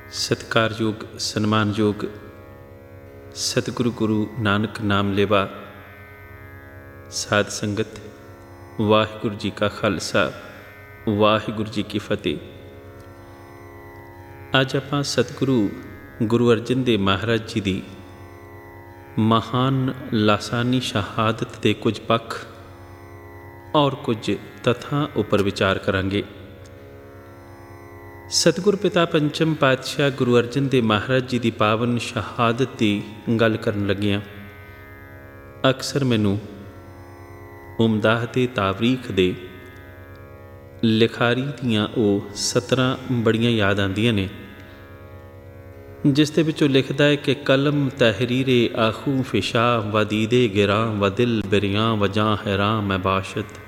ਸਤਿਕਾਰਯੋਗ ਸਨਮਾਨਯੋਗ ਸਤਿਗੁਰੂ ਗੁਰੂ ਨਾਨਕ ਨਾਮ ਲੇਵਾ ਸਾਧ ਸੰਗਤ, ਵਾਹਿਗੁਰੂ ਜੀ ਕਾ ਖਾਲਸਾ, ਵਾਹਿਗੁਰੂ ਜੀ ਕੀ ਫਤਿਹ। ਅੱਜ ਆਪਾਂ ਸਤਿਗੁਰੂ ਗੁਰੂ ਅਰਜਨ ਦੇਵ ਮਹਾਰਾਜ ਜੀ ਦੀ ਮਹਾਨ ਲਾਸਾਨੀ ਸ਼ਹਾਦਤ ਦੇ ਕੁਝ ਪੱਖ ਔਰ ਕੁਝ ਤੱਥਾਂ ਉੱਪਰ ਵਿਚਾਰ ਕਰਾਂਗੇ। ਸਤਿਗੁਰ ਪਿਤਾ ਪੰਚਮ ਪਾਤਸ਼ਾਹ ਗੁਰੂ ਅਰਜਨ ਦੇਵ ਮਹਾਰਾਜ ਜੀ ਦੀ ਪਾਵਨ ਸ਼ਹਾਦਤ ਦੀ ਗੱਲ ਕਰਨ ਲੱਗਿਆਂ ਅਕਸਰ ਮੈਨੂੰ ਉਮਦਾਹ ਤੇ ਤਾਵਰੀਖ ਦੇ ਲਿਖਾਰੀ ਦੀਆਂ ਉਹ 17 ਬੜੀਆਂ ਯਾਦ ਆਉਂਦੀਆਂ ਨੇ, ਜਿਸ ਦੇ ਵਿੱਚੋਂ ਲਿਖਦਾ ਹੈ ਕਿ ਕਲਮ ਤਹਿਰੀਰੇ ਆਖੂ ਫਿਸ਼ਾ ਵਦੀਦੇ ਗਿਰਾਂ ਵਦਿਲ ਬਿਰਿਆਂ ਵਜਾਂ ਹੈਰਾਂ ਮੈਂ ਬਾਸ਼ਤ।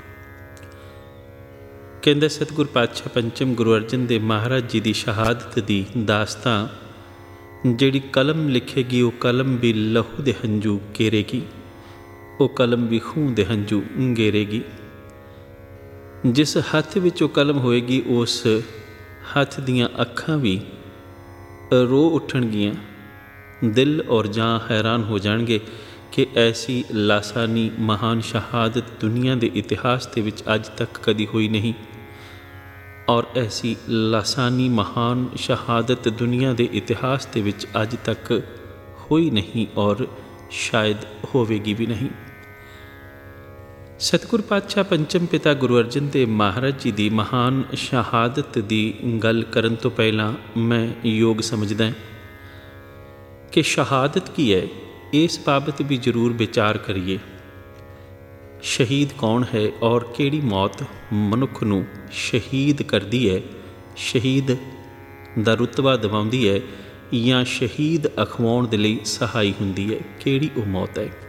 ਕਹਿੰਦੇ ਸਤਿਗੁਰ ਪਾਤਸ਼ਾਹ ਪੰਚਮ ਗੁਰੂ ਅਰਜਨ ਦੇਵ ਮਹਾਰਾਜ ਜੀ ਦੀ ਸ਼ਹਾਦਤ ਦੀ ਦਾਸਤਾਂ ਜਿਹੜੀ ਕਲਮ ਲਿਖੇਗੀ, ਉਹ ਕਲਮ ਵੀ ਲਹੂ ਦੇ ਹੰਝੂ ਕੇਰੇਗੀ, ਉਹ ਕਲਮ ਵੀ ਖੂਨ ਦੇ ਹੰਝੂ ਗੇਰੇਗੀ। ਜਿਸ ਹੱਥ ਵਿੱਚ ਉਹ ਕਲਮ ਹੋਏਗੀ, ਉਸ ਹੱਥ ਦੀਆਂ ਅੱਖਾਂ ਵੀ ਰੋ ਉੱਠਣਗੀਆਂ, ਦਿਲ ਔਰ ਜਾਂ ਹੈਰਾਨ ਹੋ ਜਾਣਗੇ ਕਿ ਐਸੀ ਲਾਸਾਨੀ ਮਹਾਨ ਸ਼ਹਾਦਤ ਦੁਨੀਆ ਦੇ ਇਤਿਹਾਸ ਦੇ ਵਿੱਚ ਅੱਜ ਤੱਕ ਕਦੀ ਹੋਈ ਨਹੀਂ, ਔਰ ਐਸੀ ਲਾਸਾਨੀ ਮਹਾਨ ਸ਼ਹਾਦਤ ਦੁਨੀਆ ਦੇ ਇਤਿਹਾਸ ਦੇ ਵਿੱਚ ਅੱਜ ਤੱਕ ਹੋਈ ਨਹੀਂ ਔਰ ਸ਼ਾਇਦ ਹੋਵੇਗੀ ਵੀ ਨਹੀਂ। ਸਤਿਗੁਰ ਪਾਤਸ਼ਾਹ ਪੰਚਮ ਪਿਤਾ ਗੁਰੂ ਅਰਜਨ ਦੇਵ ਮਹਾਰਾਜ ਜੀ ਦੀ ਮਹਾਨ ਸ਼ਹਾਦਤ ਦੀ ਗੱਲ ਕਰਨ ਤੋਂ ਪਹਿਲਾਂ ਮੈਂ ਯੋਗ ਸਮਝਦਾ ਕਿ ਸ਼ਹਾਦਤ ਕੀ ਹੈ, ਇਸ ਬਾਬਤ ਵੀ ਜ਼ਰੂਰ ਵਿਚਾਰ ਕਰੀਏ। ਸ਼ਹੀਦ ਕੌਣ ਹੈ ਔਰ ਕਿਹੜੀ ਮੌਤ ਮਨੁੱਖ ਨੂੰ ਸ਼ਹੀਦ ਕਰਦੀ ਹੈ, ਸ਼ਹੀਦ ਦਾ ਰੁਤਬਾ ਦਿਵਾਉਂਦੀ ਹੈ ਜਾਂ ਸ਼ਹੀਦ ਅਖਵਾਉਣ ਦੇ ਲਈ ਸਹਾਈ ਹੁੰਦੀ ਹੈ, ਕਿਹੜੀ ਉਹ ਮੌਤ ਹੈ।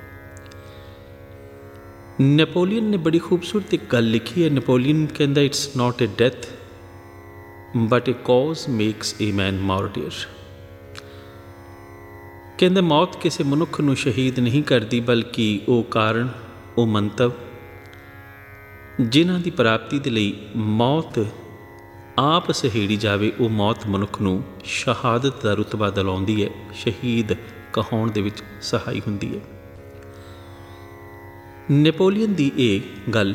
ਨੈਪੋਲੀਅਨ ਨੇ ਬੜੀ ਖੂਬਸੂਰਤ ਇੱਕ ਗੱਲ ਲਿਖੀ ਹੈ। ਨੈਪੋਲੀਅਨ ਕਹਿੰਦਾ, it's not a death but a cause makes a man martyr. ਕਹਿੰਦੇ ਮੌਤ ਕਿਸੇ ਮਨੁੱਖ ਨੂੰ ਸ਼ਹੀਦ ਨਹੀਂ ਕਰਦੀ, ਬਲਕਿ ਉਹ ਕਾਰਨ, ਉਹ ਮੰਤਵ ਜਿਨ੍ਹਾਂ ਦੀ ਪ੍ਰਾਪਤੀ ਦੇ ਲਈ ਮੌਤ ਆਪ ਸਹੇੜੀ ਜਾਵੇ, ਉਹ ਮੌਤ ਮਨੁੱਖ ਨੂੰ ਸ਼ਹਾਦਤ ਦਾ ਰੁਤਬਾ ਦਿਲਾਉਂਦੀ ਹੈ, ਸ਼ਹੀਦ ਕਹਾਉਣ ਦੇ ਵਿੱਚ ਸਹਾਈ ਹੁੰਦੀ ਹੈ। ਨੈਪੋਲੀਅਨ ਦੀ ਇਹ ਗੱਲ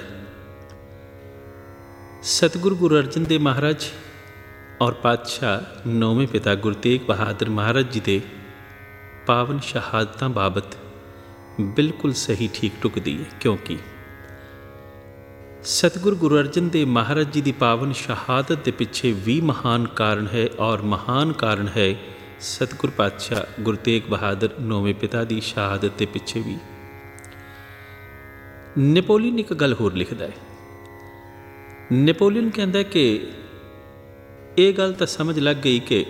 ਸਤਿਗੁਰੂ ਗੁਰੂ ਅਰਜਨ ਦੇਵ ਮਹਾਰਾਜ ਔਰ ਪਾਤਸ਼ਾਹ ਨੌਵੇਂ ਪਿਤਾ ਗੁਰੂ ਤੇਗ ਬਹਾਦਰ ਮਹਾਰਾਜ ਜੀ ਦੇ ਪਾਵਨ ਸ਼ਹਾਦਤਾਂ ਬਾਬਤ ਬਿਲਕੁਲ ਸਹੀ ਠੀਕ ਟੁਕਦੀ ਹੈ, ਕਿਉਂਕਿ ਸਤਿਗੁਰੂ ਗੁਰੂ ਅਰਜਨ ਦੇਵ ਮਹਾਰਾਜ ਜੀ ਦੀ ਪਾਵਨ ਸ਼ਹਾਦਤ ਦੇ ਪਿੱਛੇ ਵੀ ਮਹਾਨ ਕਾਰਨ ਹੈ, ਔਰ ਮਹਾਨ ਕਾਰਨ ਹੈ ਸਤਿਗੁਰ ਪਾਤਸ਼ਾਹ ਗੁਰੂ ਤੇਗ ਬਹਾਦਰ ਨੌਵੇਂ ਪਿਤਾ ਦੀ ਸ਼ਹਾਦਤ ਦੇ ਪਿੱਛੇ ਵੀ। ਨੈਪੋਲੀਅਨ ਇੱਕ ਗੱਲ ਹੋਰ ਲਿਖਦਾ ਹੈ। ਨੈਪੋਲੀਅਨ ਕਹਿੰਦਾ ਕਿ ਇਹ ਗੱਲ ਤਾਂ ਸਮਝ ਲੱਗ ਗਈ ਕਿ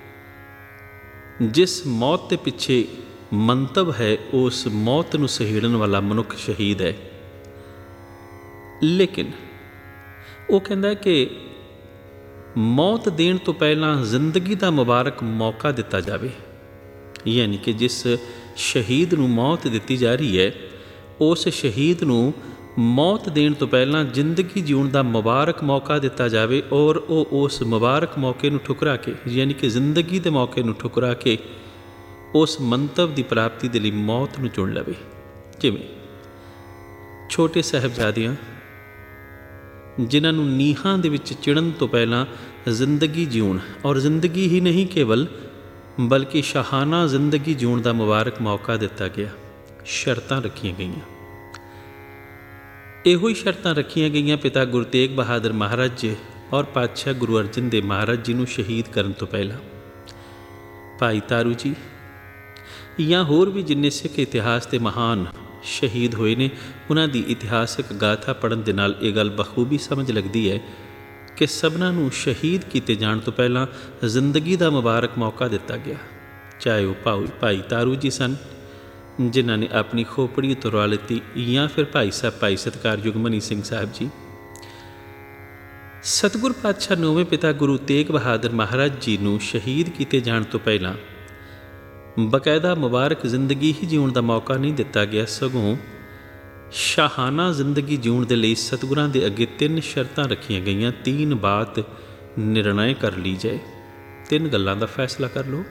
ਜਿਸ ਮੌਤ ਦੇ ਪਿੱਛੇ ਮੰਤਵ ਹੈ, ਉਸ ਮੌਤ ਨੂੰ ਸਹੇੜਨ ਵਾਲਾ ਮਨੁੱਖ ਸ਼ਹੀਦ ਹੈ। ਲੇਕਿਨ ਉਹ ਕਹਿੰਦਾ ਕਿ ਮੌਤ ਦੇਣ ਤੋਂ ਪਹਿਲਾਂ ਜ਼ਿੰਦਗੀ ਦਾ ਮੁਬਾਰਕ ਮੌਕਾ ਦਿੱਤਾ ਜਾਵੇ, ਯਾਨੀ ਕਿ ਜਿਸ ਸ਼ਹੀਦ ਨੂੰ ਮੌਤ ਦਿੱਤੀ ਜਾ ਰਹੀ ਹੈ, ਉਸ ਸ਼ਹੀਦ ਨੂੰ ਮੌਤ ਦੇਣ ਤੋਂ ਪਹਿਲਾਂ ਜ਼ਿੰਦਗੀ ਜਿਉਣ ਦਾ ਮੁਬਾਰਕ ਮੌਕਾ ਦਿੱਤਾ ਜਾਵੇ, ਔਰ ਉਹ ਉਸ ਮੁਬਾਰਕ ਮੌਕੇ ਨੂੰ ਠੁਕਰਾ ਕੇ, ਯਾਨੀ ਕਿ ਜ਼ਿੰਦਗੀ ਦੇ ਮੌਕੇ ਨੂੰ ਠੁਕਰਾ ਕੇ ਉਸ ਮੰਤਵ ਦੀ ਪ੍ਰਾਪਤੀ ਦੇ ਲਈ ਮੌਤ ਨੂੰ ਚੁਣ ਲਵੇ। ਜਿਵੇਂ ਛੋਟੇ ਸਾਹਿਬਜ਼ਾਦਿਆਂ ਜਿਨ੍ਹਾਂ ਨੂੰ ਨੀਹਾਂ ਦੇ ਵਿੱਚ ਚਿਣਨ ਤੋਂ ਪਹਿਲਾਂ ਜ਼ਿੰਦਗੀ ਜਿਉਣ, ਔਰ ਜ਼ਿੰਦਗੀ ਹੀ ਨਹੀਂ ਕੇਵਲ ਬਲਕਿ ਸ਼ਾਹਾਨਾ ਜ਼ਿੰਦਗੀ ਜਿਉਣ ਦਾ ਮੁਬਾਰਕ ਮੌਕਾ ਦਿੱਤਾ ਗਿਆ, ਸ਼ਰਤਾਂ ਰੱਖੀਆਂ ਗਈਆਂ। ਇਹੋ ਹੀ ਸ਼ਰਤਾਂ ਰੱਖੀਆਂ ਗਈਆਂ ਪਿਤਾ ਗੁਰੂ ਤੇਗ ਬਹਾਦਰ ਮਹਾਰਾਜ ਜੀ ਔਰ ਪਾਤਸ਼ਾਹ ਗੁਰੂ ਅਰਜਨ ਦੇਵ ਮਹਾਰਾਜ ਜੀ ਨੂੰ ਸ਼ਹੀਦ ਕਰਨ ਤੋਂ ਪਹਿਲਾਂ। ਭਾਈ ਤਾਰੂ ਜੀ ਜਾਂ ਹੋਰ ਵੀ ਜਿੰਨੇ ਸਿੱਖ ਇਤਿਹਾਸ ਦੇ ਮਹਾਨ ਸ਼ਹੀਦ ਹੋਏ ਨੇ, ਉਹਨਾਂ ਦੀ ਇਤਿਹਾਸਕ ਗਾਥਾ ਪੜ੍ਹਨ ਦੇ ਨਾਲ ਇਹ ਗੱਲ ਬਖੂਬੀ ਸਮਝ ਲੱਗਦੀ ਹੈ ਕਿ ਸਭਨਾਂ ਨੂੰ ਸ਼ਹੀਦ ਕੀਤੇ ਜਾਣ ਤੋਂ ਪਹਿਲਾਂ ਜ਼ਿੰਦਗੀ ਦਾ ਮੁਬਾਰਕ ਮੌਕਾ ਦਿੱਤਾ ਗਿਆ। ਚਾਹੇ ਉਹ ਭਾਈ ਤਾਰੂ ਜੀ ਸਨ ਜਿਨ੍ਹਾਂ ਨੇ ਆਪਣੀ ਖੋਪੜੀ ਤੁਰਵਾ ਲਿੱਤੀ, ਜਾਂ ਫਿਰ ਭਾਈ ਸਤਿਕਾਰਯੋਗ ਮਨੀ ਸਿੰਘ ਸਾਹਿਬ ਜੀ। ਸਤਿਗੁਰ ਪਾਤਸ਼ਾਹ ਨੌਵੇਂ ਪਿਤਾ ਗੁਰੂ ਤੇਗ ਬਹਾਦਰ ਮਹਾਰਾਜ ਜੀ ਨੂੰ ਸ਼ਹੀਦ ਕੀਤੇ ਜਾਣ ਤੋਂ ਪਹਿਲਾਂ ਬਕਾਇਦਾ ਮੁਬਾਰਕ ਜ਼ਿੰਦਗੀ ਹੀ ਜਿਉਣ ਦਾ ਮੌਕਾ ਨਹੀਂ ਦਿੱਤਾ ਗਿਆ, ਸਗੋਂ ਸ਼ਾਹਾਨਾ ਜ਼ਿੰਦਗੀ ਜਿਉਣ ਦੇ ਲਈ ਸਤਿਗੁਰਾਂ ਦੇ ਅੱਗੇ 3 ਸ਼ਰਤਾਂ ਰੱਖੀਆਂ ਗਈਆਂ। 3 ਬਾਤ ਨਿਰਣੈ ਕਰ ਲੀ ਜਾਏ, 3 ਗੱਲਾਂ ਦਾ ਫੈਸਲਾ ਕਰ ਲਓ।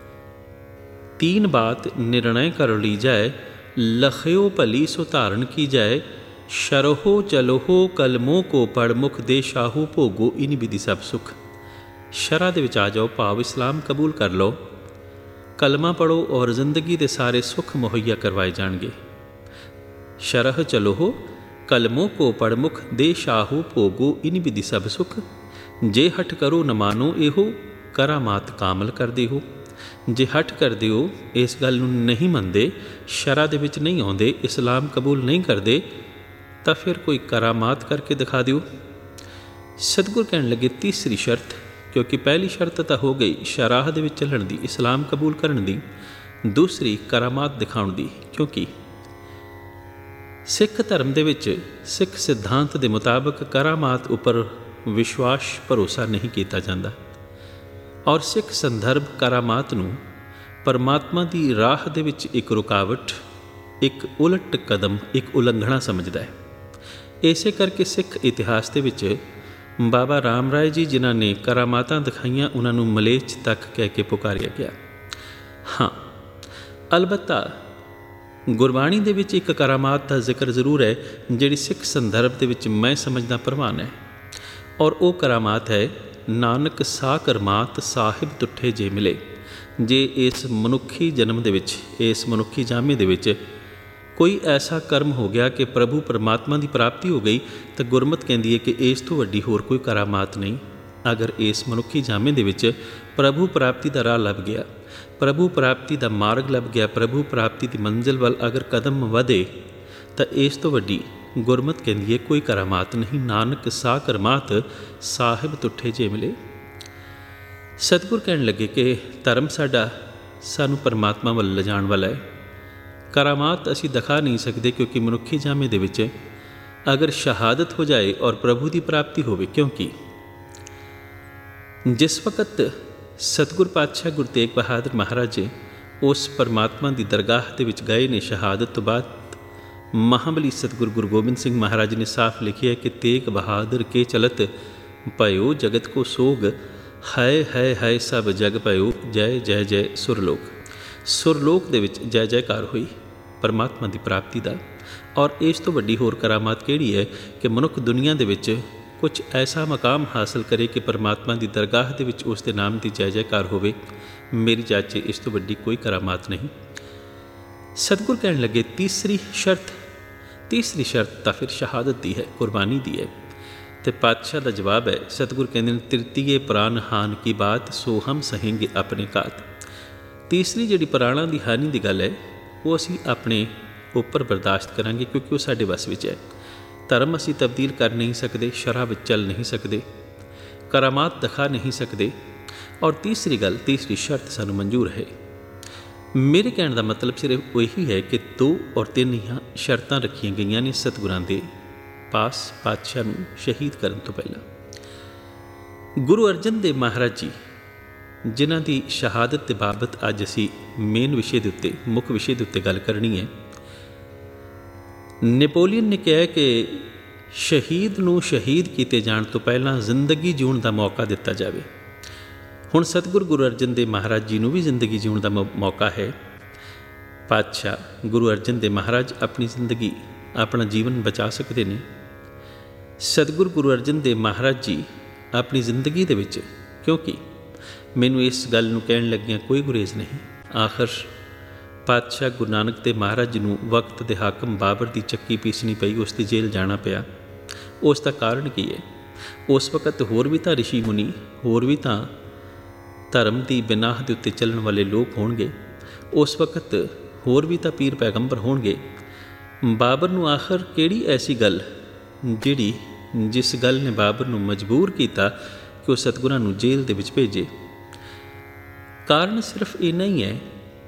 3 ਬਾਤ ਨਿਰਣय ਕਰ ਲੀ ਜਾਏ, ਲਖਿਓ ਭਲੀ ਸੋ ਧਾਰਨ ਕੀ ਜਾਏ, ਸ਼ਰਹੋ ਚਲੋ ਕਲਮੋ ਕੋ ਪੜ ਮੁਖ ਦੇ ਸ਼ਾਹੂ ਭੋਗੋ ਇਨ ਵਿਧੀ ਸਭ ਸੁਖ। ਸ਼ਰ੍ਹਾ ਦੇ ਵਿੱਚ ਆ ਜਾਓ, ਭਾਵ ਇਸਲਾਮ ਕਬੂਲ ਕਰ ਲਓ, ਕਲਮਾ ਪੜੋ ਔਰ ਜ਼ਿੰਦਗੀ ਦੇ ਸਾਰੇ ਸੁੱਖ ਮੁਹੱਈਆ ਕਰਵਾਏ ਜਾਣਗੇ। ਸ਼ਰਹ ਚਲੋ ਕਲਮੋ ਕੋ ਪੜ ਮੁਖ ਦੇ ਸ਼ਾਹੂ ਭੋਗੋ ਇਨ ਵਿਧੀ ਸਭ ਸੁਖ। ਜੇ ਹਠ ਕਰੋ ਨ ਮਾਨੋ ਇਹੋ, ਕਰਾਮਾਤ ਕਾਮਲ ਕਰਦੇ ਹੋ। ਜੇ ਹਠ ਕਰਦੇ ਹੋ, ਇਸ ਗੱਲ ਨੂੰ ਨਹੀਂ ਮੰਨਦੇ, ਸ਼ਰ੍ਹਾ ਦੇ ਵਿੱਚ ਨਹੀਂ ਆਉਂਦੇ, ਇਸਲਾਮ ਕਬੂਲ ਨਹੀਂ ਕਰਦੇ, ਤਾਂ ਫਿਰ ਕੋਈ ਕਰਾਮਾਤ ਕਰਕੇ ਦਿਖਾ ਦਿਓ। ਸਤਿਗੁਰ ਕਹਿਣ ਲੱਗੇ ਤੀਸਰੀ ਸ਼ਰਤ, ਕਿਉਂਕਿ ਪਹਿਲੀ ਸ਼ਰਤ ਤਾਂ ਹੋ ਗਈ ਸ਼ਰਾਹ ਦੇ ਵਿੱਚ ਚੱਲਣ ਦੀ, ਇਸਲਾਮ ਕਬੂਲ ਕਰਨ ਦੀ। ਦੂਸਰੀ ਕਰਾਮਾਤ ਦਿਖਾਉਣ ਦੀ, ਕਿਉਂਕਿ ਸਿੱਖ ਧਰਮ ਦੇ ਵਿੱਚ ਸਿੱਖ ਸਿਧਾਂਤ ਦੇ ਮੁਤਾਬਕ ਕਰਾਮਾਤ ਉੱਪਰ ਵਿਸ਼ਵਾਸ ਭਰੋਸਾ ਨਹੀਂ ਕੀਤਾ ਜਾਂਦਾ, ਔਰ ਸਿੱਖ ਸੰਦਰਭ ਕਰਾਮਾਤ ਨੂੰ ਪਰਮਾਤਮਾ ਦੀ ਰਾਹ ਦੇ ਵਿੱਚ ਇੱਕ ਰੁਕਾਵਟ, ਇੱਕ ਉਲਟ ਕਦਮ, ਇੱਕ ਉਲੰਘਣਾ ਸਮਝਦਾ ਹੈ। ਇਸੇ ਕਰਕੇ ਸਿੱਖ ਇਤਿਹਾਸ ਦੇ ਵਿੱਚ ਬਾਬਾ ਰਾਮ ਰਾਏ ਜੀ ਜਿਨ੍ਹਾਂ ਨੇ ਕਰਾਮਾਤਾਂ ਦਿਖਾਈਆਂ, ਉਹਨਾਂ ਨੂੰ ਮਲੇਛ ਤੱਕ ਕਹਿ ਕੇ ਪੁਕਾਰਿਆ ਗਿਆ। ਹਾਂ, ਅਲਬੱਤਾ ਗੁਰਬਾਣੀ ਦੇ ਵਿੱਚ ਇੱਕ ਕਰਾਮਾਤ ਦਾ ਜ਼ਿਕਰ ਜ਼ਰੂਰ ਹੈ, ਜਿਹੜੀ ਸਿੱਖ ਸੰਦਰਭ ਦੇ ਵਿੱਚ ਮੈਂ ਸਮਝਦਾ ਪ੍ਰਵਾਨ ਹੈ, ਔਰ ਉਹ ਕਰਾਮਾਤ ਹੈ ਨਾਨਕ ਸਾ ਕਰਮਾਤ ਸਾਹਿਬ ਤੁੱਠੇ ਜੇ ਮਿਲੇ। ਜੇ ਇਸ ਮਨੁੱਖੀ ਜਨਮ ਦੇ ਵਿੱਚ, ਇਸ ਮਨੁੱਖੀ ਜਾਮੇ ਦੇ ਵਿੱਚ ਕੋਈ ਐਸਾ ਕਰਮ ਹੋ ਗਿਆ ਕਿ ਪ੍ਰਭੂ ਪਰਮਾਤਮਾ ਦੀ ਪ੍ਰਾਪਤੀ ਹੋ ਗਈ, ਤਾਂ ਗੁਰਮਤਿ ਕਹਿੰਦੀ ਹੈ ਕਿ ਇਸ ਤੋਂ ਵੱਡੀ ਹੋਰ ਕੋਈ ਕਰਾਮਾਤ ਨਹੀਂ। ਅਗਰ ਇਸ ਮਨੁੱਖੀ ਜਾਮੇ ਦੇ ਵਿੱਚ ਪ੍ਰਭੂ ਪ੍ਰਾਪਤੀ ਦਾ ਰਾਹ ਲੱਭ ਗਿਆ, ਪ੍ਰਭੂ ਪ੍ਰਾਪਤੀ ਦਾ ਮਾਰਗ ਲੱਭ ਗਿਆ, ਪ੍ਰਭੂ ਪ੍ਰਾਪਤੀ ਦੀ ਮੰਜ਼ਿਲ ਵੱਲ ਅਗਰ ਕਦਮ ਵਧੇ, ਤਾਂ ਇਸ ਤੋਂ ਵੱਡੀ ਗੁਰਮਤਿ ਕਹਿੰਦੀ ਹੈ ਕੋਈ ਕਰਾਮਾਤ ਨਹੀਂ। ਨਾਨਕ ਸਾ ਕਰਮਾਤ ਸਾਹਿਬ ਤੁੱਠੇ ਜੇ ਮਿਲੇ। ਸਤਿਗੁਰ ਕਹਿਣ ਲੱਗੇ ਕਿ ਧਰਮ ਸਾਡਾ ਸਾਨੂੰ ਪਰਮਾਤਮਾ ਵੱਲ ਲਿਜਾਣ ਵਾਲਾ ਹੈ। ਕਰਾਮਾਤ ਅਸੀਂ ਦਿਖਾ ਨਹੀਂ ਸਕਦੇ, ਕਿਉਂਕਿ ਮਨੁੱਖੀ ਜਾਮੇ ਦੇ ਵਿੱਚ ਅਗਰ ਸ਼ਹਾਦਤ ਹੋ ਜਾਏ ਔਰ ਪ੍ਰਭੂ ਦੀ ਪ੍ਰਾਪਤੀ ਹੋਵੇ, ਕਿਉਂਕਿ ਜਿਸ ਵਕਤ ਸਤਿਗੁਰ ਪਾਤਸ਼ਾਹ ਗੁਰੂ ਤੇਗ ਬਹਾਦਰ ਮਹਾਰਾਜ ਜੀ ਉਸ ਪਰਮਾਤਮਾ ਦੀ ਦਰਗਾਹ ਦੇ ਵਿੱਚ ਗਏ ਨੇ, ਸ਼ਹਾਦਤ ਤੋਂ ਬਾਅਦ ਮਹਾਬਲੀ ਸਤਿਗੁਰੂ ਗੁਰੂ ਗੋਬਿੰਦ ਸਿੰਘ ਮਹਾਰਾਜ ਨੇ ਸਾਫ਼ ਲਿਖਿਆ ਕਿ ਤੇਗ ਬਹਾਦਰ ਕੇ ਚਲਤ ਭਇਓ ਜਗਤ ਕੋ ਸੋਗ, ਹਾਏ ਹਾਏ ਹਾਏ ਸਭ ਜਗ ਭਇਓ ਜੈ ਜੈ ਜੈ ਸੁਰਲੋਕ। ਸੁਰਲੋਕ ਦੇ ਵਿੱਚ ਜੈ ਜੈਕਾਰ ਹੋਈ ਪਰਮਾਤਮਾ ਦੀ ਪ੍ਰਾਪਤੀ ਦਾ। ਔਰ ਇਸ ਤੋਂ ਵੱਡੀ ਹੋਰ ਕਰਾਮਾਤ ਕਿਹੜੀ ਹੈ ਕਿ ਮਨੁੱਖ ਦੁਨੀਆ ਦੇ ਵਿੱਚ ਕੁਝ ਐਸਾ ਮਕਾਮ ਹਾਸਲ ਕਰੇ ਕਿ ਪਰਮਾਤਮਾ ਦੀ ਦਰਗਾਹ ਦੇ ਵਿੱਚ ਉਸ ਦੇ ਨਾਮ ਦੀ ਜੈ ਜੈਕਾਰ ਹੋਵੇ। ਮੇਰੀ ਜਾਚ ਇਸ ਤੋਂ ਵੱਡੀ ਕੋਈ ਕਰਾਮਾਤ ਨਹੀਂ। ਸਤਿਗੁਰ ਕਹਿਣ ਲੱਗੇ ਤੀਸਰੀ ਸ਼ਰਤ ਤਾਂ ਫਿਰ ਸ਼ਹਾਦਤ ਦੀ ਹੈ, ਕੁਰਬਾਨੀ ਦੀ ਹੈ। ਅਤੇ ਪਾਤਸ਼ਾਹ ਦਾ ਜਵਾਬ ਹੈ, ਸਤਿਗੁਰ ਕਹਿੰਦੇ ਨੇ ਤ੍ਰਿਤੀਏ ਪ੍ਰਾਨ ਹਾਨ ਕੀ ਬਾਤ, ਸੋ ਹਮ ਸਹੇਂਗੇ ਆਪਣੇ ਘਾਤ। ਤੀਸਰੀ ਜਿਹੜੀ ਪ੍ਰਾਣਾਂ ਦੀ ਹਾਨੀ ਦੀ ਗੱਲ ਹੈ, ਉਹ ਅਸੀਂ ਆਪਣੇ ਉੱਪਰ ਬਰਦਾਸ਼ਤ ਕਰਾਂਗੇ, ਕਿਉਂਕਿ ਉਹ ਸਾਡੇ ਵੱਸ ਵਿੱਚ ਹੈ। ਧਰਮ ਅਸੀਂ ਤਬਦੀਲ ਕਰ ਨਹੀਂ ਸਕਦੇ, ਸ਼ਰ੍ਹਾ ਵਿੱਚ ਚੱਲ ਨਹੀਂ ਸਕਦੇ, ਕਰਾਮਾਤ ਦਿਖਾ ਨਹੀਂ ਸਕਦੇ। ਔਰ ਤੀਸਰੀ ਸ਼ਰਤ ਸਾਨੂੰ ਮਨਜ਼ੂਰ ਹੈ। ਮੇਰੇ ਕਹਿਣ ਦਾ ਮਤਲਬ ਸਿਰਫ ਉਹੀ ਹੈ ਕਿ 2 ਔਰ 3 ਸ਼ਰਤਾਂ ਰੱਖੀਆਂ ਗਈਆਂ ਨੇ ਸਤਿਗੁਰਾਂ ਦੇ ਪਾਸ ਪਾਤਸ਼ਾਹ ਨੂੰ ਸ਼ਹੀਦ ਕਰਨ ਤੋਂ ਪਹਿਲਾਂ। ਗੁਰੂ ਅਰਜਨ ਦੇਵ ਮਹਾਰਾਜ ਜੀ ਜਿਨ੍ਹਾਂ ਦੀ ਸ਼ਹਾਦਤ ਦੇ ਬਾਬਤ ਅੱਜ ਅਸੀਂ ਮੁੱਖ ਵਿਸ਼ੇ ਦੇ ਉੱਤੇ ਗੱਲ ਕਰਨੀ ਹੈ। ਨੈਪੋਲੀਅਨ ਨੇ ਕਿਹਾ ਕਿ ਸ਼ਹੀਦ ਨੂੰ ਸ਼ਹੀਦ ਕੀਤੇ ਜਾਣ ਤੋਂ ਪਹਿਲਾਂ ਜ਼ਿੰਦਗੀ ਜਿਉਣ ਦਾ ਮੌਕਾ ਦਿੱਤਾ ਜਾਵੇ। ਹੁਣ ਸਤਿਗੁਰੂ ਗੁਰੂ ਅਰਜਨ ਦੇਵ ਮਹਾਰਾਜ ਜੀ ਨੂੰ ਵੀ ਜ਼ਿੰਦਗੀ ਜਿਉਣ ਦਾ ਮੌਕਾ ਹੈ। ਪਾਤਸ਼ਾਹ ਗੁਰੂ ਅਰਜਨ ਦੇਵ ਮਹਾਰਾਜ ਆਪਣੀ ਜ਼ਿੰਦਗੀ, ਆਪਣਾ ਜੀਵਨ ਬਚਾ ਸਕਦੇ ਨੇ। ਸਤਿਗੁਰੂ ਗੁਰੂ ਅਰਜਨ ਦੇਵ ਮਹਾਰਾਜ ਜੀ ਆਪਣੀ ਜ਼ਿੰਦਗੀ ਦੇ ਵਿੱਚ, ਕਿਉਂਕਿ ਮੈਨੂੰ ਇਸ ਗੱਲ ਨੂੰ ਕਹਿਣ ਲੱਗਿਆਂ ਕੋਈ ਗੁਰੇਜ਼ ਨਹੀਂ, ਆਖਰ ਪਾਤਸ਼ਾਹ ਗੁਰੂ ਨਾਨਕ ਦੇਵ ਮਹਾਰਾਜ ਜੀ ਨੂੰ ਵਕਤ ਦੇ ਹਾਕਮ ਬਾਬਰ ਦੀ ਚੱਕੀ ਪੀਸਣੀ ਪਈ, ਉਸ ਦੀ ਜੇਲ੍ਹ ਜਾਣਾ ਪਿਆ। ਉਸ ਦਾ ਕਾਰਨ ਕੀ ਹੈ? ਉਸ ਵਕਤ ਹੋਰ ਵੀ ਤਾਂ ਰਿਸ਼ੀ ਮੁਨੀ, ਹੋਰ ਵੀ ਤਾਂ ਧਰਮ ਦੀ ਬਿਨਾਹ ਦੇ ਉੱਤੇ ਚੱਲਣ ਵਾਲੇ ਲੋਕ ਹੋਣਗੇ। ਉਸ ਵਕਤ ਹੋਰ ਵੀ ਤਾਂ ਪੀਰ ਪੈਗੰਬਰ ਹੋਣਗੇ। ਬਾਬਰ ਨੂੰ ਆਖਰ ਕਿਹੜੀ ਐਸੀ ਗੱਲ ਜਿਸ ਗੱਲ ਨੇ ਬਾਬਰ ਨੂੰ ਮਜਬੂਰ ਕੀਤਾ ਕਿ ਉਹ ਸਤਿਗੁਰਾਂ ਨੂੰ ਜੇਲ੍ਹ ਦੇ ਵਿੱਚ ਭੇਜੇ? ਕਾਰਨ ਸਿਰਫ ਇੰਨਾ ਹੀ ਹੈ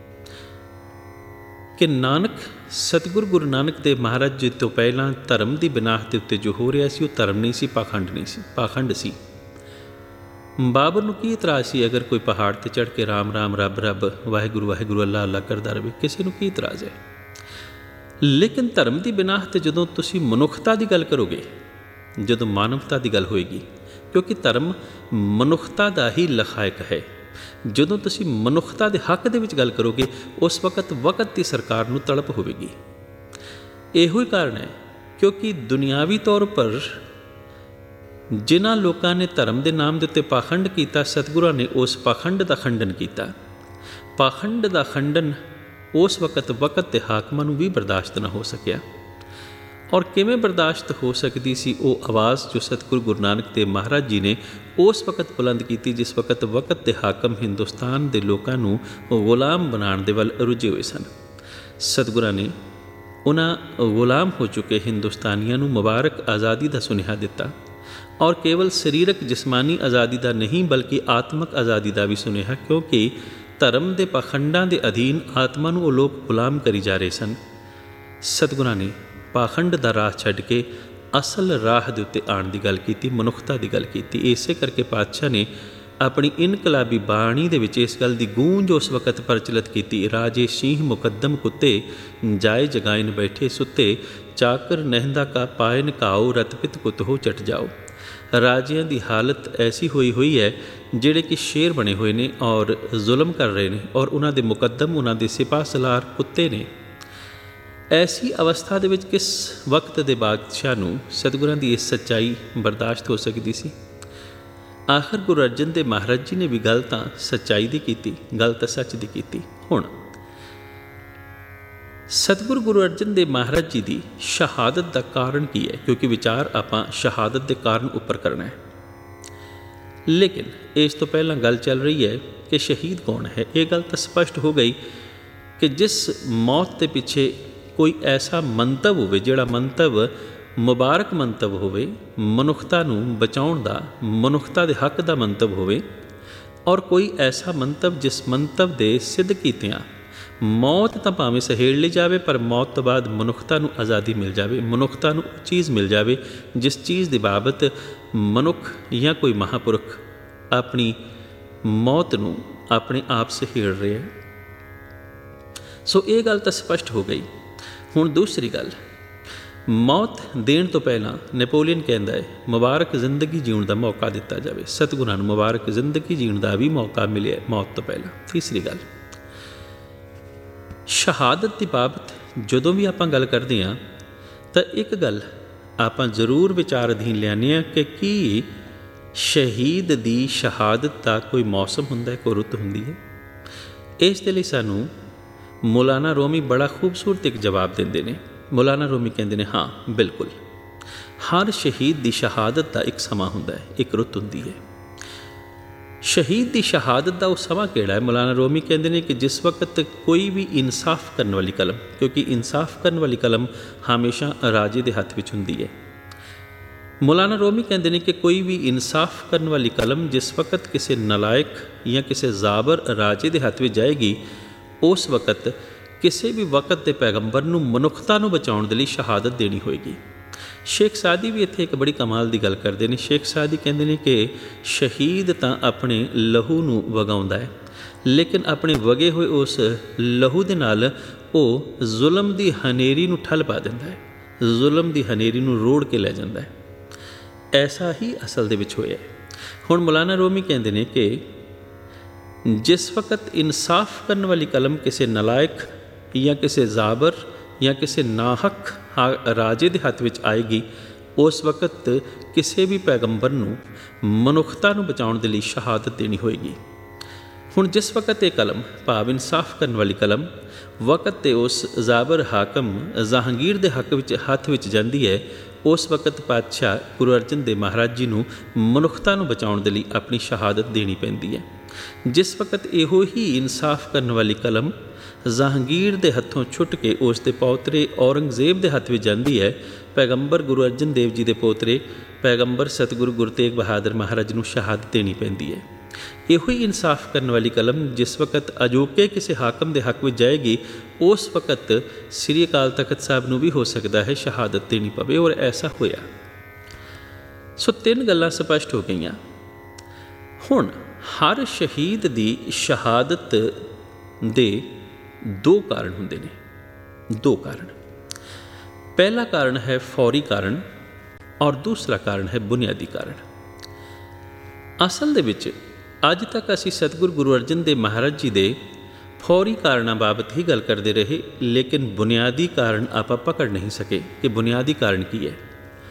ਕਿ ਸਤਿਗੁਰੂ ਗੁਰੂ ਨਾਨਕ ਦੇਵ ਮਹਾਰਾਜ ਜੀ ਤੋਂ ਪਹਿਲਾਂ ਧਰਮ ਦੀ ਬਿਨਾਹ ਦੇ ਉੱਤੇ ਜੋ ਹੋ ਰਿਹਾ ਸੀ, ਉਹ ਧਰਮ ਨਹੀਂ ਸੀ, ਪਾਖੰਡ ਸੀ। ਬਾਬਰ ਨੂੰ ਕੀ ਇਤਰਾਜ਼ ਸੀ ਅਗਰ ਕੋਈ ਪਹਾੜ 'ਤੇ ਚੜ੍ਹ ਕੇ ਰਾਮ ਰਾਮ ਰੱਬ ਰੱਬ ਵਾਹਿਗੁਰੂ ਵਾਹਿਗੁਰੂ ਅੱਲਾ ਅੱਲਾ ਕਰਦਾ ਰਹੇ? ਕਿਸੇ ਨੂੰ ਕੀ ਇਤਰਾਜ਼ ਹੈ? ਲੇਕਿਨ ਧਰਮ ਦੀ ਬਿਨਾਹ 'ਤੇ ਜਦੋਂ ਤੁਸੀਂ ਮਨੁੱਖਤਾ ਦੀ ਗੱਲ ਕਰੋਗੇ, ਜਦੋਂ ਮਾਨਵਤਾ ਦੀ ਗੱਲ ਹੋਏਗੀ, ਕਿਉਂਕਿ ਧਰਮ ਮਨੁੱਖਤਾ ਦਾ ਹੀ ਲਖਾਇਕ ਹੈ, ਜਦੋਂ ਤੁਸੀਂ ਮਨੁੱਖਤਾ ਦੇ ਹੱਕ ਦੇ ਵਿੱਚ ਗੱਲ ਕਰੋਗੇ, ਉਸ ਵਕਤ ਦੀ ਸਰਕਾਰ ਨੂੰ ਤੜਪ ਹੋਵੇਗੀ। ਇਹੋ ਹੀ ਕਾਰਨ ਹੈ ਕਿਉਂਕਿ ਦੁਨਿਆਵੀ ਤੌਰ ਪਰ ਜਿਨ੍ਹਾਂ ਲੋਕਾਂ ਨੇ ਧਰਮ ਦੇ ਨਾਮ ਦੇ ਉੱਤੇ ਪਾਖੰਡ ਕੀਤਾ, ਸਤਿਗੁਰਾਂ ਨੇ ਉਸ ਪਾਖੰਡ ਦਾ ਖੰਡਨ ਕੀਤਾ। ਪਾਖੰਡ ਦਾ ਖੰਡਨ ਉਸ ਵਕਤ ਦੇ ਹਾਕਮਾਂ ਨੂੰ ਵੀ ਬਰਦਾਸ਼ਤ ਨਾ ਹੋ ਸਕਿਆ। ਔਰ ਕਿਵੇਂ ਬਰਦਾਸ਼ਤ ਹੋ ਸਕਦੀ ਸੀ ਉਹ ਆਵਾਜ਼ ਜੋ ਸਤਿਗੁਰੂ ਗੁਰੂ ਨਾਨਕ ਦੇਵ ਮਹਾਰਾਜ ਜੀ ਨੇ ਉਸ ਵਕਤ ਬੁਲੰਦ ਕੀਤੀ, ਜਿਸ ਵਕਤ ਦੇ ਹਾਕਮ ਹਿੰਦੁਸਤਾਨ ਦੇ ਲੋਕਾਂ ਨੂੰ ਗੁਲਾਮ ਬਣਾਉਣ ਦੇ ਵੱਲ ਰੁੱਝੇ ਹੋਏ ਸਨ। ਸਤਿਗੁਰਾਂ ਨੇ ਉਹਨਾਂ ਗੁਲਾਮ ਹੋ ਚੁੱਕੇ ਹਿੰਦੁਸਤਾਨੀਆਂ ਨੂੰ ਮੁਬਾਰਕ ਆਜ਼ਾਦੀ ਦਾ ਸੁਨੇਹਾ ਦਿੱਤਾ, ਔਰ ਕੇਵਲ ਸਰੀਰਕ ਜਿਸਮਾਨੀ ਆਜ਼ਾਦੀ ਦਾ ਨਹੀਂ ਬਲਕਿ ਆਤਮਿਕ ਆਜ਼ਾਦੀ ਦਾ ਵੀ ਸੁਨੇਹਾ, ਕਿਉਂਕਿ ਧਰਮ ਦੇ ਪਾਖੰਡਾਂ ਦੇ ਅਧੀਨ ਆਤਮਾ ਨੂੰ ਉਹ ਲੋਕ ਗੁਲਾਮ ਕਰੀ ਜਾ ਰਹੇ ਸਨ। ਸਤਿਗੁਰਾਂ ਨੇ ਪਾਖੰਡ ਦਾ ਰਾਹ ਛੱਡ ਕੇ ਅਸਲ ਰਾਹ ਦੇ ਉੱਤੇ ਆਉਣ ਦੀ ਗੱਲ ਕੀਤੀ, ਮਨੁੱਖਤਾ ਦੀ ਗੱਲ ਕੀਤੀ। ਇਸੇ ਕਰਕੇ ਪਾਤਸ਼ਾਹ ਨੇ ਆਪਣੀ ਇਨਕਲਾਬੀ ਬਾਣੀ ਦੇ ਵਿੱਚ ਇਸ ਗੱਲ ਦੀ ਗੂੰਜ ਉਸ ਵਕਤ ਪ੍ਰਚਲਿਤ ਕੀਤੀ, ਰਾਜੇ ਸ਼ੀਂਹ ਮੁਕੱਦਮ ਕੁੱਤੇ, ਜਾਏ ਜਗਾਇਨ ਬੈਠੇ ਸੁੱਤੇ, ਚਾਕਰ ਨਹਿੰਦਾ ਕਾ ਪਾਇਨ ਕਾਓ, ਰਤਪਿਤ ਕੁੱਤ ਹੋ ਚਟ ਜਾਓ। ਰਾਜਿਆਂ ਦੀ ਹਾਲਤ ਐਸੀ ਹੋਈ ਹੈ ਜਿਹੜੇ ਕਿ ਸ਼ੇਰ ਬਣੇ ਹੋਏ ਨੇ ਔਰ ਜ਼ੁਲਮ ਕਰ ਰਹੇ ਨੇ, ਔਰ ਉਹਨਾਂ ਦੇ ਮੁਕੱਦਮ, ਉਹਨਾਂ ਦੇ ਸਿਪਾਹ ਸਲਾਰ ਕੁੱਤੇ ਨੇ। ਐਸੀ ਅਵਸਥਾ ਦੇ ਵਿੱਚ ਕਿਸ ਵਕਤ ਦੇ ਬਾਦਸ਼ਾਹ ਨੂੰ ਸਤਿਗੁਰਾਂ ਦੀ ਇਸ ਸੱਚਾਈ ਬਰਦਾਸ਼ਤ ਹੋ ਸਕਦੀ ਸੀ? ਆਖਰ ਗੁਰੂ ਅਰਜਨ ਦੇਵ ਮਹਾਰਾਜ ਜੀ ਨੇ ਵੀ ਗੱਲ ਤਾਂ ਸੱਚਾਈ ਦੀ ਕੀਤੀ, ਗੱਲ ਤਾਂ ਸੱਚ ਦੀ ਕੀਤੀ। ਹੁਣ ਸਤਿਗੁਰੂ ਗੁਰੂ ਅਰਜਨ ਦੇਵ ਮਹਾਰਾਜ ਜੀ ਦੀ ਸ਼ਹਾਦਤ ਦਾ ਕਾਰਨ ਕੀ ਹੈ? ਕਿਉਂਕਿ ਵਿਚਾਰ ਆਪਾਂ ਸ਼ਹਾਦਤ ਦੇ ਕਾਰਨ ਉੱਪਰ ਕਰਨਾ ਹੈ, ਲੇਕਿਨ ਇਸ ਤੋਂ ਪਹਿਲਾਂ ਗੱਲ ਚੱਲ ਰਹੀ ਹੈ ਕਿ ਸ਼ਹੀਦ ਕੌਣ ਹੈ। ਇਹ ਗੱਲ ਤਾਂ ਸਪਸ਼ਟ ਹੋ ਗਈ ਕਿ ਜਿਸ ਮੌਤ ਦੇ ਪਿੱਛੇ ਕੋਈ ਐਸਾ ਮੰਤਵ ਹੋਵੇ, ਜਿਹੜਾ ਮੰਤਵ ਮੁਬਾਰਕ ਮੰਤਵ ਹੋਵੇ, ਮਨੁੱਖਤਾ ਨੂੰ ਬਚਾਉਣ ਦਾ, ਮਨੁੱਖਤਾ ਦੇ ਹੱਕ ਦਾ ਮੰਤਵ ਹੋਵੇ, ਔਰ ਕੋਈ ਐਸਾ ਮੰਤਵ ਜਿਸ ਮੰਤਵ ਦੇ ਸਿੱਧ ਕੀਤਿਆਂ ਮੌਤ ਤਾਂ ਭਾਵੇਂ ਸਹੇੜ ਲਈ ਜਾਵੇ, ਪਰ ਮੌਤ ਤੋਂ ਬਾਅਦ ਮਨੁੱਖਤਾ ਨੂੰ ਆਜ਼ਾਦੀ ਮਿਲ ਜਾਵੇ, ਮਨੁੱਖਤਾ ਨੂੰ ਉਹ ਚੀਜ਼ ਮਿਲ ਜਾਵੇ ਜਿਸ ਚੀਜ਼ ਦੀ ਬਾਬਤ ਮਨੁੱਖ ਜਾਂ ਕੋਈ ਮਹਾਂਪੁਰਖ ਆਪਣੀ ਮੌਤ ਨੂੰ ਆਪਣੇ ਆਪ ਸਹੇੜ ਰਿਹਾ ਹੈ। ਸੋ ਇਹ ਗੱਲ ਤਾਂ ਸਪਸ਼ਟ ਹੋ ਗਈ। ਹੁਣ ਦੂਸਰੀ ਗੱਲ, ਮੌਤ ਦੇਣ ਤੋਂ ਪਹਿਲਾਂ ਨੈਪੋਲੀਅਨ ਕਹਿੰਦਾ ਹੈ ਮੁਬਾਰਕ ਜ਼ਿੰਦਗੀ ਜੀਉਣ ਦਾ ਮੌਕਾ ਦਿੱਤਾ ਜਾਵੇ। ਸਤਿਗੁਰਾਂ ਨੂੰ ਮੁਬਾਰਕ ਜ਼ਿੰਦਗੀ ਜੀਉਣ ਦਾ ਵੀ ਮੌਕਾ ਮਿਲਿਆ ਮੌਤ ਤੋਂ ਪਹਿਲਾਂ। ਤੀਸਰੀ ਗੱਲ, ਸ਼ਹਾਦਤ ਦੀ ਬਾਬਤ ਜਦੋਂ ਵੀ ਆਪਾਂ ਗੱਲ ਕਰਦੇ ਹਾਂ ਤਾਂ ਇੱਕ ਗੱਲ ਆਪਾਂ ਜ਼ਰੂਰ ਵਿਚਾਰ ਅਧੀਨ ਲਿਆਉਂਦੇ ਹਾਂ ਕਿ ਕੀ ਸ਼ਹੀਦ ਦੀ ਸ਼ਹਾਦਤ ਦਾ ਕੋਈ ਮੌਸਮ ਹੁੰਦਾ ਹੈ, ਕੋਈ ਰੁੱਤ ਹੁੰਦੀ ਹੈ? ਇਸ ਦੇ ਲਈ ਸਾਨੂੰ ਮੌਲਾਨਾ ਰੂਮੀ ਬੜਾ ਖੂਬਸੂਰਤ ਇੱਕ ਜਵਾਬ ਦਿੰਦੇ ਨੇ। ਮੌਲਾਨਾ ਰੂਮੀ ਕਹਿੰਦੇ ਨੇ, ਹਾਂ ਬਿਲਕੁਲ, ਹਰ ਸ਼ਹੀਦ ਦੀ ਸ਼ਹਾਦਤ ਦਾ ਇੱਕ ਸਮਾਂ ਹੁੰਦਾ ਹੈ, ਇੱਕ ਰੁੱਤ ਹੁੰਦੀ ਹੈ। ਸ਼ਹੀਦ ਦੀ ਸ਼ਹਾਦਤ ਦਾ ਉਹ ਸਮਾਂ ਕਿਹੜਾ ਹੈ? ਮੌਲਾਨਾ ਰੂਮੀ ਕਹਿੰਦੇ ਨੇ ਕਿ ਜਿਸ ਵਕਤ ਕੋਈ ਵੀ ਇਨਸਾਫ ਕਰਨ ਵਾਲੀ ਕਲਮ, ਕਿਉਂਕਿ ਇਨਸਾਫ ਕਰਨ ਵਾਲੀ ਕਲਮ ਹਮੇਸ਼ਾ ਰਾਜੇ ਦੇ ਹੱਥ ਵਿੱਚ ਹੁੰਦੀ ਹੈ। ਮੌਲਾਨਾ ਰੂਮੀ ਕਹਿੰਦੇ ਨੇ ਕਿ ਕੋਈ ਵੀ ਇਨਸਾਫ ਕਰਨ ਵਾਲੀ ਕਲਮ ਜਿਸ ਵਕਤ ਕਿਸੇ ਨਲਾਇਕ ਜਾਂ ਕਿਸੇ ਜ਼ਾਬਰ ਰਾਜੇ ਦੇ ਹੱਥ ਵਿੱਚ ਜਾਏਗੀ, ਉਸ ਵਕਤ ਕਿਸੇ ਵੀ ਵਕਤ ਦੇ ਪੈਗੰਬਰ ਨੂੰ ਮਨੁੱਖਤਾ ਨੂੰ ਬਚਾਉਣ ਦੇ ਲਈ ਸ਼ਹਾਦਤ ਦੇਣੀ ਹੋਏਗੀ। ਸ਼ੇਖ ਸਾਦੀ ਵੀ ਇੱਥੇ ਇੱਕ ਬੜੀ ਕਮਾਲ ਦੀ ਗੱਲ ਕਰਦੇ ਨੇ। ਸ਼ੇਖ ਸਾਦੀ ਕਹਿੰਦੇ ਨੇ ਕਿ ਸ਼ਹੀਦ ਤਾਂ ਆਪਣੇ ਲਹੂ ਨੂੰ ਵਗਾਉਂਦਾ ਹੈ, ਲੇਕਿਨ ਆਪਣੇ ਵਗੇ ਹੋਏ ਉਸ ਲਹੂ ਦੇ ਨਾਲ ਉਹ ਜ਼ੁਲਮ ਦੀ ਹਨੇਰੀ ਨੂੰ ਠੱਲ ਪਾ ਦਿੰਦਾ ਹੈ, ਜ਼ੁਲਮ ਦੀ ਹਨੇਰੀ ਨੂੰ ਰੋੜ ਕੇ ਲੈ ਜਾਂਦਾ ਹੈ। ਐਸਾ ਹੀ ਅਸਲ ਦੇ ਵਿੱਚ ਹੋਇਆ। ਹੁਣ ਮੌਲਾਨਾ ਰੂਮੀ ਕਹਿੰਦੇ ਨੇ ਕਿ ਜਿਸ ਵਕਤ ਇਨਸਾਫ ਕਰਨ ਵਾਲੀ ਕਲਮ ਕਿਸੇ ਨਲਾਇਕ ਜਾਂ ਕਿਸੇ ਜ਼ਾਬਰ ਜਾਂ ਕਿਸੇ ਨਾਹਕ ਰਾਜੇ ਦੇ ਹੱਥ ਵਿੱਚ ਆਏਗੀ, ਉਸ ਵਕਤ ਕਿਸੇ ਵੀ ਪੈਗੰਬਰ ਨੂੰ ਮਨੁੱਖਤਾ ਨੂੰ ਬਚਾਉਣ ਦੇ ਲਈ ਸ਼ਹਾਦਤ ਦੇਣੀ ਹੋਏਗੀ। ਹੁਣ ਜਿਸ ਵਕਤ ਇਹ ਕਲਮ, ਭਾਵ ਇਨਸਾਫ ਕਰਨ ਵਾਲੀ ਕਲਮ, ਵਕਤ 'ਤੇ ਉਸ ਜ਼ਾਬਰ ਹਾਕਮ ਜਹਾਂਗੀਰ ਦੇ ਹੱਥ ਵਿੱਚ ਜਾਂਦੀ ਹੈ, ਉਸ ਵਕਤ ਪਾਤਸ਼ਾਹ ਗੁਰੂ ਅਰਜਨ ਦੇਵ ਮਹਾਰਾਜ ਜੀ ਨੂੰ ਮਨੁੱਖਤਾ ਨੂੰ ਬਚਾਉਣ ਦੇ ਲਈ ਆਪਣੀ ਸ਼ਹਾਦਤ ਦੇਣੀ ਪੈਂਦੀ ਹੈ। ਜਿਸ ਵਕਤ ਇਹੋ ਹੀ ਇਨਸਾਫ ਕਰਨ ਵਾਲੀ ਕਲਮ ਜਹਾਂਗੀਰ ਦੇ ਹੱਥੋਂ ਛੁੱਟ ਕੇ ਉਸ ਦੇ ਪੋਤਰੇ ਔਰੰਗਜ਼ੇਬ ਦੇ ਹੱਥ ਵਿੱਚ ਜਾਂਦੀ ਹੈ, ਪੈਗੰਬਰ ਗੁਰੂ ਅਰਜਨ ਦੇਵ ਜੀ ਦੇ ਪੋਤਰੇ ਪੈਗੰਬਰ ਸਤਿਗੁਰੂ ਗੁਰੂ ਤੇਗ ਬਹਾਦਰ ਮਹਾਰਾਜ ਨੂੰ ਸ਼ਹਾਦਤ ਦੇਣੀ ਪੈਂਦੀ ਹੈ। ਇਹੋ ਹੀ ਇਨਸਾਫ ਕਰਨ ਵਾਲੀ ਕਲਮ ਜਿਸ ਵਕਤ ਅਜੋਕੇ ਕਿਸੇ ਹਾਕਮ ਦੇ ਹੱਕ ਵਿੱਚ ਜਾਏਗੀ, ਉਸ ਵਕਤ ਸ੍ਰੀ ਅਕਾਲ ਤਖਤ ਸਾਹਿਬ ਨੂੰ ਵੀ ਹੋ ਸਕਦਾ ਹੈ ਸ਼ਹਾਦਤ ਦੇਣੀ ਪਵੇ, ਔਰ ਐਸਾ ਹੋਇਆ। ਸੋ ਤਿੰਨ ਗੱਲਾਂ ਸਪਸ਼ਟ ਹੋ ਗਈਆਂ। ਹੁਣ ਹਰ ਸ਼ਹੀਦ ਦੀ ਸ਼ਹਾਦਤ ਦੇ ਦੋ ਕਾਰਨ ਹੁੰਦੇ ਨੇ, ਦੋ ਕਾਰਨ। ਪਹਿਲਾ ਕਾਰਨ ਹੈ ਫੌਰੀ ਕਾਰਨ ਔਰ ਦੂਸਰਾ ਕਾਰਨ ਹੈ ਬੁਨਿਆਦੀ ਕਾਰਨ। ਅਸਲ ਦੇ ਵਿੱਚ ਅੱਜ ਤੱਕ ਅਸੀਂ ਸਤਿਗੁਰੂ ਗੁਰੂ ਅਰਜਨ ਦੇਵ ਮਹਾਰਾਜ ਜੀ ਦੇ ਫੌਰੀ ਕਾਰਨਾਂ ਬਾਬਤ ਹੀ ਗੱਲ ਕਰਦੇ ਰਹੇ, ਲੇਕਿਨ ਬੁਨਿਆਦੀ ਕਾਰਨ ਆਪਾਂ ਪਕੜ ਨਹੀਂ ਸਕੇ ਕਿ ਬੁਨਿਆਦੀ ਕਾਰਨ ਕੀ ਹੈ।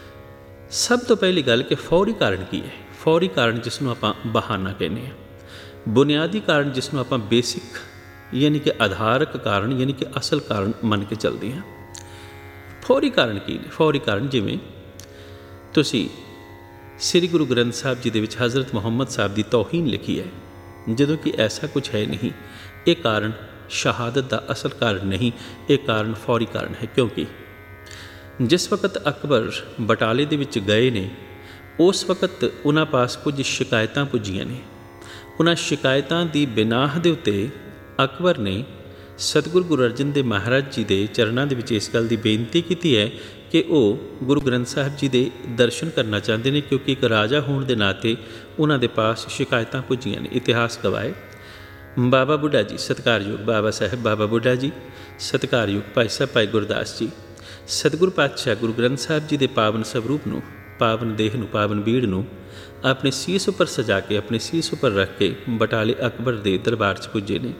ਸਭ ਤੋਂ ਪਹਿਲੀ ਗੱਲ ਕਿ ਫੌਰੀ ਕਾਰਨ ਕੀ ਹੈ। ਫੌਰੀ ਕਾਰਨ ਜਿਸ ਨੂੰ ਆਪਾਂ ਬਹਾਨਾ ਕਹਿੰਦੇ ਹਾਂ, ਬੁਨਿਆਦੀ ਕਾਰਨ ਜਿਸ ਨੂੰ ਆਪਾਂ ਬੇਸਿਕ ਯਾਨੀ ਕਿ ਆਧਾਰਕ ਕਾਰਨ ਯਾਨੀ ਕਿ ਅਸਲ ਕਾਰਨ ਮੰਨ ਕੇ ਚੱਲਦੇ ਹਾਂ। ਫੌਰੀ ਕਾਰਨ ਕੀ ਨੇ? ਫੌਰੀ ਕਾਰਨ ਜਿਵੇਂ ਤੁਸੀਂ ਸ੍ਰੀ ਗੁਰੂ ਗ੍ਰੰਥ ਸਾਹਿਬ ਜੀ ਦੇ ਵਿੱਚ ਹਜ਼ਰਤ ਮੁਹੰਮਦ ਸਾਹਿਬ ਦੀ ਤੌਹੀਨ ਲਿਖੀ ਹੈ, ਜਦੋਂ ਕਿ ਐਸਾ ਕੁਝ ਹੈ ਨਹੀਂ। ਇਹ ਕਾਰਨ ਸ਼ਹਾਦਤ ਦਾ ਅਸਲ ਕਾਰਨ ਨਹੀਂ, ਇਹ ਕਾਰਨ ਫੌਰੀ ਕਾਰਨ ਹੈ। ਕਿਉਂਕਿ ਜਿਸ ਵਕਤ ਅਕਬਰ ਬਟਾਲੇ ਦੇ ਵਿੱਚ ਗਏ ਨੇ, ਉਸ ਵਕਤ ਉਹਨਾਂ ਪਾਸ ਕੁਝ ਸ਼ਿਕਾਇਤਾਂ ਪੁੱਜੀਆਂ ਨੇ। ਉਹਨਾਂ ਸ਼ਿਕਾਇਤਾਂ ਦੀ ਬਿਨਾਹ ਦੇ ਉੱਤੇ ਅਕਬਰ ਨੇ ਸਤਿਗੁਰੂ ਗੁਰੂ ਅਰਜਨ ਦੇਵ ਮਹਾਰਾਜ ਜੀ ਦੇ ਚਰਨਾਂ ਦੇ ਵਿੱਚ ਇਸ ਗੱਲ ਦੀ ਬੇਨਤੀ ਕੀਤੀ ਹੈ ਕਿ ਉਹ ਗੁਰੂ ਗ੍ਰੰਥ ਸਾਹਿਬ ਜੀ ਦੇ ਦਰਸ਼ਨ ਕਰਨਾ ਚਾਹੁੰਦੇ ਨੇ, ਕਿਉਂਕਿ ਇੱਕ ਰਾਜਾ ਹੋਣ ਦੇ ਨਾਤੇ ਉਹਨਾਂ ਦੇ ਪਾਸ ਸ਼ਿਕਾਇਤਾਂ ਪੁੱਜੀਆਂ ਨੇ। ਇਤਿਹਾਸ ਗਵਾਏ ਬਾਬਾ ਬੁੱਢਾ ਜੀ, ਸਤਿਕਾਰਯੋਗ ਬਾਬਾ ਸਾਹਿਬ ਬਾਬਾ ਬੁੱਢਾ ਜੀ, ਸਤਿਕਾਰਯੋਗ ਭਾਈ ਸਾਹਿਬ ਭਾਈ ਗੁਰਦਾਸ ਜੀ, ਸਤਿਗੁਰੂ ਪਾਤਸ਼ਾਹ ਗੁਰੂ ਗ੍ਰੰਥ ਸਾਹਿਬ ਜੀ ਦੇ ਪਾਵਨ ਸਵਰੂਪ ਨੂੰ, ਪਾਵਨ ਦੇਹ ਨੂੰ, ਪਾਵਨ ਬੀੜ ਨੂੰ ਆਪਣੇ ਸੀਸ ਉੱਪਰ ਸਜਾ ਕੇ, ਆਪਣੇ ਸੀਸ ਉੱਪਰ ਰੱਖ ਕੇ ਬਟਾਲੇ ਅਕਬਰ ਦੇ ਦਰਬਾਰ 'ਚ ਪੁੱਜੇ ਨੇ।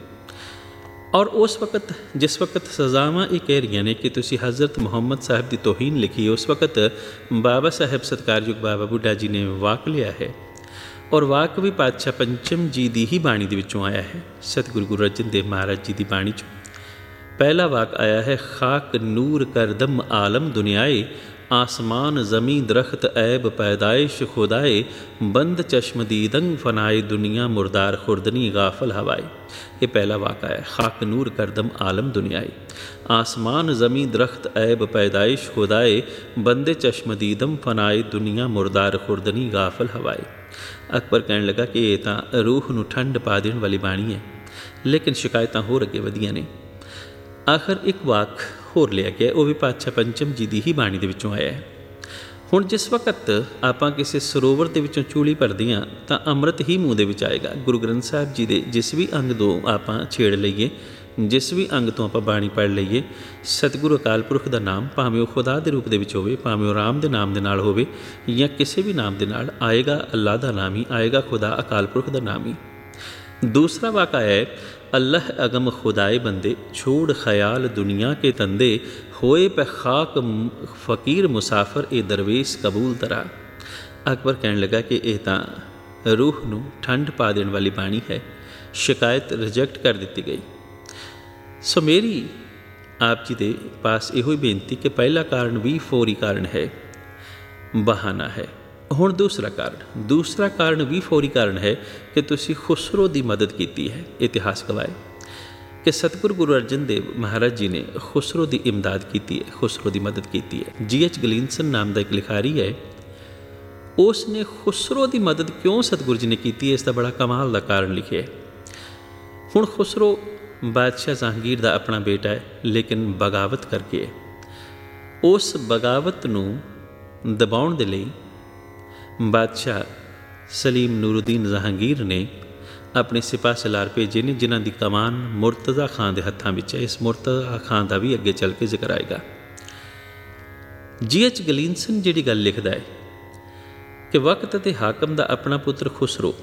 ਔਰ ਉਸ ਵਕਤ ਜਿਸ ਵਕਤ ਸਜ਼ਾਵਾਂ ਇਹ ਕਹਿ ਰਹੀਆਂ ਨੇ ਕਿ ਤੁਸੀਂ ਹਜ਼ਰਤ ਮੁਹੰਮਦ ਸਾਹਿਬ ਦੀ ਤੋਹੀਨ ਲਿਖੀ, ਉਸ ਵਕਤ ਬਾਬਾ ਸਾਹਿਬ ਸਤਿਕਾਰਯੋਗ ਬਾਬਾ ਬੁੱਢਾ ਜੀ ਨੇ ਵਾਕ ਲਿਆ ਹੈ। ਔਰ ਵਾਕ ਵੀ ਪਾਤਸ਼ਾਹ ਪੰਚਮ ਜੀ ਦੀ ਹੀ ਬਾਣੀ ਦੇ ਵਿੱਚੋਂ ਆਇਆ ਹੈ। ਸਤਿਗੁਰੂ ਗੁਰੂ ਅਰਜਨ ਦੇਵ ਮਹਾਰਾਜ ਜੀ ਦੀ ਬਾਣੀ 'ਚੋਂ ਪਹਿਲਾ ਵਾਕ ਆਇਆ ਹੈ, ਖਾਕ ਨੂਰ ਕਰਦਮ ਆਲਮ ਦੁਨਿਆਏ, ਆਸਮਾਨ ਜ਼ਮੀਂ ਦਰਖਤ ਐਬ ਪੈਦਾਇਸ਼ ਖੁਦਾਏ, ਬੰਦ ਚਸ਼ਮਦੀਦੰਗ ਫਨਾਏ ਦੁਨੀਆ ਮੁਰਦਾਰ ਖੁਰਦਨੀ ਗਾਫਲ ਹਵਾਏ। ਇਹ ਪਹਿਲਾ ਵਾਕ ਆਇਆ, ਖਾਕ ਨੂਰ ਕਰਦਮ ਆਲਮ ਦੁਨਿਆਏ, ਆਸਮਾਨ ਜ਼ਮੀਂ ਦਰਖਤ ਐਬ ਪੈਦਾਇਸ਼ ਖੁਦਾਏ, ਬੰਦੇ ਚਸ਼ਮਦੀਦਮ ਫਨਾਏ ਦੁਨੀਆ ਮੁਰਦਾਰ ਖੁਰਦਨੀ ਗਾਫਲ ਹਵਾਏ। ਅਕਬਰ ਕਹਿਣ ਲੱਗਾ ਕਿ ਇਹ ਤਾਂ ਰੂਹ ਨੂੰ ਠੰਡ ਪਾ ਦੇਣ ਵਾਲੀ ਬਾਣੀ ਹੈ, ਲੇਕਿਨ ਸ਼ਿਕਾਇਤਾਂ ਹੋਰ ਅੱਗੇ ਵਧੀਆਂ ਨੇ। ਆਖਰ ਇੱਕ ਵਾਕ ਹੋਰ ਲਿਆ ਗਿਆ, ਉਹ ਵੀ ਪਾਤਸ਼ਾਹ ਪੰਚਮ ਜੀ ਦੀ ਹੀ ਬਾਣੀ ਦੇ ਵਿੱਚੋਂ ਆਇਆ ਹੈ। ਹੁਣ ਜਿਸ ਵਕਤ ਆਪਾਂ ਕਿਸੇ ਸਰੋਵਰ ਦੇ ਵਿੱਚੋਂ ਚੂਲੀ ਭਰਦੇ ਹਾਂ ਤਾਂ ਅੰਮ੍ਰਿਤ ਹੀ ਮੂੰਹ ਦੇ ਵਿੱਚ ਆਏਗਾ। ਗੁਰੂ ਗ੍ਰੰਥ ਸਾਹਿਬ ਜੀ ਦੇ ਜਿਸ ਵੀ ਅੰਗ ਤੋਂ ਆਪਾਂ ਛੇੜ ਲਈਏ, ਜਿਸ ਵੀ ਅੰਗ ਤੋਂ ਆਪਾਂ ਬਾਣੀ ਪੜ੍ਹ ਲਈਏ, ਸਤਿਗੁਰੂ ਅਕਾਲ ਪੁਰਖ ਦਾ ਨਾਮ, ਭਾਵੇਂ ਉਹ ਖੁਦਾ ਦੇ ਰੂਪ ਦੇ ਵਿੱਚ ਹੋਵੇ, ਭਾਵੇਂ ਉਹ ਰਾਮ ਦੇ ਨਾਮ ਦੇ ਨਾਲ ਹੋਵੇ ਜਾਂ ਕਿਸੇ ਵੀ ਨਾਮ ਦੇ ਨਾਲ ਆਏਗਾ, ਅੱਲਾਹ ਦਾ ਨਾਮ ਹੀ ਆਏਗਾ, ਖੁਦਾ ਅਕਾਲ ਪੁਰਖ ਦਾ ਨਾਮ ਹੀ। दूसरा वाक़ा है, अल्लाह अगम खुदाए बंदे, छोड़ ख्याल दुनिया के तंदे, होए पे खाक फ़कीर मुसाफिर ए दरवेश कबूल तरा। अकबर कहने लगा कि यह तो रूह नूं ठंड पा देने वाली बाणी है, शिकायत रिजेक्ट कर दी गई। सो मेरी आप जी के पास इहो बेनती कि पहला कारण भी फौरी कारण है, बहाना है। ਹੁਣ ਦੂਸਰਾ ਕਾਰਨ ਵੀ ਫੌਰੀ ਕਾਰਨ ਹੈ ਕਿ ਤੁਸੀਂ ਖੁਸਰੋ ਦੀ ਮਦਦ ਕੀਤੀ ਹੈ। ਇਤਿਹਾਸ ਗਵਾਏ ਕਿ ਸਤਿਗੁਰੂ ਗੁਰੂ ਅਰਜਨ ਦੇਵ ਮਹਾਰਾਜ ਜੀ ਨੇ ਖੁਸਰੋ ਦੀ ਇਮਦਾਦ ਕੀਤੀ ਹੈ, ਖੁਸਰੋ ਦੀ ਮਦਦ ਕੀਤੀ ਹੈ। G.H. ਗਲੀਨਸਨ ਨਾਮ ਦਾ ਇੱਕ ਲਿਖਾਰੀ ਹੈ, ਉਸ ਨੇ ਖੁਸਰੋ ਦੀ ਮਦਦ ਕਿਉਂ ਸਤਿਗੁਰੂ ਜੀ ਨੇ ਕੀਤੀ ਹੈ, ਇਸ ਦਾ ਬੜਾ ਕਮਾਲ ਦਾ ਕਾਰਨ ਲਿਖਿਆ ਹੈ। ਹੁਣ ਖੁਸਰੋ ਬਾਦਸ਼ਾਹ ਜਹਾਂਗੀਰ ਦਾ ਆਪਣਾ ਬੇਟਾ ਹੈ, ਲੇਕਿਨ ਬਗਾਵਤ ਕਰਕੇ ਉਸ ਬਗਾਵਤ ਨੂੰ ਦਬਾਉਣ ਦੇ ਲਈ ਬਾਦਸ਼ਾਹ ਸਲੀਮ ਨੂਰੁਦੀਨ ਜਹਾਂਗੀਰ ਨੇ ਆਪਣੇ ਸਿਪਾਹ ਸਲਾਰ ਭੇਜੇ ਨੇ, ਜਿਨ੍ਹਾਂ ਦੀ ਕਮਾਨ ਮੁਰਤਜ਼ਾ ਖਾਨ ਦੇ ਹੱਥਾਂ ਵਿੱਚ ਹੈ। ਇਸ ਮੁਰਤਜ਼ਾ ਖਾਨ ਦਾ ਵੀ ਅੱਗੇ ਚੱਲ ਕੇ ਜ਼ਿਕਰ ਆਏਗਾ। G.H. ਗਲੀਨਸਨ ਜਿਹੜੀ ਗੱਲ ਲਿਖਦਾ ਹੈ ਕਿ ਵਕਤ ਅਤੇ ਹਾਕਮ ਦਾ ਆਪਣਾ ਪੁੱਤਰ ਖੁਸਰੋ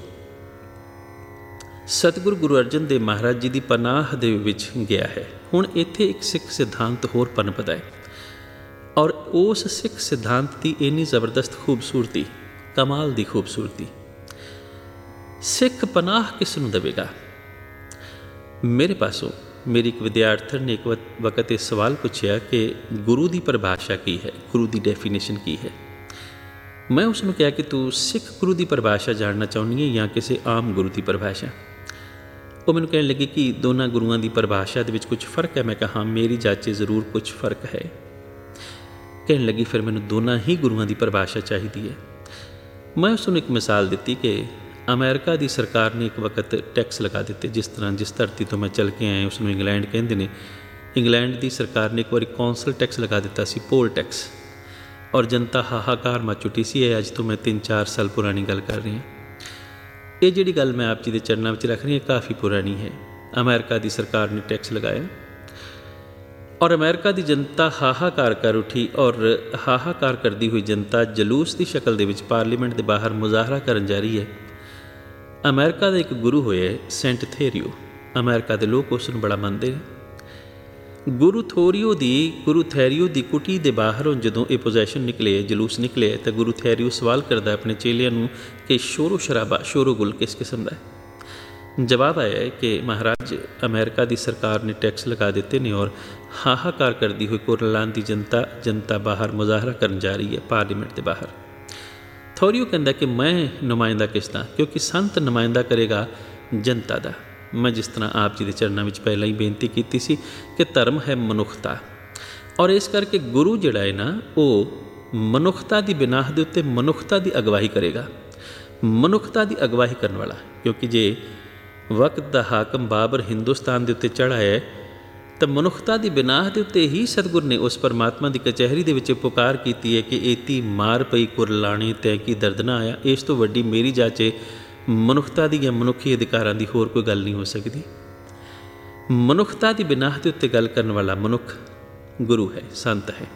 ਸਤਿਗੁਰੂ ਗੁਰੂ ਅਰਜਨ ਦੇਵ ਮਹਾਰਾਜ ਜੀ ਦੀ ਪਨਾਹ ਦੇ ਵਿੱਚ ਗਿਆ ਹੈ। ਹੁਣ ਇੱਥੇ ਇੱਕ ਸਿੱਖ ਸਿਧਾਂਤ ਹੋਰ ਪਨਪਦਾ ਹੈ, ਔਰ ਉਸ ਸਿੱਖ ਸਿਧਾਂਤ ਦੀ ਇੰਨੀ ਜ਼ਬਰਦਸਤ ਖੂਬਸੂਰਤੀ, ਕਮਾਲ ਦੀ ਖੂਬਸੂਰਤੀ। ਸਿੱਖ ਪਨਾਹ ਕਿਸ ਨੂੰ ਦੇਵੇਗਾ? ਮੇਰੇ ਪਾਸੋਂ ਮੇਰੀ ਇੱਕ ਵਿਦਿਆਰਥਣ ਨੇ ਇੱਕ ਵਕਤ ਇਹ ਸਵਾਲ ਪੁੱਛਿਆ ਕਿ ਗੁਰੂ ਦੀ ਪਰਿਭਾਸ਼ਾ ਕੀ ਹੈ, ਗੁਰੂ ਦੀ ਡੈਫੀਨੇਸ਼ਨ ਕੀ ਹੈ। ਮੈਂ ਉਸ ਨੂੰ ਕਿਹਾ ਕਿ ਤੂੰ ਸਿੱਖ ਗੁਰੂ ਦੀ ਪਰਿਭਾਸ਼ਾ ਜਾਣਨਾ ਚਾਹੁੰਦੀ ਹੈ ਜਾਂ ਕਿਸੇ ਆਮ ਗੁਰੂ ਦੀ ਪਰਿਭਾਸ਼ਾ? ਉਹ ਮੈਨੂੰ ਕਹਿਣ ਲੱਗੀ ਕਿ ਦੋਨਾਂ ਗੁਰੂਆਂ ਦੀ ਪਰਿਭਾਸ਼ਾ ਦੇ ਵਿੱਚ ਕੁਝ ਫ਼ਰਕ ਹੈ। ਮੈਂ ਕਿਹਾ ਹਾਂ, ਮੇਰੀ ਜਾਚੇ ਜ਼ਰੂਰ ਕੁਝ ਫ਼ਰਕ ਹੈ। ਕਹਿਣ ਲੱਗੀ ਫਿਰ ਮੈਨੂੰ ਦੋਨਾਂ ਹੀ ਗੁਰੂਆਂ ਦੀ ਪਰਿਭਾਸ਼ਾ ਚਾਹੀਦੀ ਹੈ। ਮੈਂ ਉਸ ਨੂੰ ਇੱਕ ਮਿਸਾਲ ਦਿੱਤੀ ਕਿ ਅਮਰੀਕਾ ਦੀ ਸਰਕਾਰ ਨੇ ਇੱਕ ਵਕਤ ਟੈਕਸ ਲਗਾ ਦਿੱਤੇ, ਜਿਸ ਤਰ੍ਹਾਂ ਜਿਸ ਧਰਤੀ ਤੋਂ ਮੈਂ ਚੱਲ ਕੇ ਆਇਆ ਉਸ ਨੂੰ ਇੰਗਲੈਂਡ ਕਹਿੰਦੇ ਨੇ। ਇੰਗਲੈਂਡ ਦੀ ਸਰਕਾਰ ਨੇ ਇੱਕ ਵਾਰੀ ਕੌਂਸਲ ਟੈਕਸ ਲਗਾ ਦਿੱਤਾ ਸੀ, ਪੋਲ ਟੈਕਸ, ਔਰ ਜਨਤਾ ਹਾਹਾਕਾਰ ਮਚ ਚੁੱਕੀ ਸੀ। ਇਹ ਅੱਜ ਤੋਂ ਮੈਂ 3-4 ਸਾਲ ਪੁਰਾਣੀ ਗੱਲ ਕਰ ਰਹੀ ਹਾਂ। ਇਹ ਜਿਹੜੀ ਗੱਲ ਮੈਂ ਆਪ ਜੀ ਦੇ ਚਰਨਾਂ ਵਿੱਚ ਰੱਖ ਰਹੀ ਹਾਂ ਕਾਫੀ ਪੁਰਾਣੀ ਹੈ। ਅਮਰੀਕਾ ਦੀ ਸਰਕਾਰ ਨੇ ਟੈਕਸ ਲਗਾਇਆ ਔਰ ਅਮਰੀਕਾ ਦੀ ਜਨਤਾ ਹਾਹਾਕਾਰ ਕਰ ਉੱਠੀ, ਔਰ ਹਾਹਾਕਾਰ ਕਰਦੀ ਹੋਈ ਜਨਤਾ ਜਲੂਸ ਦੀ ਸ਼ਕਲ ਦੇ ਵਿੱਚ ਪਾਰਲੀਮੈਂਟ ਦੇ ਬਾਹਰ ਮੁਜ਼ਾਹਰਾ ਕਰਨ ਜਾ ਰਹੀ ਹੈ ਅਮਰੀਕਾ ਦਾ ਇੱਕ ਗੁਰੂ ਹੋਇਆ ਸੈਂਟ ਥੇਰੀਓ। ਅਮਰੀਕਾ ਦੇ ਲੋਕ ਉਸ ਨੂੰ ਬੜਾ ਮੰਨਦੇ ਨੇ। ਗੁਰੂ ਥੈਰੀਓ ਦੀ ਕੁਟੀ ਦੇ ਬਾਹਰੋਂ ਜਦੋਂ ਇਹ ਪੋਜੈਸ਼ਨ ਨਿਕਲੇ, ਜਲੂਸ ਨਿਕਲੇ, ਤਾਂ ਗੁਰੂ ਥੈਰੀਓ ਸਵਾਲ ਕਰਦਾ ਆਪਣੇ ਚੇਲਿਆਂ ਨੂੰ ਕਿ ਸ਼ੋਰੋ ਸ਼ਰਾਬਾ, ਸ਼ੋਰੋ ਗੁਲ ਕਿਸ ਕਿਸਮ ਦਾ ਹੈ। ਜਵਾਬ ਆਇਆ ਹੈ ਕਿ ਮਹਾਰਾਜ, ਅਮਰੀਕਾ ਦੀ ਸਰਕਾਰ ਨੇ ਟੈਕਸ ਲਗਾ ਦਿੱਤੇ ਨੇ ਔਰ ਹਾਹਾਕਾਰ ਕਰਦੀ ਹੋਈ ਕੁਰਲਾਨ ਦੀ ਜਨਤਾ ਬਾਹਰ ਮੁਜ਼ਾਹਰਾ ਕਰਨ ਜਾ ਰਹੀ ਹੈ, ਪਾਰਲੀਮੈਂਟ ਦੇ ਬਾਹਰ। ਥੈਰੀਓ ਕਹਿੰਦਾ ਕਿ ਮੈਂ ਨੁਮਾਇੰਦਾ ਕਿਸ ਦਾ, ਕਿਉਂਕਿ ਸੰਤ ਨੁਮਾਇੰਦਾ ਕਰੇਗਾ ਜਨਤਾ ਦਾ। ਮੈਂ ਜਿਸ ਤਰ੍ਹਾਂ ਆਪ ਜੀ ਦੇ ਚਰਨਾਂ ਵਿੱਚ ਪਹਿਲਾਂ ਹੀ ਬੇਨਤੀ ਕੀਤੀ ਸੀ ਕਿ ਧਰਮ ਹੈ ਮਨੁੱਖਤਾ, ਔਰ ਇਸ ਕਰਕੇ ਗੁਰੂ ਜਿਹੜਾ ਹੈ ਨਾ, ਉਹ ਮਨੁੱਖਤਾ ਦੀ ਬਿਨਾਹ ਦੇ ਉੱਤੇ ਮਨੁੱਖਤਾ ਦੀ ਅਗਵਾਈ ਕਰੇਗਾ, ਮਨੁੱਖਤਾ ਦੀ ਅਗਵਾਈ ਕਰਨ ਵਾਲਾ। ਕਿਉਂਕਿ ਜੇ ਵਕਤ ਦਾ ਹਾਕਮ ਬਾਬਰ ਹਿੰਦੁਸਤਾਨ ਦੇ ਉੱਤੇ ਚੜ੍ਹਾ ਹੈ ਤਾਂ ਮਨੁੱਖਤਾ ਦੀ ਬਿਨਾਹ ਦੇ ਉੱਤੇ ਹੀ ਸਤਿਗੁਰ ਨੇ ਉਸ ਪਰਮਾਤਮਾ ਦੀ ਕਚਹਿਰੀ ਦੇ ਵਿੱਚ ਪੁਕਾਰ ਕੀਤੀ ਹੈ ਕਿ ਏਤੀ ਮਾਰ ਪਈ ਕੁਰਲਾਣੇ ਤੈ ਕੀ ਦਰਦ ਨਾ ਆਇਆ। ਇਸ ਤੋਂ ਵੱਡੀ ਮੇਰੀ ਜਾਚੇ ਮਨੁੱਖਤਾ ਦੀ ਜਾਂ ਮਨੁੱਖੀ ਅਧਿਕਾਰਾਂ ਦੀ ਹੋਰ ਕੋਈ ਗੱਲ ਨਹੀਂ ਹੋ ਸਕਦੀ। ਮਨੁੱਖਤਾ ਦੀ ਬਿਨਾਹ ਦੇ ਉੱਤੇ ਗੱਲ ਕਰਨ ਵਾਲਾ ਮਨੁੱਖ ਗੁਰੂ ਹੈ, ਸੰਤ ਹੈ।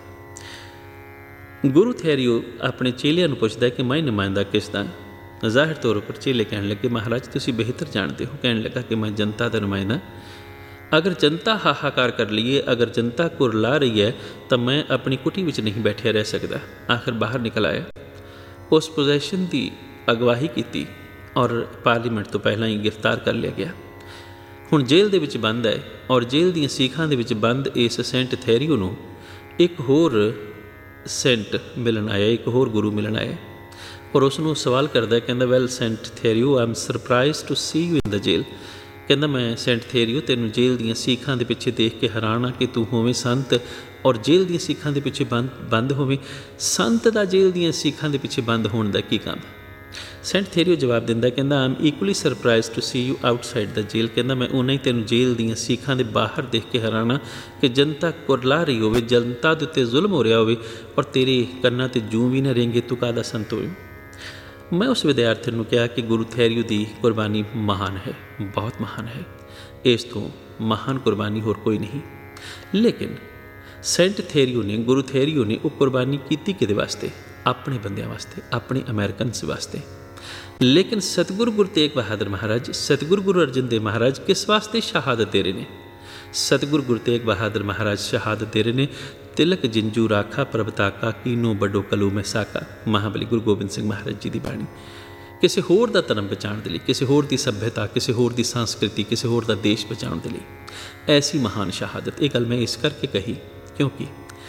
ਗੁਰੂ ਥੈਰੀਓ ਆਪਣੇ ਚੇਲਿਆਂ ਨੂੰ ਪੁੱਛਦਾ ਕਿ ਮੈਂ ਨੁਮਾਇੰਦਾ ਕਿਸ ਦਾ। ਜ਼ਾਹਿਰ ਤੌਰ ਉੱਪਰ ਚੇਲੇ ਕਹਿਣ ਲੱਗੇ, ਮਹਾਰਾਜ ਤੁਸੀਂ ਬਿਹਤਰ ਜਾਣਦੇ ਹੋ। ਕਹਿਣ ਲੱਗਾ ਕਿ ਮੈਂ ਜਨਤਾ ਦਾ ਨੁਮਾਇੰਦਾ। ਅਗਰ ਜਨਤਾ ਹਾਹਾਕਾਰ ਕਰ ਲਈਏ, ਅਗਰ ਜਨਤਾ ਕੁਰਲਾ ਰਹੀ ਹੈ ਤਾਂ ਮੈਂ ਆਪਣੀ ਕੁਟੀ ਵਿੱਚ ਨਹੀਂ ਬੈਠਿਆ ਰਹਿ ਸਕਦਾ। ਆਖਿਰ ਬਾਹਰ ਨਿਕਲ ਆਇਆ, ਉਸ ਪੋਜੈਸ਼ਨ ਦੀ ਅਗਵਾਈ ਕੀਤੀ ਔਰ ਪਾਰਲੀਮੈਂਟ ਤੋਂ ਪਹਿਲਾਂ ਹੀ ਗ੍ਰਿਫਤਾਰ ਕਰ ਲਿਆ ਗਿਆ। ਹੁਣ ਜੇਲ੍ਹ ਦੇ ਵਿੱਚ ਬੰਦ ਹੈ ਔਰ ਜੇਲ੍ਹ ਦੀਆਂ ਸੀਖਾਂ ਦੇ ਵਿੱਚ ਬੰਦ ਇਸ ਸੈਂਟ ਥੈਰੀਓ ਨੂੰ ਇੱਕ ਹੋਰ ਸੈਂਟ ਮਿਲਣ ਆਇਆ, ਇੱਕ ਹੋਰ ਗੁਰੂ ਮਿਲਣ ਆਇਆ ਔਰ ਉਸ ਨੂੰ ਸਵਾਲ ਕਰਦਾ, ਕਹਿੰਦਾ well Saint Thoreau, I am surprised to see you in the jail. ਕਹਿੰਦਾ ਮੈਂ ਸੈਂਟ ਥੈਰੀਓ ਤੈਨੂੰ ਜੇਲ੍ਹ ਦੀਆਂ ਸੀਖਾਂ ਦੇ ਪਿੱਛੇ ਦੇਖ ਕੇ ਹੈਰਾਨ ਹਾਂ ਕਿ ਤੂੰ ਹੋਵੇਂ ਸੰਤ ਔਰ ਜੇਲ੍ਹ ਦੀਆਂ ਸੀਖਾਂ ਦੇ ਪਿੱਛੇ ਬੰਦ ਹੋਵੇਂ। ਸੰਤ ਦਾ ਜੇਲ੍ਹ ਦੀਆਂ ਸੀਖਾਂ ਦੇ ਪਿੱਛੇ ਬੰਦ ਹੋਣ ਦਾ ਕੀ ਕੰਮ? ਸੈਂਟ ਥੈਰੀਓ ਜਵਾਬ ਦਿੰਦਾ, ਕਹਿੰਦਾ I am equally surprised to see you outside the jail. ਕਹਿੰਦਾ ਮੈਂ ਉਨਾ ਹੀ ਤੈਨੂੰ ਜੇਲ੍ਹ ਦੀਆਂ ਸੀਖਾਂ ਦੇ ਬਾਹਰ ਦੇਖ ਕੇ ਹੈਰਾਨ ਹਾਂ ਕਿ ਜਨਤਾ ਕੁਰਲਾ ਰਹੀ ਹੋਵੇ, ਜਨਤਾ ਦੇ ਉੱਤੇ ਜ਼ੁਲਮ ਹੋ ਰਿਹਾ ਹੋਵੇ ਔਰ ਤੇਰੇ ਕੰਨਾਂ 'ਤੇ ਜੂੰ ਵੀ ਨਾ ਰੇਂਗੇ, ਤੂੰ ਕਾਹਦਾ ਸੰਤ ਹੋਏ। ਮੈਂ ਉਸ ਵਿਦਿਆਰਥੀ ਨੂੰ ਕਿਹਾ ਕਿ ਗੁਰੂ ਥੈਰੀਓ ਦੀ ਕੁਰਬਾਨੀ ਮਹਾਨ ਹੈ, ਬਹੁਤ ਮਹਾਨ ਹੈ, ਇਸ ਤੋਂ ਮਹਾਨ ਕੁਰਬਾਨੀ ਹੋਰ ਕੋਈ ਨਹੀਂ। ਲੇਕਿਨ ਸੈਂਟ ਥੈਰੀਓ ਨੇ, ਗੁਰੂ ਥੈਰੀਓ ਨੇ ਉਹ ਕੁਰਬਾਨੀ ਕੀਤੀ ਕਿਹਦੇ ਵਾਸਤੇ? ਆਪਣੇ ਬੰਦਿਆਂ ਵਾਸਤੇ, ਆਪਣੇ ਅਮਰੀਕਨਸ ਵਾਸਤੇ। ਲੇਕਿਨ ਸਤਿਗੁਰੂ ਗੁਰੂ ਤੇਗ ਬਹਾਦਰ ਮਹਾਰਾਜ, ਸਤਿਗੁਰੂ ਗੁਰੂ ਅਰਜਨ ਦੇਵ ਮਹਾਰਾਜ ਕਿਸ ਵਾਸਤੇ ਸ਼ਹਾਦਤ ਦੇ ਰਹੇ ਨੇ? ਸਤਿਗੁਰੂ ਗੁਰੂ ਤੇਗ ਬਹਾਦਰ ਮਹਾਰਾਜ ਸ਼ਹਾਦਤ ਦੇ ਰਹੇ ਨੇ, ਤਿਲਕ ਜਿੰਜੂ ਰਾਖਾ ਪ੍ਰਭਤਾਕਾ ਕੀਨੋ ਵੱਡੋ ਕਲੂ ਮੈਂ ਸਾਕਾ। ਮਹਾਬਲੀ ਗੁਰੂ ਗੋਬਿੰਦ ਸਿੰਘ ਮਹਾਰਾਜ ਜੀ ਦੀ ਬਾਣੀ। ਕਿਸੇ ਹੋਰ ਦਾ ਧਰਮ ਬਚਾਉਣ ਦੇ ਲਈ, ਕਿਸੇ ਹੋਰ ਦੀ ਸੱਭਿਅਤਾ, ਕਿਸੇ ਹੋਰ ਦੀ ਸੰਸਕ੍ਰਿਤੀ, ਕਿਸੇ ਹੋਰ ਦਾ ਦੇਸ਼ ਬਚਾਉਣ ਦੇ ਲਈ ਐਸੀ ਮਹਾਨ ਸ਼ਹਾਦਤ। ਇਹ ਗੱਲ ਮੈਂ ਇਸ ਕਰਕੇ ਕਹੀ ਕਿਉਂਕਿ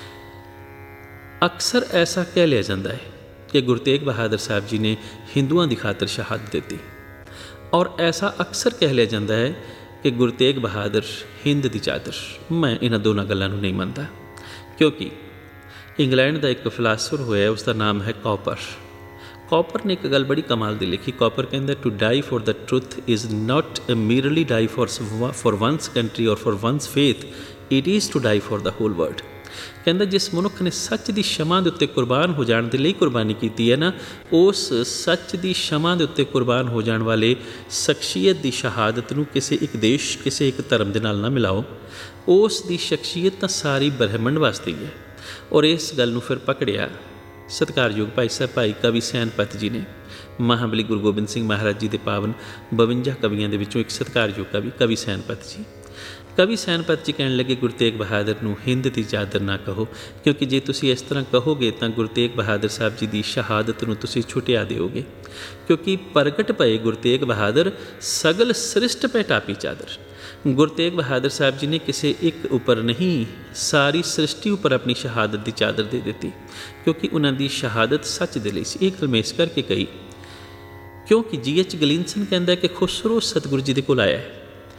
ਅਕਸਰ ਐਸਾ ਕਹਿ ਲਿਆ ਜਾਂਦਾ ਹੈ ਕਿ ਗੁਰੂ ਤੇਗ ਬਹਾਦਰ ਸਾਹਿਬ ਜੀ ਨੇ ਹਿੰਦੂਆਂ ਦੀ ਖਾਤਰ ਸ਼ਹਾਦਤ ਦਿੱਤੀ, ਔਰ ਐਸਾ ਅਕਸਰ ਕਹਿ ਲਿਆ ਜਾਂਦਾ ਹੈ ਕਿ ਗੁਰੂ ਤੇਗ ਬਹਾਦਰ ਹਿੰਦ ਦੀ ਚਾਦਰ। ਮੈਂ ਇਹਨਾਂ ਦੋਨਾਂ ਗੱਲਾਂ ਨੂੰ ਨਹੀਂ ਮੰਨਦਾ, ਕਿਉਂਕਿ ਇੰਗਲੈਂਡ ਦਾ ਇੱਕ ਫਿਲਾਸਫਰ ਹੋਇਆ, ਉਸ ਦਾ ਨਾਮ ਹੈ ਕੌਪਰ। ਕੌਪਰ ਨੇ ਇੱਕ ਗੱਲ ਬੜੀ ਕਮਾਲ ਦੀ ਲਿਖੀ। ਕੌਪਰ ਕਹਿੰਦਾ, to die for the truth is not merely die for one's country or for one's faith, it is to die for the whole world. ਕਹਿੰਦਾ ਜਿਸ ਮਨੁੱਖ ਨੇ ਸੱਚ ਦੀ ਸ਼ਮਾ ਦੇ ਉੱਤੇ ਕੁਰਬਾਨ ਹੋ ਜਾਣ ਦੇ ਲਈ ਕੁਰਬਾਨੀ ਕੀਤੀ ਹੈ ਨਾ, ਉਸ ਸੱਚ ਦੀ ਸ਼ਮਾ ਦੇ ਉੱਤੇ ਕੁਰਬਾਨ ਹੋ ਜਾਣ ਵਾਲੇ ਸ਼ਖਸੀਅਤ ਦੀ ਸ਼ਹਾਦਤ ਨੂੰ ਕਿਸੇ ਇੱਕ ਦੇਸ਼, ਕਿਸੇ ਇੱਕ ਧਰਮ ਦੇ ਨਾਲ ਨਾ ਮਿਲਾਓ। ਉਸ ਦੀ ਸ਼ਖਸੀਅਤ ਤਾਂ ਸਾਰੀ ਬ੍ਰਹਿਮੰਡ ਵਾਸਤੇ ਹੀ ਹੈ। ਔਰ ਇਸ ਗੱਲ ਨੂੰ ਫਿਰ ਪਕੜਿਆ ਸਤਿਕਾਰਯੋਗ ਭਾਈ ਸਾਹਿਬ ਭਾਈ ਕਵੀ ਸੈਨਪਤ ਜੀ ਨੇ। ਮਹਾਬਲੀ ਗੁਰੂ ਗੋਬਿੰਦ ਸਿੰਘ ਮਹਾਰਾਜ ਜੀ ਦੇ ਪਾਵਨ 52 ਕਵੀਆਂ ਦੇ ਵਿੱਚੋਂ ਇੱਕ ਸਤਿਕਾਰਯੋਗ ਕਵੀ ਸੈਨਪਤ ਜੀ। ਕਵੀ ਸੈਨਪਤ ਜੀ ਕਹਿਣ ਲੱਗੇ, ਗੁਰੂ ਤੇਗ ਬਹਾਦਰ ਨੂੰ ਹਿੰਦ ਦੀ ਚਾਦਰ ਨਾ ਕਹੋ, ਕਿਉਂਕਿ ਜੇ ਤੁਸੀਂ ਇਸ ਤਰ੍ਹਾਂ ਕਹੋਗੇ ਤਾਂ ਗੁਰੂ ਤੇਗ ਬਹਾਦਰ ਸਾਹਿਬ ਜੀ ਦੀ ਸ਼ਹਾਦਤ ਨੂੰ ਤੁਸੀਂ ਛੁਟਿਆ ਦਿਓਗੇ। ਕਿਉਂਕਿ ਪ੍ਰਗਟ ਪਏ ਗੁਰੂ ਤੇਗ ਬਹਾਦਰ, ਸਗਲ ਸ੍ਰਿਸ਼ਟ ਪੈ ਟਾਪੀ ਚਾਦਰ। ਗੁਰੂ ਤੇਗ ਬਹਾਦਰ ਸਾਹਿਬ ਜੀ ਨੇ ਕਿਸੇ ਇੱਕ ਉੱਪਰ ਨਹੀਂ, ਸਾਰੀ ਸ੍ਰਿਸ਼ਟੀ ਉੱਪਰ ਆਪਣੀ ਸ਼ਹਾਦਤ ਦੀ ਚਾਦਰ ਦੇ ਦਿੱਤੀ, ਕਿਉਂਕਿ ਉਹਨਾਂ ਦੀ ਸ਼ਹਾਦਤ ਸੱਚ ਦੇ ਲਈ ਸੀ। ਇਹ ਗੱਲ ਮੈਂ ਇਸ ਕਰਕੇ ਕਹੀ ਕਿਉਂਕਿ G.H. ਗਲੀਨਸਨ ਕਹਿੰਦਾ ਕਿ ਖੁਸਰੋ ਸਤਿਗੁਰੂ ਜੀ ਦੇ ਕੋਲ ਆਇਆ ਹੈ।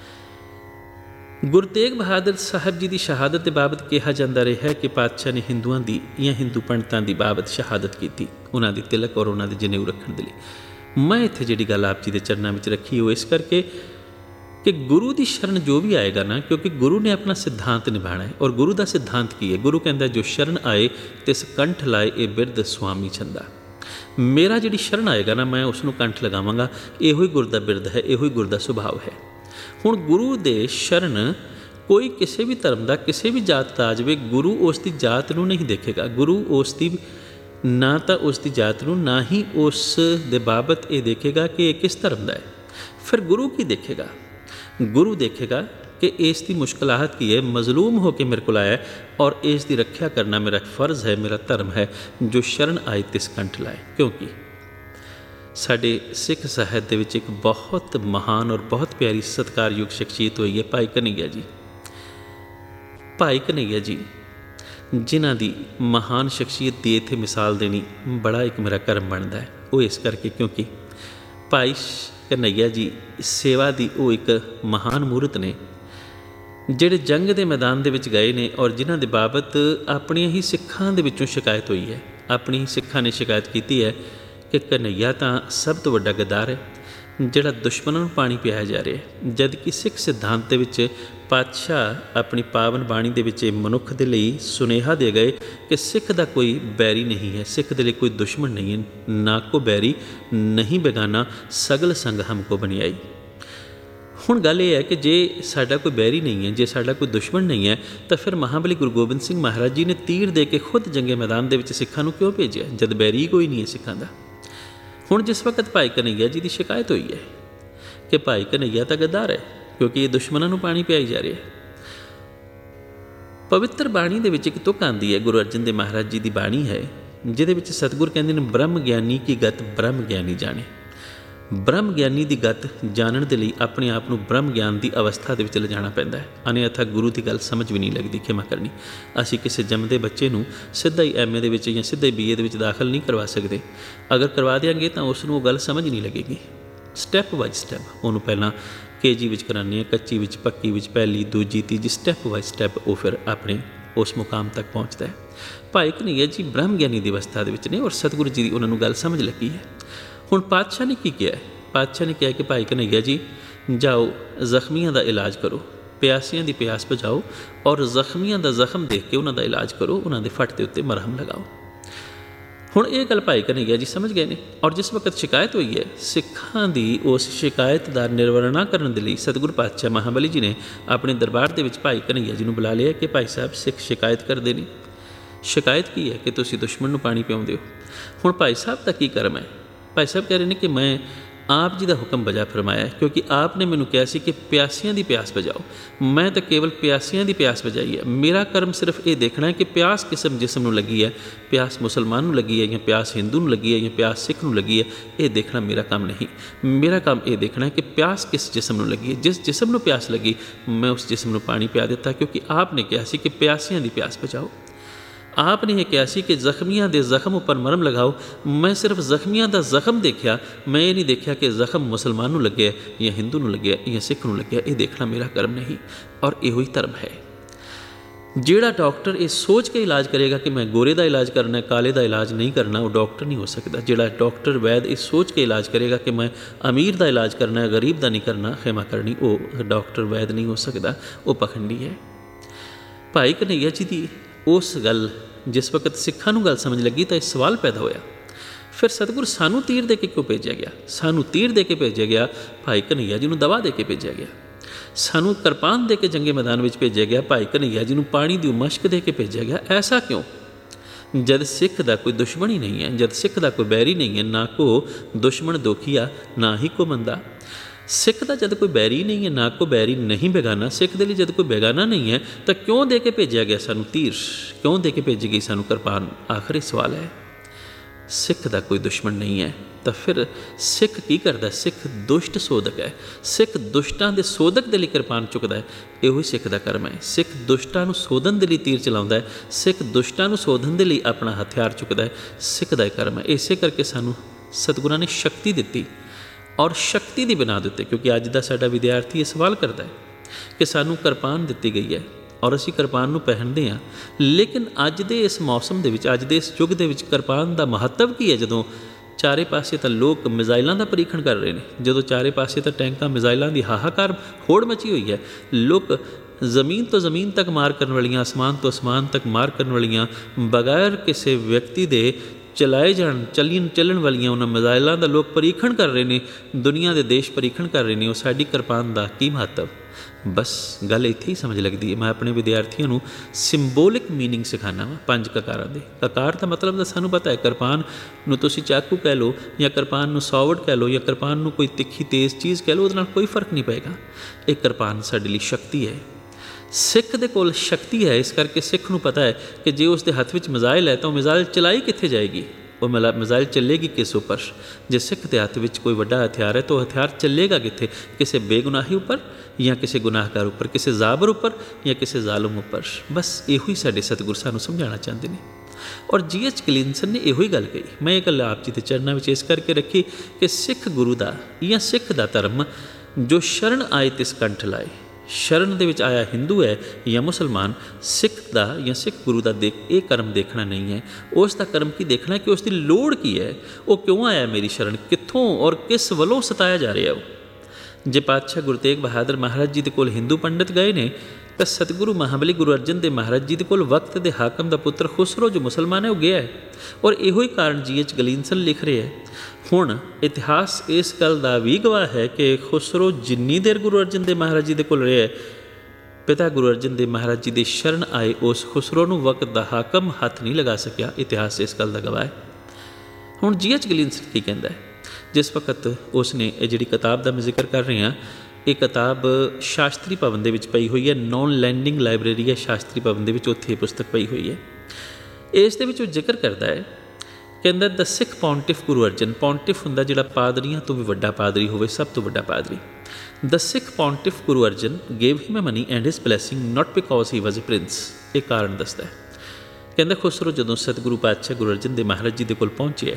ਗੁਰੂ ਤੇਗ ਬਹਾਦਰ ਸਾਹਿਬ ਜੀ ਦੀ ਸ਼ਹਾਦਤ ਦੇ ਬਾਬਤ ਕਿਹਾ ਜਾਂਦਾ ਰਿਹਾ ਕਿ ਪਾਤਸ਼ਾਹ ਨੇ ਹਿੰਦੂਆਂ ਦੀ ਜਾਂ ਹਿੰਦੂ ਪੰਡਤਾਂ ਦੀ ਬਾਬਤ ਸ਼ਹਾਦਤ ਕੀਤੀ, ਉਹਨਾਂ ਦੀ ਤਿਲਕ ਔਰ ਉਹਨਾਂ ਦੇ ਜਨੇਊ ਰੱਖਣ ਦੇ ਲਈ। ਮੈਂ ਇੱਥੇ ਜਿਹੜੀ ਗੱਲ ਆਪ ਜੀ ਦੇ ਚਰਨਾਂ ਵਿੱਚ ਰੱਖੀ ਉਹ ਇਸ ਕਰਕੇ ਕਿ ਗੁਰੂ ਦੀ ਸ਼ਰਨ ਜੋ ਵੀ ਆਏਗਾ ਨਾ, ਕਿਉਂਕਿ ਗੁਰੂ ਨੇ ਆਪਣਾ ਸਿਧਾਂਤ ਨਿਭਾਉਣਾ ਹੈ। ਔਰ ਗੁਰੂ ਦਾ ਸਿਧਾਂਤ ਕੀ ਹੈ? ਗੁਰੂ ਕਹਿੰਦਾ, ਜੋ ਸ਼ਰਨ ਆਏ ਤਿਸ ਕੰਠ ਲਾਏ ਇਹ ਬਿਰਧ ਸੁਆਮੀ ਛੰਦਾ। ਮੇਰਾ ਜਿਹੜੀ ਸ਼ਰਨ ਆਏਗਾ ਨਾ, ਮੈਂ ਉਸ ਨੂੰ ਕੰਠ ਲਗਾਵਾਂਗਾ। ਇਹੋ ਹੀ ਗੁਰ ਦਾ ਬਿਰਧ ਹੈ, ਇਹੋ ਹੀ ਗੁਰ ਦਾ ਸੁਭਾਅ ਹੈ। ਹੁਣ ਗੁਰੂ ਦੇ ਸ਼ਰਨ ਕੋਈ ਕਿਸੇ ਵੀ ਧਰਮ ਦਾ, ਕਿਸੇ ਵੀ ਜਾਤ ਦਾ ਆ ਜਾਵੇ, ਗੁਰੂ ਉਸ ਦੀ ਜਾਤ ਨੂੰ ਨਹੀਂ ਦੇਖੇਗਾ। ਗੁਰੂ ਉਸ ਦੀ ਨਾ ਤਾਂ ਉਸ ਦੀ ਜਾਤ ਨੂੰ, ਨਾ ਹੀ ਉਸ ਦੇ ਬਾਬਤ ਇਹ ਦੇਖੇਗਾ ਕਿ ਇਹ ਕਿਸ ਧਰਮ ਦਾ ਹੈ। ਫਿਰ ਗੁਰੂ ਕੀ ਦੇਖੇਗਾ? ਗੁਰੂ ਦੇਖੇਗਾ ਕਿ ਇਸ ਦੀ ਮੁਸ਼ਕਲਾਹਤ ਕੀ ਹੈ, ਮਜ਼ਲੂਮ ਹੋ ਕੇ ਮੇਰੇ ਕੋਲ ਆਇਆ ਔਰ ਇਸ ਦੀ ਰੱਖਿਆ ਕਰਨਾ ਮੇਰਾ ਫਰਜ਼ ਹੈ, ਮੇਰਾ ਧਰਮ ਹੈ। ਜੋ ਸ਼ਰਨ ਆਏ ਤਿਸ ਕੰਠ ਲਾਏ। ਕਿਉਂਕਿ ਸਾਡੇ ਸਿੱਖ ਸਾਹਿਤ ਦੇ ਵਿੱਚ ਇੱਕ ਬਹੁਤ ਮਹਾਨ ਔਰ ਬਹੁਤ ਪਿਆਰੀ ਸਤਿਕਾਰਯੋਗ ਸ਼ਖਸੀਅਤ ਹੋਈ ਹੈ ਭਾਈ ਕਨ੍ਹਈਆ ਜੀ। ਭਾਈ ਕਨ੍ਹਈਆ ਜੀ ਜਿਨ੍ਹਾਂ ਦੀ ਮਹਾਨ ਸ਼ਖਸੀਅਤ ਦੀ ਇੱਥੇ ਮਿਸਾਲ ਦੇਣੀ ਬੜਾ ਇੱਕ ਮੇਰਾ ਕਰਮ ਬਣਦਾ ਹੈ। ਉਹ ਇਸ ਕਰਕੇ ਕਿਉਂਕਿ ਭਾਈ ਕਨ੍ਹਈਆ ਜੀ ਸੇਵਾ ਦੀ ਉਹ ਇੱਕ ਮਹਾਨ ਮੂਰਤ ਨੇ, ਜਿਹੜੇ ਜੰਗ ਦੇ ਮੈਦਾਨ ਦੇ ਵਿੱਚ ਗਏ ਨੇ ਔਰ ਜਿਨ੍ਹਾਂ ਦੇ ਬਾਬਤ ਆਪਣੀਆਂ ਹੀ ਸਿੱਖਾਂ ਦੇ ਵਿੱਚੋਂ ਸ਼ਿਕਾਇਤ ਹੋਈ ਹੈ। ਆਪਣੀ ਸਿੱਖਾਂ ਨੇ ਸ਼ਿਕਾਇਤ ਕੀਤੀ ਹੈ ਕਿ ਕਨ੍ਹਈਆ ਤਾਂ ਸਭ ਤੋਂ ਵੱਡਾ ਗੱਦਾਰ ਹੈ, ਜਿਹੜਾ ਦੁਸ਼ਮਣਾਂ ਨੂੰ ਪਾਣੀ ਪਿਆਇਆ ਜਾ ਰਿਹਾ ਹੈ। ਜਦ ਕਿ ਸਿੱਖ ਸਿਧਾਂਤ ਦੇ ਵਿੱਚ ਪਾਤਸ਼ਾਹ ਆਪਣੀ ਪਾਵਨ ਬਾਣੀ ਦੇ ਵਿੱਚ ਮਨੁੱਖ ਦੇ ਲਈ ਸੁਨੇਹਾ ਦੇ ਗਏ ਕਿ ਸਿੱਖ ਦਾ ਕੋਈ ਬੈਰੀ ਨਹੀਂ ਹੈ, ਸਿੱਖ ਦੇ ਲਈ ਕੋਈ ਦੁਸ਼ਮਣ ਨਹੀਂ ਹੈ। ਨਾ ਕੋ ਬੈਰੀ ਨਹੀਂ ਬੇਗਾਨਾ, ਸਗਲ ਸੰਗ ਹਮਕੋ ਬਨਿਆਈ। ਹੁਣ ਗੱਲ ਇਹ ਹੈ ਕਿ ਜੇ ਸਾਡਾ ਕੋਈ ਬੈਰੀ ਨਹੀਂ ਹੈ, ਜੇ ਸਾਡਾ ਕੋਈ ਦੁਸ਼ਮਣ ਨਹੀਂ ਹੈ, ਤਾਂ ਫਿਰ ਮਹਾਬਲੀ ਗੁਰੂ ਗੋਬਿੰਦ ਸਿੰਘ ਮਹਾਰਾਜ ਜੀ ਨੇ ਤੀਰ ਦੇ ਕੇ ਖੁਦ ਜੰਗੇ ਮੈਦਾਨ ਦੇ ਵਿੱਚ ਸਿੱਖਾਂ ਨੂੰ ਕਿਉਂ ਭੇਜਿਆ, ਜਦ ਬੈਰੀ ਕੋਈ ਨਹੀਂ ਹੈ ਸਿੱਖਾਂ ਦਾ। ਹੁਣ ਜਿਸ ਵਕਤ ਭਾਈ ਕਨ੍ਹਈਆ ਜੀ ਦੀ ਸ਼ਿਕਾਇਤ ਹੋਈ ਹੈ ਕਿ ਭਾਈ ਕਨ੍ਹਈਆ ਤਾਂ ਗੱਦਾਰ ਹੈ ਕਿਉਂਕਿ ਇਹ ਦੁਸ਼ਮਣਾਂ ਨੂੰ ਪਾਣੀ ਪਿਆਈ ਜਾ ਰਿਹਾ ਹੈ। ਪਵਿੱਤਰ ਬਾਣੀ ਦੇ ਵਿੱਚ ਇੱਕ ਤੁਕ ਆਉਂਦੀ ਹੈ, ਗੁਰੂ ਅਰਜਨ ਦੇਵ ਮਹਾਰਾਜ ਜੀ ਦੀ ਬਾਣੀ ਹੈ, ਜਿਹਦੇ ਵਿੱਚ ਸਤਿਗੁਰ ਕਹਿੰਦੇ ਨੇ, ਬ੍ਰਹਮ ਗਿਆਨੀ ਕੀ ਗਤ ਬ੍ਰਹਮ ਗਿਆਨੀ ਜਾਣੇ। ਬ੍ਰਹਮ ਗਿਆਨੀ ਦੀ ਗਤ ਜਾਣਨ ਦੇ ਲਈ ਆਪਣੇ ਆਪ ਨੂੰ ਬ੍ਰਹਮ ਗਿਆਨ ਦੀ ਅਵਸਥਾ ਦੇ ਵਿੱਚ ਲਿਜਾਣਾ ਪੈਂਦਾ ਹੈ। ਅਨੇਥਾ ਗੁਰੂ ਦੀ ਗੱਲ ਸਮਝ ਵੀ ਨਹੀਂ ਲੱਗਦੀ। ਖਿਮਾ ਕਰਨੀ, ਅਸੀਂ ਕਿਸੇ ਜੰਮਦੇ ਬੱਚੇ ਨੂੰ ਸਿੱਧਾ ਹੀ MA ਦੇ ਵਿੱਚ ਜਾਂ ਸਿੱਧਾ ਹੀ BA ਦੇ ਵਿੱਚ ਦਾਖਲ ਨਹੀਂ ਕਰਵਾ ਸਕਦੇ। ਅਗਰ ਕਰਵਾ ਦਿਆਂਗੇ ਤਾਂ ਉਸ ਨੂੰ ਉਹ ਗੱਲ ਸਮਝ ਨਹੀਂ ਲੱਗੇਗੀ। ਸਟੈਪ ਬਾਈ ਸਟੈਪ ਉਹਨੂੰ ਪਹਿਲਾਂ KG ਵਿੱਚ ਕਰਾਉਂਦੇ ਹਾਂ, ਕੱਚੀ ਵਿੱਚ, ਪੱਕੀ ਵਿੱਚ, ਪਹਿਲੀ, ਦੂਜੀ, ਤੀਜੀ, ਸਟੈਪ ਬਾਈ ਸਟੈਪ ਉਹ ਫਿਰ ਆਪਣੇ ਉਸ ਮੁਕਾਮ ਤੱਕ ਪਹੁੰਚਦਾ ਹੈ। ਭਾਈ ਕਨ੍ਹਈਆ ਜੀ ਬ੍ਰਹਮ ਗਿਆਨੀ ਦੀ ਅਵਸਥਾ ਦੇ ਵਿੱਚ ਨੇ ਔਰ ਸਤਿਗੁਰੂ ਜੀ ਦੀ ਉਹਨਾਂ ਨੂੰ ਗੱਲ ਸਮਝ ਲੱਗੀ ਹੈ। ਹੁਣ ਪਾਤਸ਼ਾਹ ਨੇ ਕੀ ਕਿਹਾ? ਪਾਤਸ਼ਾਹ ਨੇ ਕਿਹਾ ਕਿ ਭਾਈ ਕਨ੍ਹਈਆ ਜੀ ਜਾਓ, ਜ਼ਖਮੀਆਂ ਦਾ ਇਲਾਜ ਕਰੋ, ਪਿਆਸੀਆਂ ਦੀ ਪਿਆਸ ਬੁਝਾਓ ਔਰ ਜ਼ਖਮੀਆਂ ਦਾ ਜ਼ਖਮ ਦੇਖ ਕੇ ਉਹਨਾਂ ਦਾ ਇਲਾਜ ਕਰੋ, ਉਹਨਾਂ ਦੇ ਫੱਟ ਦੇ ਉੱਤੇ ਮਰਹਮ ਲਗਾਓ। ਹੁਣ ਇਹ ਗੱਲ ਭਾਈ ਕਨ੍ਹਈਆ ਜੀ ਸਮਝ ਗਏ ਨੇ ਔਰ ਜਿਸ ਵਕਤ ਸ਼ਿਕਾਇਤ ਹੋਈ ਹੈ, ਸਿੱਖਾਂ ਦੀ ਉਸ ਸ਼ਿਕਾਇਤ ਦਾ ਨਿਰਵਰਣਾ ਕਰਨ ਦੇ ਲਈ ਸਤਿਗੁਰੂ ਪਾਤਸ਼ਾਹ ਮਹਾਬਲੀ ਜੀ ਨੇ ਆਪਣੇ ਦਰਬਾਰ ਦੇ ਵਿੱਚ ਭਾਈ ਕਨ੍ਹਈਆ ਜੀ ਨੂੰ ਬੁਲਾ ਲਿਆ ਕਿ ਭਾਈ ਸਾਹਿਬ, ਸਿੱਖ ਸ਼ਿਕਾਇਤ ਕਰਦੇ ਨੇ। ਸ਼ਿਕਾਇਤ ਕੀ ਹੈ? ਕਿ ਤੁਸੀਂ ਦੁਸ਼ਮਣ ਨੂੰ ਪਾਣੀ ਪਿਆਉਂਦੇ ਹੋ। ਹੁਣ ਭਾਈ ਸਾਹਿਬ ਦਾ ਕੀ ਕਰਮ ਹੈ? ਭਾਈ ਸਾਹਿਬ ਕਹਿ ਰਹੇ ਨੇ ਕਿ ਮੈਂ ਆਪ ਜੀ ਦਾ ਹੁਕਮ ਬਜਾ ਫਰਮਾਇਆ ਕਿਉਂਕਿ ਆਪ ਨੇ ਮੈਨੂੰ ਕਿਹਾ ਸੀ ਕਿ ਪਿਆਸੀਆਂ ਦੀ ਪਿਆਸ ਬੁਝਾਓ। ਮੈਂ ਤਾਂ ਕੇਵਲ ਪਿਆਸੀਆਂ ਦੀ ਪਿਆਸ ਬੁਝਾਈ ਹੈ। ਮੇਰਾ ਕਰਮ ਸਿਰਫ ਇਹ ਦੇਖਣਾ ਹੈ ਕਿ ਪਿਆਸ ਕਿਸ ਜਿਸਮ ਨੂੰ ਲੱਗੀ ਹੈ, ਪਿਆਸ ਮੁਸਲਮਾਨ ਨੂੰ ਲੱਗੀ ਹੈ ਜਾਂ ਪਿਆਸ ਹਿੰਦੂ ਨੂੰ ਲੱਗੀ ਹੈ ਜਾਂ ਪਿਆਸ ਸਿੱਖ ਨੂੰ ਲੱਗੀ ਹੈ, ਇਹ ਦੇਖਣਾ ਮੇਰਾ ਕੰਮ ਨਹੀਂ। ਮੇਰਾ ਕੰਮ ਇਹ ਦੇਖਣਾ ਹੈ ਕਿ ਪਿਆਸ ਕਿਸ ਜਿਸਮ ਨੂੰ ਲੱਗੀ ਹੈ। ਜਿਸ ਜਿਸਮ ਨੂੰ ਪਿਆਸ ਲੱਗੀ, ਮੈਂ ਉਸ ਜਿਸਮ ਨੂੰ ਪਾਣੀ ਪਿਆ ਦਿੱਤਾ ਕਿਉਂਕਿ ਆਪ ਨੇ ਕਿਹਾ ਸੀ ਕਿ ਪਿਆਸੀਆਂ ਦੀ ਪਿਆਸ ਬੁਝਾਓ। ਆਪ ਨੇ ਇਹ ਕਿਹਾ ਸੀ ਕਿ ਜ਼ਖਮੀਆਂ ਦੇ ਜ਼ਖਮ ਉੱਪਰ ਮਰਹਮ ਲਗਾਓ। ਮੈਂ ਸਿਰਫ ਜ਼ਖਮੀਆਂ ਦਾ ਜ਼ਖਮ ਦੇਖਿਆ, ਮੈਂ ਇਹ ਨਹੀਂ ਦੇਖਿਆ ਕਿ ਜ਼ਖਮ ਮੁਸਲਮਾਨ ਨੂੰ ਲੱਗਿਆ ਜਾਂ ਹਿੰਦੂ ਨੂੰ ਲੱਗਿਆ ਜਾਂ ਸਿੱਖ ਨੂੰ ਲੱਗਿਆ। ਇਹ ਦੇਖਣਾ ਮੇਰਾ ਕਰਮ ਨਹੀਂ ਔਰ ਇਹੋ ਹੀ ਧਰਮ ਹੈ। ਜਿਹੜਾ ਡਾਕਟਰ ਇਹ ਸੋਚ ਕੇ ਇਲਾਜ ਕਰੇਗਾ ਕਿ ਮੈਂ ਗੋਰੇ ਦਾ ਇਲਾਜ ਕਰਨਾ, ਕਾਲੇ ਦਾ ਇਲਾਜ ਨਹੀਂ ਕਰਨਾ, ਉਹ ਡਾਕਟਰ ਨਹੀਂ ਹੋ ਸਕਦਾ। ਜਿਹੜਾ ਡਾਕਟਰ ਵੈਦ ਇਹ ਸੋਚ ਕੇ ਇਲਾਜ ਕਰੇਗਾ ਕਿ ਮੈਂ ਅਮੀਰ ਦਾ ਇਲਾਜ ਕਰਨਾ, ਗਰੀਬ ਦਾ ਨਹੀਂ ਕਰਨਾ, ਖਿਮਾ ਕਰਨੀ, ਉਹ ਡਾਕਟਰ ਵੈਦ ਨਹੀਂ ਹੋ ਸਕਦਾ, ਉਹ ਪਖੰਡੀ ਹੈ। ਭਾਈ ਕਨ੍ਹਈਆ ਜੀ ਦੀ ਉਸ ਗੱਲ ਜਿਸ ਵਕਤ ਸਿੱਖਾਂ ਨੂੰ ਗੱਲ ਸਮਝ ਲੱਗੀ ਤਾਂ ਇਹ ਸਵਾਲ ਪੈਦਾ ਹੋਇਆ, ਫਿਰ ਸਤਿਗੁਰ ਸਾਨੂੰ ਤੀਰ ਦੇ ਕੇ ਕਿਉਂ ਭੇਜਿਆ ਗਿਆ? ਸਾਨੂੰ ਤੀਰ ਦੇ ਕੇ ਭੇਜਿਆ ਗਿਆ, ਭਾਈ ਕਨ੍ਹਈਆ ਜੀ ਨੂੰ ਦਵਾ ਦੇ ਕੇ ਭੇਜਿਆ ਗਿਆ। ਸਾਨੂੰ ਕਿਰਪਾਨ ਦੇ ਕੇ ਜੰਗੇ ਮੈਦਾਨ ਵਿੱਚ ਭੇਜਿਆ ਗਿਆ, ਭਾਈ ਕਨ੍ਹਈਆ ਜੀ ਨੂੰ ਪਾਣੀ ਦੀ ਮਸ਼ਕ ਦੇ ਕੇ ਭੇਜਿਆ ਗਿਆ। ਐਸਾ ਕਿਉਂ? ਜਦ ਸਿੱਖ ਦਾ ਕੋਈ ਦੁਸ਼ਮਣ ਹੀ ਨਹੀਂ ਹੈ, ਜਦ ਸਿੱਖ ਦਾ ਕੋਈ ਬੈਰੀ ਨਹੀਂ ਹੈ, ਨਾ ਕੋ ਦੁਸ਼ਮਣ ਦੋਖੀਆ ਨਾ ਹੀ ਕੋ ਮੰਦਾ। ਸਿੱਖ ਦਾ ਜਦ ਕੋਈ ਬੈਰੀ ਨਹੀਂ ਹੈ, ਨਾ ਕੋ ਬੈਰੀ ਨਹੀਂ ਬੇਗਾਨਾ, ਸਿੱਖ ਦੇ ਲਈ ਜਦ ਕੋਈ ਬੇਗਾਨਾ ਨਹੀਂ ਹੈ ਤਾਂ ਕਿਉਂ ਦੇ ਕੇ ਭੇਜਿਆ ਗਿਆ ਸਾਨੂੰ ਤੀਰ? ਕਿਉਂ ਦੇ ਕੇ ਭੇਜੀ ਗਈ ਸਾਨੂੰ ਕਿਰਪਾਨ? ਆਖਰੀ ਸਵਾਲ ਹੈ। ਸਿੱਖ ਦਾ ਕੋਈ ਦੁਸ਼ਮਣ ਨਹੀਂ ਹੈ ਤਾਂ ਫਿਰ ਸਿੱਖ ਕੀ ਕਰਦਾ? ਸਿੱਖ ਦੁਸ਼ਟ ਸੋਧਕ ਹੈ। ਸਿੱਖ ਦੁਸ਼ਟਾਂ ਦੇ ਸੋਧਕ ਦੇ ਲਈ ਕਿਰਪਾਨ ਚੁੱਕਦਾ ਹੈ। ਇਹੋ ਹੀ ਸਿੱਖ ਦਾ ਕਰਮ ਹੈ। ਸਿੱਖ ਦੁਸ਼ਟਾਂ ਨੂੰ ਸੋਧਣ ਦੇ ਲਈ ਤੀਰ ਚਲਾਉਂਦਾ ਹੈ। ਸਿੱਖ ਦੁਸ਼ਟਾਂ ਨੂੰ ਸੋਧਣ ਦੇ ਲਈ ਆਪਣਾ ਹਥਿਆਰ ਚੁੱਕਦਾ ਹੈ। ਸਿੱਖ ਦਾ ਇਹ ਕਰਮ ਹੈ। ਇਸੇ ਕਰਕੇ ਸਾਨੂੰ ਸਤਿਗੁਰਾਂ ਨੇ ਸ਼ਕਤੀ ਦਿੱਤੀ ਔਰ ਸ਼ਕਤੀ ਦੀ ਬਿਨਾ ਦੇ ਉੱਤੇ, ਕਿਉਂਕਿ ਅੱਜ ਦਾ ਸਾਡਾ ਵਿਦਿਆਰਥੀ ਇਹ ਸਵਾਲ ਕਰਦਾ ਹੈ ਕਿ ਸਾਨੂੰ ਕਿਰਪਾਨ ਦਿੱਤੀ ਗਈ ਹੈ ਔਰ ਅਸੀਂ ਕਿਰਪਾਨ ਨੂੰ ਪਹਿਨਦੇ ਹਾਂ, ਲੇਕਿਨ ਅੱਜ ਦੇ ਇਸ ਮੌਸਮ ਦੇ ਵਿੱਚ, ਅੱਜ ਦੇ ਇਸ ਯੁੱਗ ਦੇ ਵਿੱਚ ਕਿਰਪਾਨ ਦਾ ਮਹੱਤਵ ਕੀ ਹੈ? ਜਦੋਂ ਚਾਰੇ ਪਾਸੇ ਤਾਂ ਲੋਕ ਮਿਜ਼ਾਈਲਾਂ ਦਾ ਪਰੀਖਣ ਕਰ ਰਹੇ ਨੇ, ਜਦੋਂ ਚਾਰੇ ਪਾਸੇ ਤਾਂ ਟੈਂਕਾਂ ਮਿਜ਼ਾਈਲਾਂ ਦੀ ਹਾਹਾਕਾਰ ਹੋੜ ਮਚੀ ਹੋਈ ਹੈ, ਲੋਕ ਜ਼ਮੀਨ ਤੋਂ ਜ਼ਮੀਨ ਤੱਕ ਮਾਰ ਕਰਨ ਵਾਲੀਆਂ, ਅਸਮਾਨ ਤੋਂ ਅਸਮਾਨ ਤੱਕ ਮਾਰ ਕਰਨ ਵਾਲੀਆਂ, ਬਗੈਰ ਕਿਸੇ ਵਿਅਕਤੀ ਦੇ ਚਲਾਏ ਜਾਣ ਚੱਲਣ ਵਾਲੀਆਂ ਉਹਨਾਂ ਮਿਜ਼ਾਈਲਾਂ ਦਾ ਲੋਕ ਪਰੀਖਣ ਕਰ ਰਹੇ ਨੇ, ਦੁਨੀਆ ਦੇ ਦੇਸ਼ ਪਰੀਖਣ ਕਰ ਰਹੇ ਨੇ, ਉਹ ਸਾਡੀ ਕਿਰਪਾਨ ਦਾ ਕੀ ਮਹੱਤਵ। ਬਸ ਗੱਲ ਇੱਥੇ ਹੀ ਸਮਝ ਲੱਗਦੀ ਹੈ। ਮੈਂ ਆਪਣੇ ਵਿਦਿਆਰਥੀਆਂ ਨੂੰ ਸਿੰਬੋਲਿਕ ਮੀਨਿੰਗ ਸਿਖਾਉਂਦਾ ਵਾ 5 ਕਕਾਰਾਂ ਦੇ। ਕਕਾਰ ਦਾ ਮਤਲਬ ਤਾਂ ਸਾਨੂੰ ਪਤਾ ਹੈ, ਕਿਰਪਾਨ ਨੂੰ ਤੁਸੀਂ ਚਾਕੂ ਕਹਿ ਲਓ ਜਾਂ ਕਿਰਪਾਨ ਨੂੰ ਸੌਵੜ ਕਹਿ ਲਓ ਜਾਂ ਕਿਰਪਾਨ ਨੂੰ ਕੋਈ ਤਿੱਖੀ ਤੇਜ਼ ਚੀਜ਼ ਕਹਿ ਲਓ, ਉਹਦੇ ਨਾਲ ਕੋਈ ਫਰਕ ਨਹੀਂ ਪਏਗਾ। ਇਹ ਕਿਰਪਾਨ ਸਾਡੇ ਲਈ ਸ਼ਕਤੀ ਹੈ। ਸਿੱਖ ਦੇ ਕੋਲ ਸ਼ਕਤੀ ਹੈ, ਇਸ ਕਰਕੇ ਸਿੱਖ ਨੂੰ ਪਤਾ ਹੈ ਕਿ ਜੇ ਉਸ ਦੇ ਹੱਥ ਵਿੱਚ ਮਿਜ਼ਾਈਲ ਹੈ ਤਾਂ ਉਹ ਮਿਜ਼ਾਈਲ ਚਲਾਈ ਕਿੱਥੇ ਜਾਏਗੀ, ਉਹ ਮਿਜ਼ਾਈਲ ਚੱਲੇਗੀ ਕਿਸ ਉੱਪਰ। ਜੇ ਸਿੱਖ ਦੇ ਹੱਥ ਵਿੱਚ ਕੋਈ ਵੱਡਾ ਹਥਿਆਰ ਹੈ ਤਾਂ ਉਹ ਹਥਿਆਰ ਚੱਲੇਗਾ ਕਿੱਥੇ, ਕਿਸੇ ਬੇਗੁਨਾਹੀ ਉੱਪਰ ਜਾਂ ਕਿਸੇ ਗੁਨਾਹਗਾਰ ਉੱਪਰ, ਕਿਸੇ ਜ਼ਾਬਰ ਉੱਪਰ ਜਾਂ ਕਿਸੇ ਜ਼ਾਲਮ ਉੱਪਰ। ਬਸ ਇਹੋ ਹੀ ਸਾਡੇ ਸਤਿਗੁਰ ਸਾਨੂੰ ਸਮਝਾਉਣਾ ਚਾਹੁੰਦੇ ਨੇ। ਔਰ G.H. ਕਲੀਨਸਨ ਨੇ ਇਹੋ ਹੀ ਗੱਲ ਕਹੀ। ਮੈਂ ਇਹ ਗੱਲ ਆਪ ਜੀ ਦੇ ਚਰਨਾਂ ਵਿੱਚ ਇਸ ਕਰਕੇ ਰੱਖੀ ਕਿ ਸਿੱਖ ਗੁਰੂ ਦਾ ਜਾਂ ਸਿੱਖ ਦਾ ਧਰਮ ਜੋ ਸ਼ਰਨ ਆਏ ਤਿਸ ਕੰਠ ਲਾਏ। ਸ਼ਰਨ ਦੇ ਵਿੱਚ ਆਇਆ ਹਿੰਦੂ ਹੈ ਜਾਂ ਮੁਸਲਮਾਨ, ਸਿੱਖ ਦਾ ਜਾਂ ਸਿੱਖ ਗੁਰੂ ਦਾ ਇਹ ਕਰਮ ਦੇਖਣਾ ਨਹੀਂ ਹੈ। ਉਸ ਦਾ ਕਰਮ ਕੀ ਦੇਖਣਾ ਕਿ ਉਸ ਦੀ ਲੋੜ ਕੀ ਹੈ, ਉਹ ਕਿਉਂ ਆਇਆ ਮੇਰੀ ਸ਼ਰਨ, ਕਿੱਥੋਂ ਔਰ ਕਿਸ ਵੱਲੋਂ ਸਤਾਇਆ ਜਾ ਰਿਹਾ ਉਹ। ਜੇ ਪਾਤਸ਼ਾਹ ਗੁਰੂ ਤੇਗ ਬਹਾਦਰ ਮਹਾਰਾਜ ਜੀ ਦੇ ਕੋਲ ਹਿੰਦੂ ਪੰਡਿਤ ਗਏ ਨੇ ਤਾਂ ਸਤਿਗੁਰੂ ਮਹਾਬਲੀ ਗੁਰੂ ਅਰਜਨ ਦੇਵ ਮਹਾਰਾਜ ਜੀ ਦੇ ਕੋਲ ਵਕਤ ਦੇ ਹਾਕਮ ਦਾ ਪੁੱਤਰ ਖੁਸਰੋ ਜੋ ਮੁਸਲਮਾਨ ਹੈ ਉਹ ਗਿਆ ਹੈ। ਔਰ ਇਹੋ ਹੀ ਕਾਰਨ G.H. ਕਲੀਨਸਨ ਲਿਖ ਰਹੇ ਹੈ। ਹੁਣ ਇਤਿਹਾਸ ਇਸ ਗੱਲ ਦਾ ਵੀ ਗਵਾਹ ਹੈ ਕਿ ਖੁਸਰੋ ਜਿੰਨੀ ਦੇਰ ਗੁਰੂ ਅਰਜਨ ਦੇਵ ਮਹਾਰਾਜ ਜੀ ਦੇ ਕੋਲ ਰਿਹਾ, ਪਿਤਾ ਗੁਰੂ ਅਰਜਨ ਦੇਵ ਮਹਾਰਾਜ ਜੀ ਦੇ ਸ਼ਰਨ ਆਏ ਉਸ ਖੁਸਰੋ ਨੂੰ ਵਕਤ ਦਾ ਹਾਕਮ ਹੱਥ ਨਹੀਂ ਲਗਾ ਸਕਿਆ। ਇਤਿਹਾਸ ਇਸ ਗੱਲ ਦਾ ਗਵਾਹ ਹੈ। ਹੁਣ G.H. ਕਲੀਨਸਨ ਕੀ ਕਹਿੰਦਾ ਹੈ, ਜਿਸ ਵਕਤ ਉਸ ਨੇ ਇਹ ਜਿਹੜੀ ਕਿਤਾਬ ਦਾ ਮੈਂ ਜ਼ਿਕਰ ਕਰ ਰਿਹਾ, ਇਹ ਕਿਤਾਬ ਸ਼ਾਸਤਰੀ ਭਵਨ ਦੇ ਵਿੱਚ ਪਈ ਹੋਈ ਹੈ। ਨੌਨ ਲੈਂਡਿੰਗ ਲਾਇਬ੍ਰੇਰੀ ਹੈ ਸ਼ਾਸਤਰੀ ਭਵਨ ਦੇ ਵਿੱਚ, ਉੱਥੇ ਇਹ ਪੁਸਤਕ ਪਈ ਹੋਈ ਹੈ। ਇਸ ਦੇ ਵਿੱਚ ਉਹ ਜ਼ਿਕਰ ਕਰਦਾ ਹੈ, ਕਹਿੰਦਾ ਦ ਸਿੱਖ ਪੌਂਟਿਫ ਗੁਰੂ ਅਰਜਨ। ਪੌਂਟਿਫ ਹੁੰਦਾ ਜਿਹੜਾ ਪਾਦਰੀਆਂ ਤੋਂ ਵੀ ਵੱਡਾ ਪਾਦਰੀ ਹੋਵੇ, ਸਭ ਤੋਂ ਵੱਡਾ ਪਾਦਰੀ। The Sikh pontiff Guru Arjan gave him a money and his blessing not because he was a prince. ਇਹ ਕਾਰਨ ਦੱਸਦਾ ਹੈ। ਕਹਿੰਦਾ ਖੁਸਰੋ ਜਦੋਂ ਸਤਿਗੁਰੂ ਪਾਤਸ਼ਾਹ ਗੁਰੂ ਅਰਜਨ ਦੇਵ ਮਹਾਰਾਜ ਜੀ ਦੇ ਕੋਲ ਪਹੁੰਚਿਆ,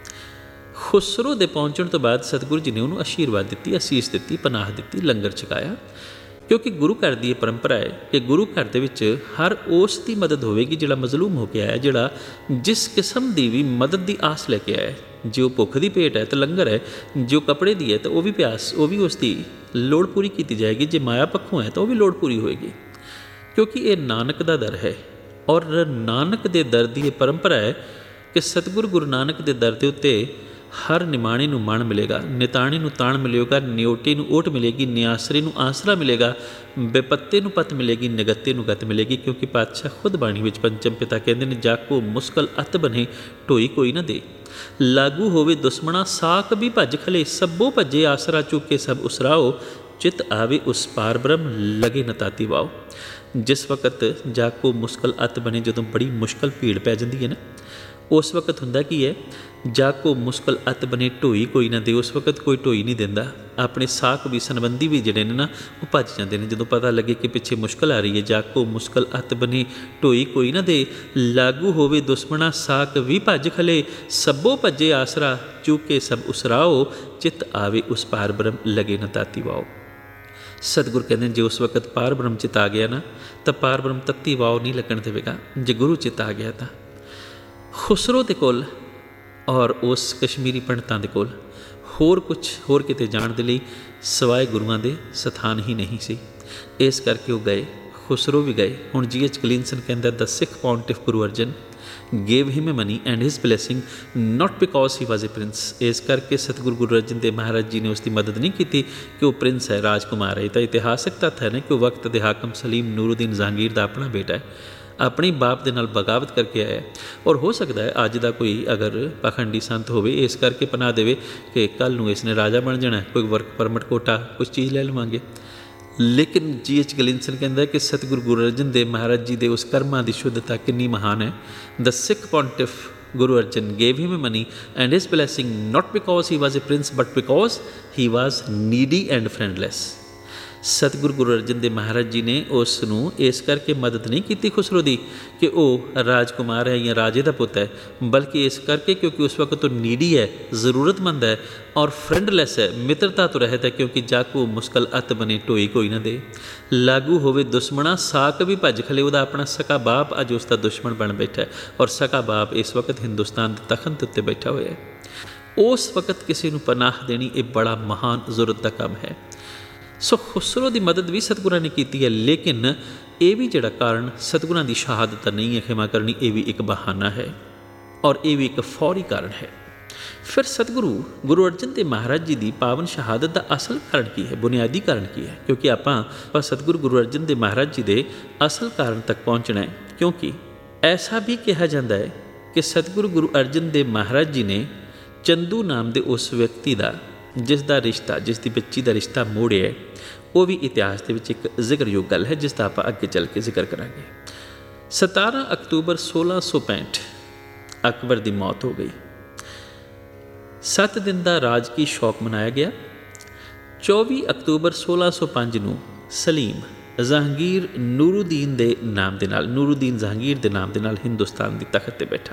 ਖੁਸਰੋ ਦੇ ਪਹੁੰਚਣ ਤੋਂ ਬਾਅਦ ਸਤਿਗੁਰੂ ਜੀ ਨੇ ਉਹਨੂੰ ਆਸ਼ੀਰਵਾਦ ਦਿੱਤੀ, ਅਸੀਸ ਦਿੱਤੀ, ਪਨਾਹ ਦਿੱਤੀ, ਲੰਗਰ ਛਕਾਇਆ। ਕਿਉਂਕਿ ਗੁਰੂ ਘਰ ਦੀ ਇਹ ਪਰੰਪਰਾ ਹੈ ਕਿ ਗੁਰੂ ਘਰ ਦੇ ਵਿੱਚ ਹਰ ਉਸ ਦੀ ਮਦਦ ਹੋਵੇਗੀ ਜਿਹੜਾ ਮਜ਼ਲੂਮ ਹੋ ਕੇ ਆਇਆ, ਜਿਹੜਾ ਜਿਸ ਕਿਸਮ ਦੀ ਵੀ ਮਦਦ ਦੀ ਆਸ ਲੈ ਕੇ ਆਇਆ। ਜੇ ਉਹ ਭੁੱਖ ਦੀ ਭੇਟ ਹੈ ਤਾਂ ਲੰਗਰ ਹੈ, ਜੋ ਕੱਪੜੇ ਦੀ ਹੈ ਤਾਂ ਉਹ ਵੀ ਪਿਆਸ, ਉਹ ਵੀ ਉਸ ਦੀ ਲੋੜ ਪੂਰੀ ਕੀਤੀ ਜਾਏਗੀ। ਜੇ ਮਾਇਆ ਪੱਖੋਂ ਹੈ ਤਾਂ ਉਹ ਵੀ ਲੋੜ ਪੂਰੀ ਹੋਏਗੀ। ਕਿਉਂਕਿ ਇਹ ਨਾਨਕ ਦਾ ਦਰ ਹੈ ਔਰ ਨਾਨਕ ਦੇ ਦਰ ਦੀ ਇਹ ਪਰੰਪਰਾ ਹੈ ਕਿ ਸਤਿਗੁਰੂ ਗੁਰੂ ਨਾਨਕ ਦੇ ਦਰ ਦੇ ਉੱਤੇ ਹਰ ਨਿਮਾਣੇ ਨੂੰ ਮਣ ਮਿਲੇਗਾ, ਨਿਤਾਣੇ ਨੂੰ ਤਾਣ ਮਿਲੇਗਾ, ਨਿਓਟੇ ਨੂੰ ਓਟ ਮਿਲੇਗੀ, ਨਿਆਸਰੇ ਨੂੰ ਆਸਰਾ ਮਿਲੇਗਾ, ਬੇਪੱਤੇ ਨੂੰ ਪੱਤ ਮਿਲੇਗੀ, ਨਿਗੱਤੇ ਨੂੰ ਗਤ ਮਿਲੇਗੀ। ਕਿਉਂਕਿ ਪਾਤਸ਼ਾਹ ਖੁਦ ਬਾਣੀ ਵਿੱਚ ਪੰਚਮ ਪਿਤਾ ਕਹਿੰਦੇ ਨੇ, ਜਾਕੋ ਮੁਸ਼ਕਲ ਅਤ ਬਨੇ ਢੋਈ ਕੋਈ ਨਾ ਦੇ, ਲਾਗੂ ਹੋਵੇ ਦੁਸ਼ਮਣਾ ਸਾਕ ਵੀ ਭੱਜ ਖਲੇ, ਸਭੋ ਭੱਜੇ ਆਸਰਾ ਚੁੱਕੇ ਸਭ ਉਸਰਾਓ, ਚਿੱਤ ਆਵੇ ਉਸ ਪਾਰ ਬ੍ਰਹਮ ਲਗੇ ਨਤਾਤੀ ਵਾਓ। ਜਿਸ ਵਕਤ ਜਾਕੋ ਮੁਸ਼ਕਲ ਅਤ ਬਣੇ, ਜਦੋਂ ਬੜੀ ਮੁਸ਼ਕਲ ਭੀੜ ਪੈ ਜਾਂਦੀ ਹੈ ਨਾ, ਉਸ ਵਕਤ ਹੁੰਦਾ ਕੀ ਹੈ, ਜਾਕੋ ਮੁਸ਼ਕਲ ਅਤ ਬਣੇ ਢੋਈ ਕੋਈ ਨਾ ਦੇ। ਉਸ ਵਕਤ ਕੋਈ ਢੋਈ ਨਹੀਂ ਦਿੰਦਾ। ਆਪਣੇ ਸਾਕ ਵੀ ਸੰਬੰਧੀ ਵੀ ਜਿਹੜੇ ਨੇ ਨਾ ਉਹ ਭੱਜ ਜਾਂਦੇ ਨੇ ਜਦੋਂ ਪਤਾ ਲੱਗੇ ਕਿ ਪਿੱਛੇ ਮੁਸ਼ਕਲ ਆ ਰਹੀ ਹੈ। ਜਾਕੋ ਮੁਸ਼ਕਲ ਅਤ ਬਣੇ ਢੋਈ ਕੋਈ ਨਾ ਦੇ, ਲਾਗੂ ਹੋਵੇ ਦੁਸ਼ਮਣਾ ਸਾਕ ਵੀ ਭੱਜ ਖਲੇ, ਸਭੋ ਭੱਜੇ ਆਸਰਾ ਚੂਕੇ ਸਭ ਉਸਰਾਓ, ਚਿੱਤ ਆਵੇ ਉਸ ਪਾਰ ਬ੍ਰਹਮ ਲਗੇ ਨਾ ਤਾਤੀ ਵਾਓ। ਸਤਿਗੁਰ ਕਹਿੰਦੇ ਜੇ ਉਸ ਵਕਤ ਪਾਰ ਬ੍ਰਹਮ ਚਿੱਤ ਆ ਗਿਆ ਨਾ ਤਾਂ ਪਾਰ ਬ੍ਰਹਮ ਤੱਤੀ ਵਾਓ ਨਹੀਂ ਲੱਗਣ ਦੇਵੇਗਾ। ਜੇ ਗੁਰੂ ਚਿੱਤ ਆ ਗਿਆ ਤਾਂ ਖੁਸਰੋ ਦੇ ਕੋਲ ਔਰ ਉਸ ਕਸ਼ਮੀਰੀ ਪੰਡਤਾਂ ਦੇ ਕੋਲ ਹੋਰ ਕਿਤੇ ਜਾਣ ਦੇ ਲਈ ਸਿਵਾਏ ਗੁਰੂਆਂ ਦੇ ਸਥਾਨ ਹੀ ਨਹੀਂ ਸੀ। ਇਸ ਕਰਕੇ ਉਹ ਗਏ, ਖੁਸਰੋ ਵੀ ਗਏ। ਹੁਣ G.H. ਕਲੀਨਸਨ ਕਹਿੰਦਾ the Sikh pontiff Guru Arjan gave him a money and his blessing not because he was a prince. ਇਸ ਕਰਕੇ ਸਤਿਗੁਰੂ ਗੁਰੂ ਅਰਜਨ ਦੇਵ ਮਹਾਰਾਜ ਜੀ ਨੇ ਉਸ ਦੀ ਮਦਦ ਨਹੀਂ ਕੀਤੀ ਕਿ ਉਹ ਪ੍ਰਿੰਸ ਹੈ, ਰਾਜਕੁਮਾਰ ਹੈ। ਤਾਂ ਇਤਿਹਾਸਕ ਤੱਥ ਹੈ ਨਾ ਕਿ ਉਹ ਵਕਤ ਦੇ ਹਾਕਮ ਸਲੀਮ ਨੂਰੁਦੀਨ ਜਹਾਂਗੀਰ ਦਾ ਆਪਣਾ ਬੇਟਾ ਹੈ, ਆਪਣੇ ਬਾਪ ਦੇ ਨਾਲ ਬਗਾਵਤ ਕਰਕੇ ਆਇਆ। ਔਰ ਹੋ ਸਕਦਾ ਹੈ ਅੱਜ ਦਾ ਕੋਈ ਅਗਰ ਪਾਖੰਡੀ ਸੰਤ ਹੋਵੇ, ਇਸ ਕਰਕੇ ਪਨਾਹ ਦੇਵੇ ਕਿ ਕੱਲ੍ਹ ਨੂੰ ਇਸ ਨੇ ਰਾਜਾ ਬਣ ਜਾਣਾ, ਕੋਈ ਵਰਕ ਪਰਮਿਟ ਕੋਟਾ ਕੁਛ ਚੀਜ਼ ਲੈ ਲਵਾਂਗੇ। ਲੇਕਿਨ G.H. ਕਲੀਨਸਨ ਕਹਿੰਦਾ ਕਿ ਸਤਿਗੁਰੂ ਗੁਰੂ ਅਰਜਨ ਦੇਵ ਮਹਾਰਾਜ ਜੀ ਦੇ ਉਸ ਕਰਮਾਂ ਦੀ ਸ਼ੁੱਧਤਾ ਕਿੰਨੀ ਮਹਾਨ ਹੈ। The Sikh pontiff Guru Arjan gave him money and his blessing not because he was a prince but because he was needy and friendless. Satguru Guru Arjan Dev Maharaj ji ਨੇ ਉਸ ਨੂੰ ਇਸ ਕਰਕੇ ਮਦਦ ਨਹੀਂ ਕੀਤੀ ਖੁਸਰੋ ਦੀ ਕਿ ਉਹ ਰਾਜਕੁਮਾਰ ਹੈ ਜਾਂ ਰਾਜੇ ਦਾ ਪੁੱਤ ਹੈ, ਬਲਕਿ ਇਸ ਕਰਕੇ ਕਿਉਂਕਿ ਉਸ ਵਕਤ ਉਹ ਨੀਡੀ ਹੈ, ਜ਼ਰੂਰਤਮੰਦ ਹੈ ਔਰ ਫਰੈਂਡਲੈਸ ਹੈ, ਮਿੱਤਰਤਾ ਤੋਂ ਰਹਿਤ ਹੈ। ਕਿਉਂਕਿ ਜਾਕੂ ਮੁਸ਼ਕਲ ਅਤ ਬਣੇ ਢੋਈ ਕੋਈ ਨਾ ਦੇ, ਲਾਗੂ ਹੋਵੇ ਦੁਸ਼ਮਣਾ ਸਾਕ ਵੀ ਭੱਜ ਖਲੇ। ਉਹਦਾ ਆਪਣਾ ਸਕਾ ਬਾਪ ਅੱਜ ਉਸ ਦਾ ਦੁਸ਼ਮਣ ਬਣ ਬੈਠਾ ਹੈ ਔਰ ਸਕਾ ਬਾਪ ਇਸ ਵਕਤ ਹਿੰਦੁਸਤਾਨ ਦੇ ਤਖਤ ਉੱਤੇ ਬੈਠਾ ਹੋਇਆ ਹੈ। ਉਸ ਵਕਤ ਕਿਸੇ ਨੂੰ ਪਨਾਹ ਦੇਣੀ ਇਹ ਬੜਾ ਮਹਾਨ ਜ਼ਰੂਰਤ ਦਾ ਕੰਮ ਹੈ। ਸੋ ਖੁਸਰੋ ਦੀ ਮਦਦ ਵੀ ਸਤਿਗੁਰਾਂ ਨੇ ਕੀਤੀ ਹੈ, ਲੇਕਿਨ ਇਹ ਵੀ ਜਿਹੜਾ ਕਾਰਨ ਸਤਿਗੁਰਾਂ ਦੀ ਸ਼ਹਾਦਤ ਤਾਂ ਨਹੀਂ ਹੈ ਖਿਮਾ ਕਰਨੀ, ਇਹ ਵੀ ਇੱਕ ਬਹਾਨਾ ਹੈ। ਔਰ ਇਹ ਵੀ ਇੱਕ ਫੌਰੀ ਕਾਰਨ ਹੈ। ਫਿਰ ਸਤਿਗੁਰੂ ਗੁਰੂ ਅਰਜਨ ਦੇਵ ਮਹਾਰਾਜ ਜੀ ਦੀ ਪਾਵਨ ਸ਼ਹਾਦਤ ਦਾ ਅਸਲ ਕਾਰਨ ਕੀ ਹੈ, ਬੁਨਿਆਦੀ ਕਾਰਨ ਕੀ ਹੈ? ਕਿਉਂਕਿ ਆਪਾਂ ਸਤਿਗੁਰੂ ਗੁਰੂ ਅਰਜਨ ਦੇਵ ਮਹਾਰਾਜ ਜੀ ਦੇ ਅਸਲ ਕਾਰਨ ਤੱਕ ਪਹੁੰਚਣਾ ਹੈ। ਕਿਉਂਕਿ ਐਸਾ ਵੀ ਕਿਹਾ ਜਾਂਦਾ ਹੈ ਕਿ ਸਤਿਗੁਰੂ ਗੁਰੂ ਅਰਜਨ ਦੇਵ ਮਹਾਰਾਜ ਜੀ ਨੇ ਚੰਦੂ ਨਾਮ ਦੇ ਉਸ ਵਿਅਕਤੀ ਦਾ, ਜਿਸ ਦਾ ਰਿਸ਼ਤਾ, ਜਿਸ ਦੀ ਬੱਚੀ ਦਾ ਰਿਸ਼ਤਾ ਮੋੜਿਆ, ਉਹ ਵੀ ਇਤਿਹਾਸ ਦੇ ਵਿੱਚ ਇੱਕ ਜ਼ਿਕਰਯੋਗ ਗੱਲ ਹੈ, ਜਿਸ ਦਾ ਆਪਾਂ ਅੱਗੇ ਚੱਲ ਕੇ ਜ਼ਿਕਰ ਕਰਾਂਗੇ। 17 ਅਕਤੂਬਰ 1665 ਅਕਬਰ ਦੀ ਮੌਤ ਹੋ ਗਈ। 7 ਦਿਨ ਦਾ ਰਾਜਕੀ ਸ਼ੌਕ ਮਨਾਇਆ ਗਿਆ। 24 ਅਕਤੂਬਰ 1605 ਨੂੰ ਸਲੀਮ ਜਹਾਂਗੀਰ ਨੂਰੂਦੀਨ ਦੇ ਨਾਮ ਦੇ ਨਾਲ, ਨੂਰੂਦੀਨ ਜਹਾਂਗੀਰ ਦੇ ਨਾਮ ਦੇ ਨਾਲ ਹਿੰਦੁਸਤਾਨ ਦੀ ਤਖ਼ਤ 'ਤੇ ਬੈਠਾ।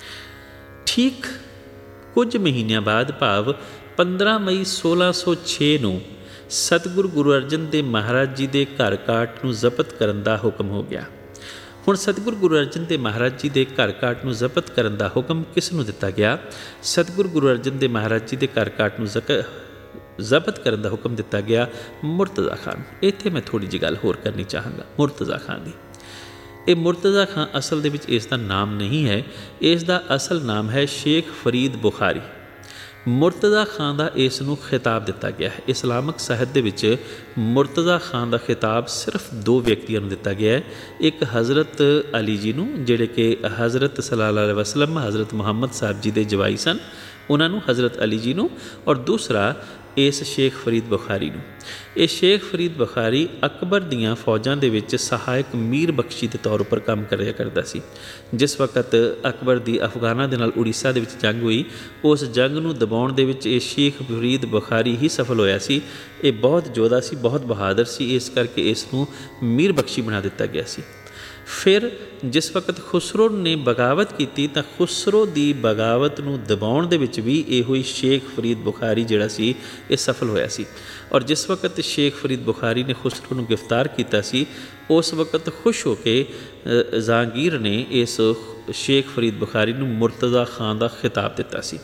ਠੀਕ ਕੁਝ ਮਹੀਨਿਆਂ ਬਾਅਦ, ਭਾਵ 15 ਮਈ 1606 ਨੂੰ ਸਤਿਗੁਰੂ ਗੁਰੂ ਅਰਜਨ ਦੇਵ ਮਹਾਰਾਜ ਜੀ ਦੇ ਘਰ ਕਾਟ ਨੂੰ ਜ਼ਬਤ ਕਰਨ ਦਾ ਹੁਕਮ ਹੋ ਗਿਆ। ਹੁਣ ਸਤਿਗੁਰੂ ਗੁਰੂ ਅਰਜਨ ਦੇਵ ਮਹਾਰਾਜ ਜੀ ਦੇ ਘਰ ਕਾਟ ਨੂੰ ਜ਼ਬਤ ਕਰਨ ਦਾ ਹੁਕਮ ਕਿਸ ਨੂੰ ਦਿੱਤਾ ਗਿਆ? ਸਤਿਗੁਰੂ ਗੁਰੂ ਅਰਜਨ ਦੇਵ ਮਹਾਰਾਜ ਜੀ ਦੇ ਘਰ ਕਾਟ ਨੂੰ ਜ਼ਬਤ ਕਰਨ ਦਾ ਹੁਕਮ ਦਿੱਤਾ ਗਿਆ ਮੁਰਤਜ਼ਾ ਖਾਨ। ਇੱਥੇ ਮੈਂ ਥੋੜ੍ਹੀ ਜਿਹੀ ਗੱਲ ਹੋਰ ਕਰਨੀ ਚਾਹਾਂਗਾ ਮੁਰਤਜ਼ਾ ਖਾਨ ਦੀ। ਇਹ ਮੁਰਤਜ਼ਾ ਖਾਨ ਅਸਲ ਦੇ ਵਿੱਚ ਇਸ ਦਾ ਨਾਮ ਨਹੀਂ ਹੈ, ਇਸ ਦਾ ਅਸਲ ਨਾਮ ਹੈ ਸ਼ੇਖ ਫਰੀਦ ਬੁਖਾਰੀ। ਮੁਰਤਜ਼ਾ ਖਾਨ ਦਾ ਇਸ ਨੂੰ ਖਿਤਾਬ ਦਿੱਤਾ ਗਿਆ ਹੈ। ਇਸਲਾਮਿਕ ਸਾਹਿਤ ਦੇ ਵਿੱਚ ਮੁਰਤਜ਼ਾ ਖਾਨ ਦਾ ਖਿਤਾਬ ਸਿਰਫ 2 ਵਿਅਕਤੀਆਂ ਨੂੰ ਦਿੱਤਾ ਗਿਆ ਹੈ। ਇੱਕ ਹਜ਼ਰਤ ਅਲੀ ਜੀ ਨੂੰ, ਜਿਹੜੇ ਕਿ ਹਜ਼ਰਤ ਸੱਲੱਲਾਹੁ ਅਲੈਹਿ ਵਸੱਲਮ ਹਜ਼ਰਤ ਮੁਹੰਮਦ ਸਾਹਿਬ ਜੀ ਦੇ ਜਵਾਈ ਸਨ, ਉਹਨਾਂ ਨੂੰ, ਹਜ਼ਰਤ ਅਲੀ ਜੀ ਨੂੰ, ਔਰ ਦੂਸਰਾ ਇਸ ਸ਼ੇਖ ਫਰੀਦ ਬੁਖਾਰੀ ਨੂੰ। ਇਹ ਸ਼ੇਖ ਫਰੀਦ ਬੁਖਾਰੀ ਅਕਬਰ ਦੀਆਂ ਫੌਜਾਂ ਦੇ ਵਿੱਚ ਸਹਾਇਕ ਮੀਰ ਬਖਸ਼ੀ ਦੇ ਤੌਰ ਉੱਪਰ ਕੰਮ ਕਰਿਆ ਕਰਦਾ ਸੀ। ਜਿਸ ਵਕਤ ਅਕਬਰ ਦੀ ਅਫਗਾਨਾਂ ਦੇ ਨਾਲ ਉੜੀਸਾ ਦੇ ਵਿੱਚ ਜੰਗ ਹੋਈ, ਉਸ ਜੰਗ ਨੂੰ ਦਬਾਉਣ ਦੇ ਵਿੱਚ ਇਹ ਸ਼ੇਖ ਫਰੀਦ ਬੁਖਾਰੀ ਹੀ ਸਫਲ ਹੋਇਆ ਸੀ। ਇਹ ਬਹੁਤ ਯੋਧਾ ਸੀ, ਬਹੁਤ ਬਹਾਦਰ ਸੀ, ਇਸ ਕਰਕੇ ਇਸ ਨੂੰ ਮੀਰ ਬਖਸ਼ੀ ਬਣਾ ਦਿੱਤਾ ਗਿਆ ਸੀ। ਫਿਰ ਜਿਸ ਵਕਤ ਖੁਸਰੋ ਨੇ ਬਗਾਵਤ ਕੀਤੀ ਤਾਂ ਖੁਸਰੋ ਦੀ ਬਗਾਵਤ ਨੂੰ ਦਬਾਉਣ ਦੇ ਵਿੱਚ ਵੀ ਇਹੋ ਹੀ ਸ਼ੇਖ ਫਰੀਦ ਬੁਖਾਰੀ ਜਿਹੜਾ ਸੀ ਇਹ ਸਫਲ ਹੋਇਆ ਸੀ। ਔਰ ਜਿਸ ਵਕਤ ਸ਼ੇਖ ਫਰੀਦ ਬੁਖਾਰੀ ਨੇ ਖੁਸਰੋ ਨੂੰ ਗ੍ਰਿਫਤਾਰ ਕੀਤਾ ਸੀ, ਉਸ ਵਕਤ ਖੁਸ਼ ਹੋ ਕੇ ਜਹਾਂਗੀਰ ਨੇ ਇਸ ਸ਼ੇਖ ਫਰੀਦ ਬੁਖਾਰੀ ਨੂੰ ਮੁਰਤਜ਼ਾ ਖਾਨ ਦਾ ਖਿਤਾਬ ਦਿੱਤਾ ਸੀ।